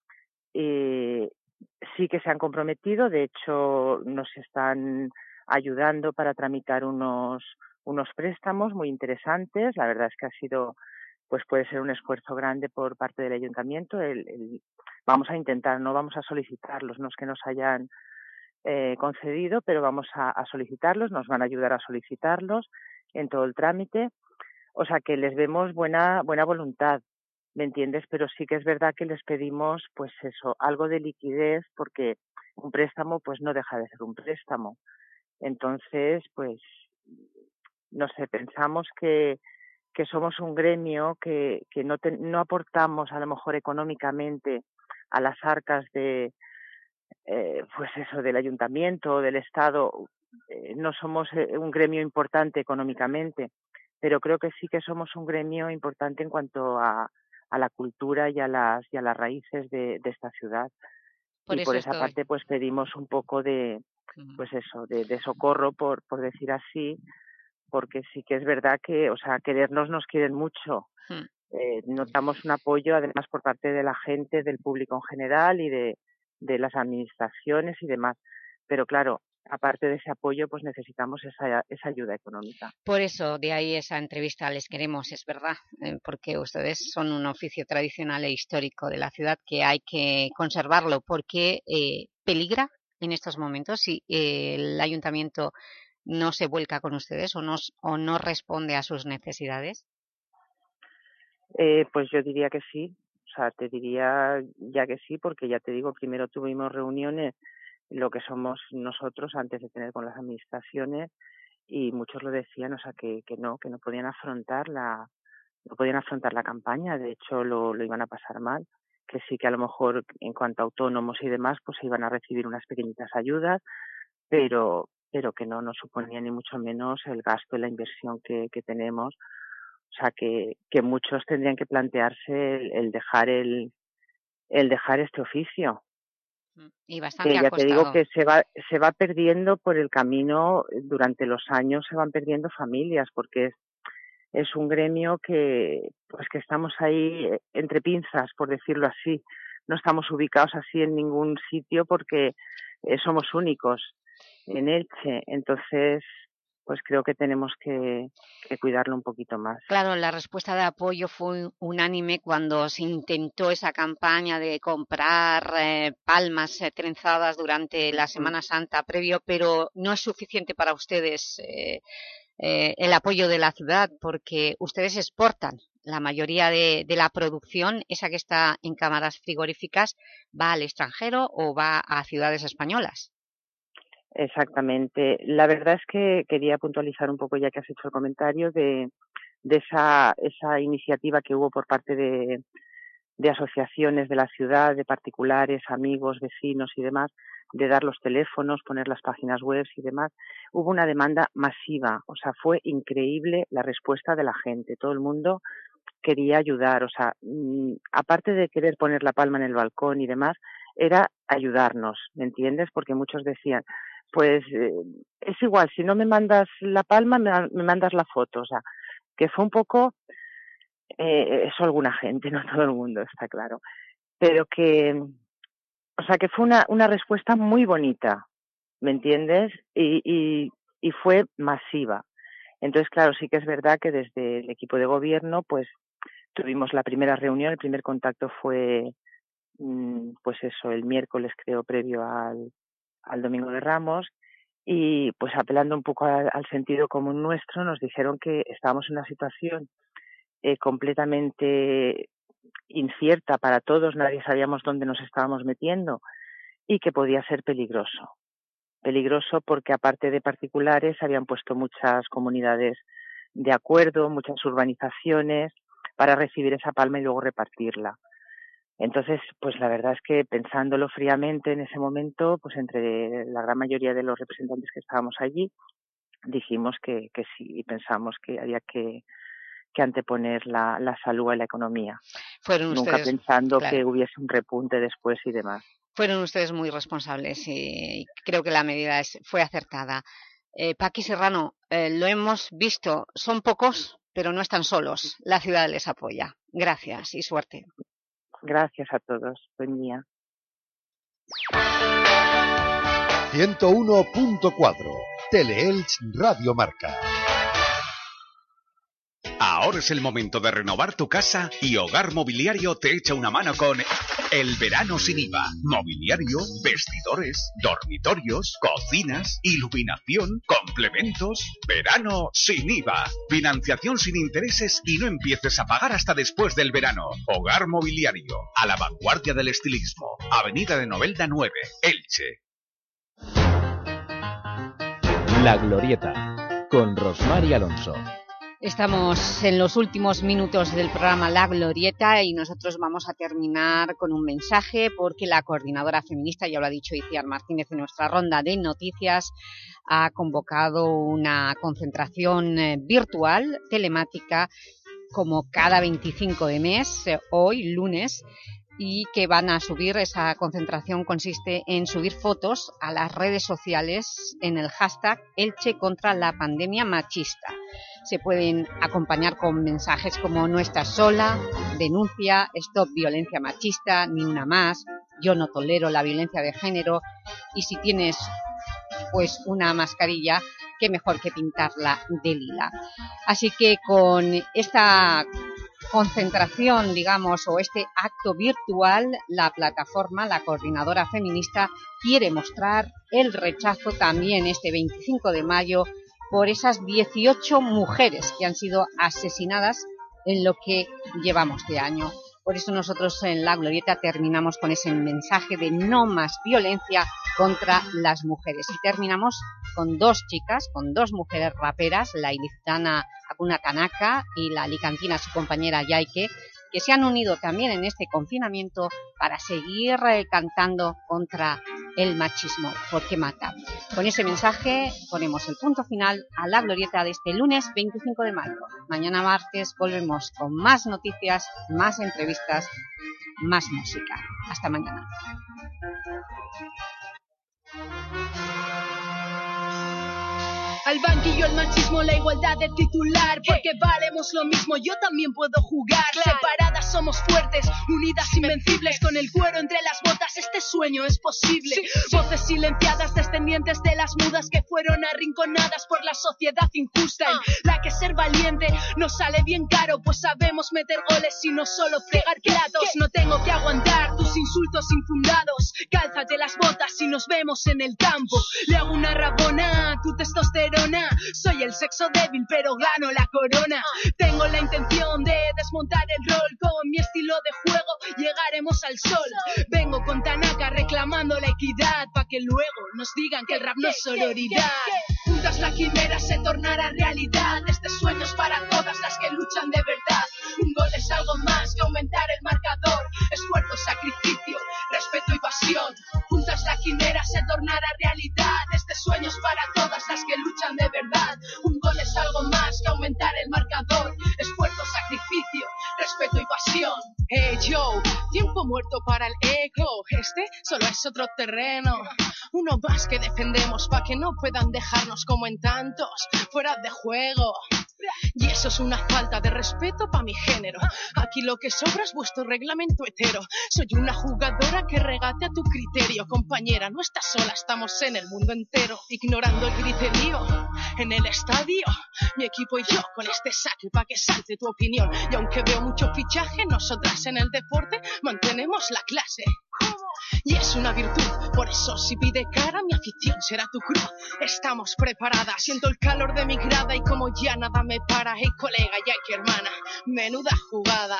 Eh, sí que se han comprometido, de hecho, nos están ayudando para tramitar unos, unos préstamos muy interesantes. La verdad es que ha sido, pues puede ser un esfuerzo grande por parte del ayuntamiento. El, el, vamos a intentar, no vamos a solicitarlos, no es que nos hayan eh, concedido, pero vamos a, a solicitarlos, nos van a ayudar a solicitarlos en todo el trámite. O sea que les vemos buena buena voluntad, ¿me entiendes? Pero sí que es verdad que les pedimos, pues eso, algo de liquidez, porque un préstamo pues no deja de ser un préstamo. Entonces, pues, no sé, pensamos que, que somos un gremio que, que no, te, no aportamos a lo mejor económicamente a las arcas de, eh, pues eso, del ayuntamiento o del Estado. Eh, no somos un gremio importante económicamente, pero creo que sí que somos un gremio importante en cuanto a, a la cultura y a las, y a las raíces de, de esta ciudad. Por y eso por esa estoy. parte pues pedimos un poco de, pues eso, de, de socorro, por, por decir así, porque sí que es verdad que, o sea, querernos nos quieren mucho. Hmm. Eh, notamos un apoyo además por parte de la gente, del público en general y de, de las administraciones y demás. Pero claro, aparte de ese apoyo, pues necesitamos esa, esa ayuda económica. Por eso, de ahí esa entrevista les queremos, es verdad, eh, porque ustedes son un oficio tradicional e histórico de la ciudad que hay que conservarlo, porque eh, peligra en estos momentos si eh, el ayuntamiento no se vuelca con ustedes o no, o no responde a sus necesidades. Eh, pues yo diría que sí, o sea, te diría ya que sí, porque ya te digo, primero tuvimos reuniones, lo que somos nosotros antes de tener con las administraciones, y muchos lo decían, o sea, que, que no, que no podían afrontar la, no podían afrontar la campaña, de hecho lo, lo iban a pasar mal, que sí que a lo mejor en cuanto a autónomos y demás, pues iban a recibir unas pequeñitas ayudas, pero, pero que no nos suponía ni mucho menos el gasto y la inversión que, que tenemos. O sea, que, que muchos tendrían que plantearse el, el dejar el, el dejar este oficio. Y bastante Que ha ya te digo costado. que se va, se va perdiendo por el camino, durante los años se van perdiendo familias, porque es, es un gremio que, pues que estamos ahí entre pinzas, por decirlo así. No estamos ubicados así en ningún sitio porque eh, somos únicos en Elche. Entonces, pues creo que tenemos que, que cuidarlo un poquito más. Claro, la respuesta de apoyo fue unánime cuando se intentó esa campaña de comprar eh, palmas eh, trenzadas durante la Semana Santa previo, pero no es suficiente para ustedes eh, eh, el apoyo de la ciudad, porque ustedes exportan. La mayoría de, de la producción, esa que está en cámaras frigoríficas, va al extranjero o va a ciudades españolas. Exactamente. La verdad es que quería puntualizar un poco, ya que has hecho el comentario, de, de esa, esa iniciativa que hubo por parte de, de asociaciones de la ciudad, de particulares, amigos, vecinos y demás, de dar los teléfonos, poner las páginas web y demás. Hubo una demanda masiva, o sea, fue increíble la respuesta de la gente. Todo el mundo quería ayudar, o sea, mmm, aparte de querer poner la palma en el balcón y demás, era ayudarnos, ¿me entiendes? Porque muchos decían, pues eh, es igual, si no me mandas la palma, me, me mandas la foto, o sea, que fue un poco, eh, eso alguna gente, no todo el mundo, está claro, pero que, o sea, que fue una, una respuesta muy bonita, ¿me entiendes? Y, y, y fue masiva. Entonces, claro, sí que es verdad que desde el equipo de gobierno, pues, tuvimos la primera reunión, el primer contacto fue, pues eso, el miércoles creo, previo al, al Domingo de Ramos, y pues apelando un poco al, al sentido común nuestro, nos dijeron que estábamos en una situación eh, completamente incierta para todos, nadie sabíamos dónde nos estábamos metiendo y que podía ser peligroso. Peligroso porque aparte de particulares habían puesto muchas comunidades de acuerdo, muchas urbanizaciones para recibir esa palma y luego repartirla. Entonces, pues la verdad es que pensándolo fríamente en ese momento, pues entre la gran mayoría de los representantes que estábamos allí, dijimos que, que sí, y pensamos que había que, que anteponer la, la salud a la economía. Fueron Nunca ustedes, pensando claro. que hubiese un repunte después y demás. Fueron ustedes muy responsables y creo que la medida es, fue acertada. Eh, Paqui Serrano, eh, lo hemos visto, son pocos, pero no están solos. La ciudad les apoya. Gracias y suerte. Gracias a todos. Buen día. ciento uno punto cuatro Teleelch Radio Marca. Ahora Ahora es el momento de renovar tu casa y Hogar Mobiliario te echa una mano con el verano sin I V A. Mobiliario, vestidores, dormitorios, cocinas, iluminación, complementos. Verano sin I V A. Financiación sin intereses y no empieces a pagar hasta después del verano. Hogar Mobiliario, a la vanguardia del estilismo. Avenida de Novelda nueve, Elche. La Glorieta, con Rosmar y Alonso. Estamos en los últimos minutos del programa La Glorieta y nosotros vamos a terminar con un mensaje porque la coordinadora feminista, ya lo ha dicho Iciar Martínez en nuestra ronda de noticias, ha convocado una concentración eh, virtual, telemática, como cada veinticinco de mes, eh, hoy, lunes, y que van a subir, esa concentración consiste en subir fotos a las redes sociales en el hashtag Elche contra la pandemia machista. Se pueden acompañar con mensajes como no estás sola, denuncia, stop violencia machista, ni una más, yo no tolero la violencia de género, y si tienes pues una mascarilla, qué mejor que pintarla de lila. Así que con esta concentración, digamos, o este acto virtual, la plataforma, la coordinadora feminista, quiere mostrar el rechazo también este veinticinco de mayo por esas dieciocho mujeres que han sido asesinadas en lo que llevamos de año. Por eso nosotros en La Glorieta terminamos con ese mensaje de no más violencia contra las mujeres. Y terminamos con dos chicas, con dos mujeres raperas, la ilicitana Akuna Tanaka y la alicantina su compañera Yaike, que se han unido también en este confinamiento para seguir eh, cantando contra el machismo, porque mata. Con ese mensaje ponemos el punto final a La Glorieta de este lunes veinticinco de mayo. Mañana martes volvemos con más noticias, más entrevistas, más música. Hasta mañana. Al banquillo el machismo, la igualdad de titular, porque valemos lo mismo, yo también puedo jugar. Separadas somos fuertes, unidas invencibles, con el cuero entre las botas este sueño es posible. Voces silenciadas, descendientes de las mudas que fueron arrinconadas por la sociedad injusta, en la que ser valiente nos sale bien caro, pues sabemos meter goles y no solo fregar platos. No tengo que aguantar tus insultos infundados, cálzate las botas y nos vemos en el campo. Le hago una rabona a tu testosterona, soy el sexo débil pero gano la corona. Tengo la intención de desmontar el rol, con mi estilo de juego llegaremos al sol. Vengo con Tanaka reclamando la equidad, pa' que luego nos digan que el rap no es sororidad. Juntas la quimera se tornará realidad, este sueño es para todas las que luchan de verdad. Un gol es algo más que aumentar el marcador, esfuerzo, sacrificio, respeto y pasión. Juntas la quimera se tornará realidad, este sueño es para todas las que luchan de verdad. Un gol es algo más que aumentar el marcador, esfuerzo, sacrificio, respeto y pasión. Hey yo, tiempo muerto para el ego, este solo es otro terreno, uno más que defendemos pa' que no puedan dejarnos como en tantos fuera de juego. Y eso es una falta de respeto pa' mi género. Aquí lo que sobra es vuestro reglamento hetero. Soy una jugadora que regate a tu criterio. Compañera, no estás sola, estamos en el mundo entero. Ignorando el griterío en el estadio, mi equipo y yo con este saque pa' que salte tu opinión. Y aunque veo mucho fichaje, nosotras en el deporte mantenemos la clase. Y es una virtud, por eso si pide cara mi afición será tu cruz. Estamos preparadas, siento el calor de mi grada y como ya nada me para. Hey colega, ya que hermana, menuda jugada.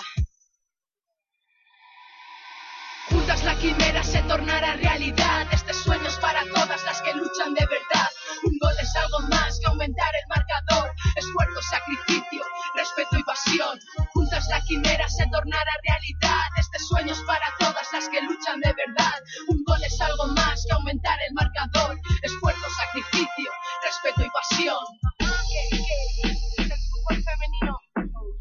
Juntas la quimera se tornará realidad, este sueño es para todas las que luchan de verdad. Un gol es algo más que aumentar el marcador, esfuerzo, sacrificio, respeto y pasión. Juntas la quimera se tornará realidad, este sueño es para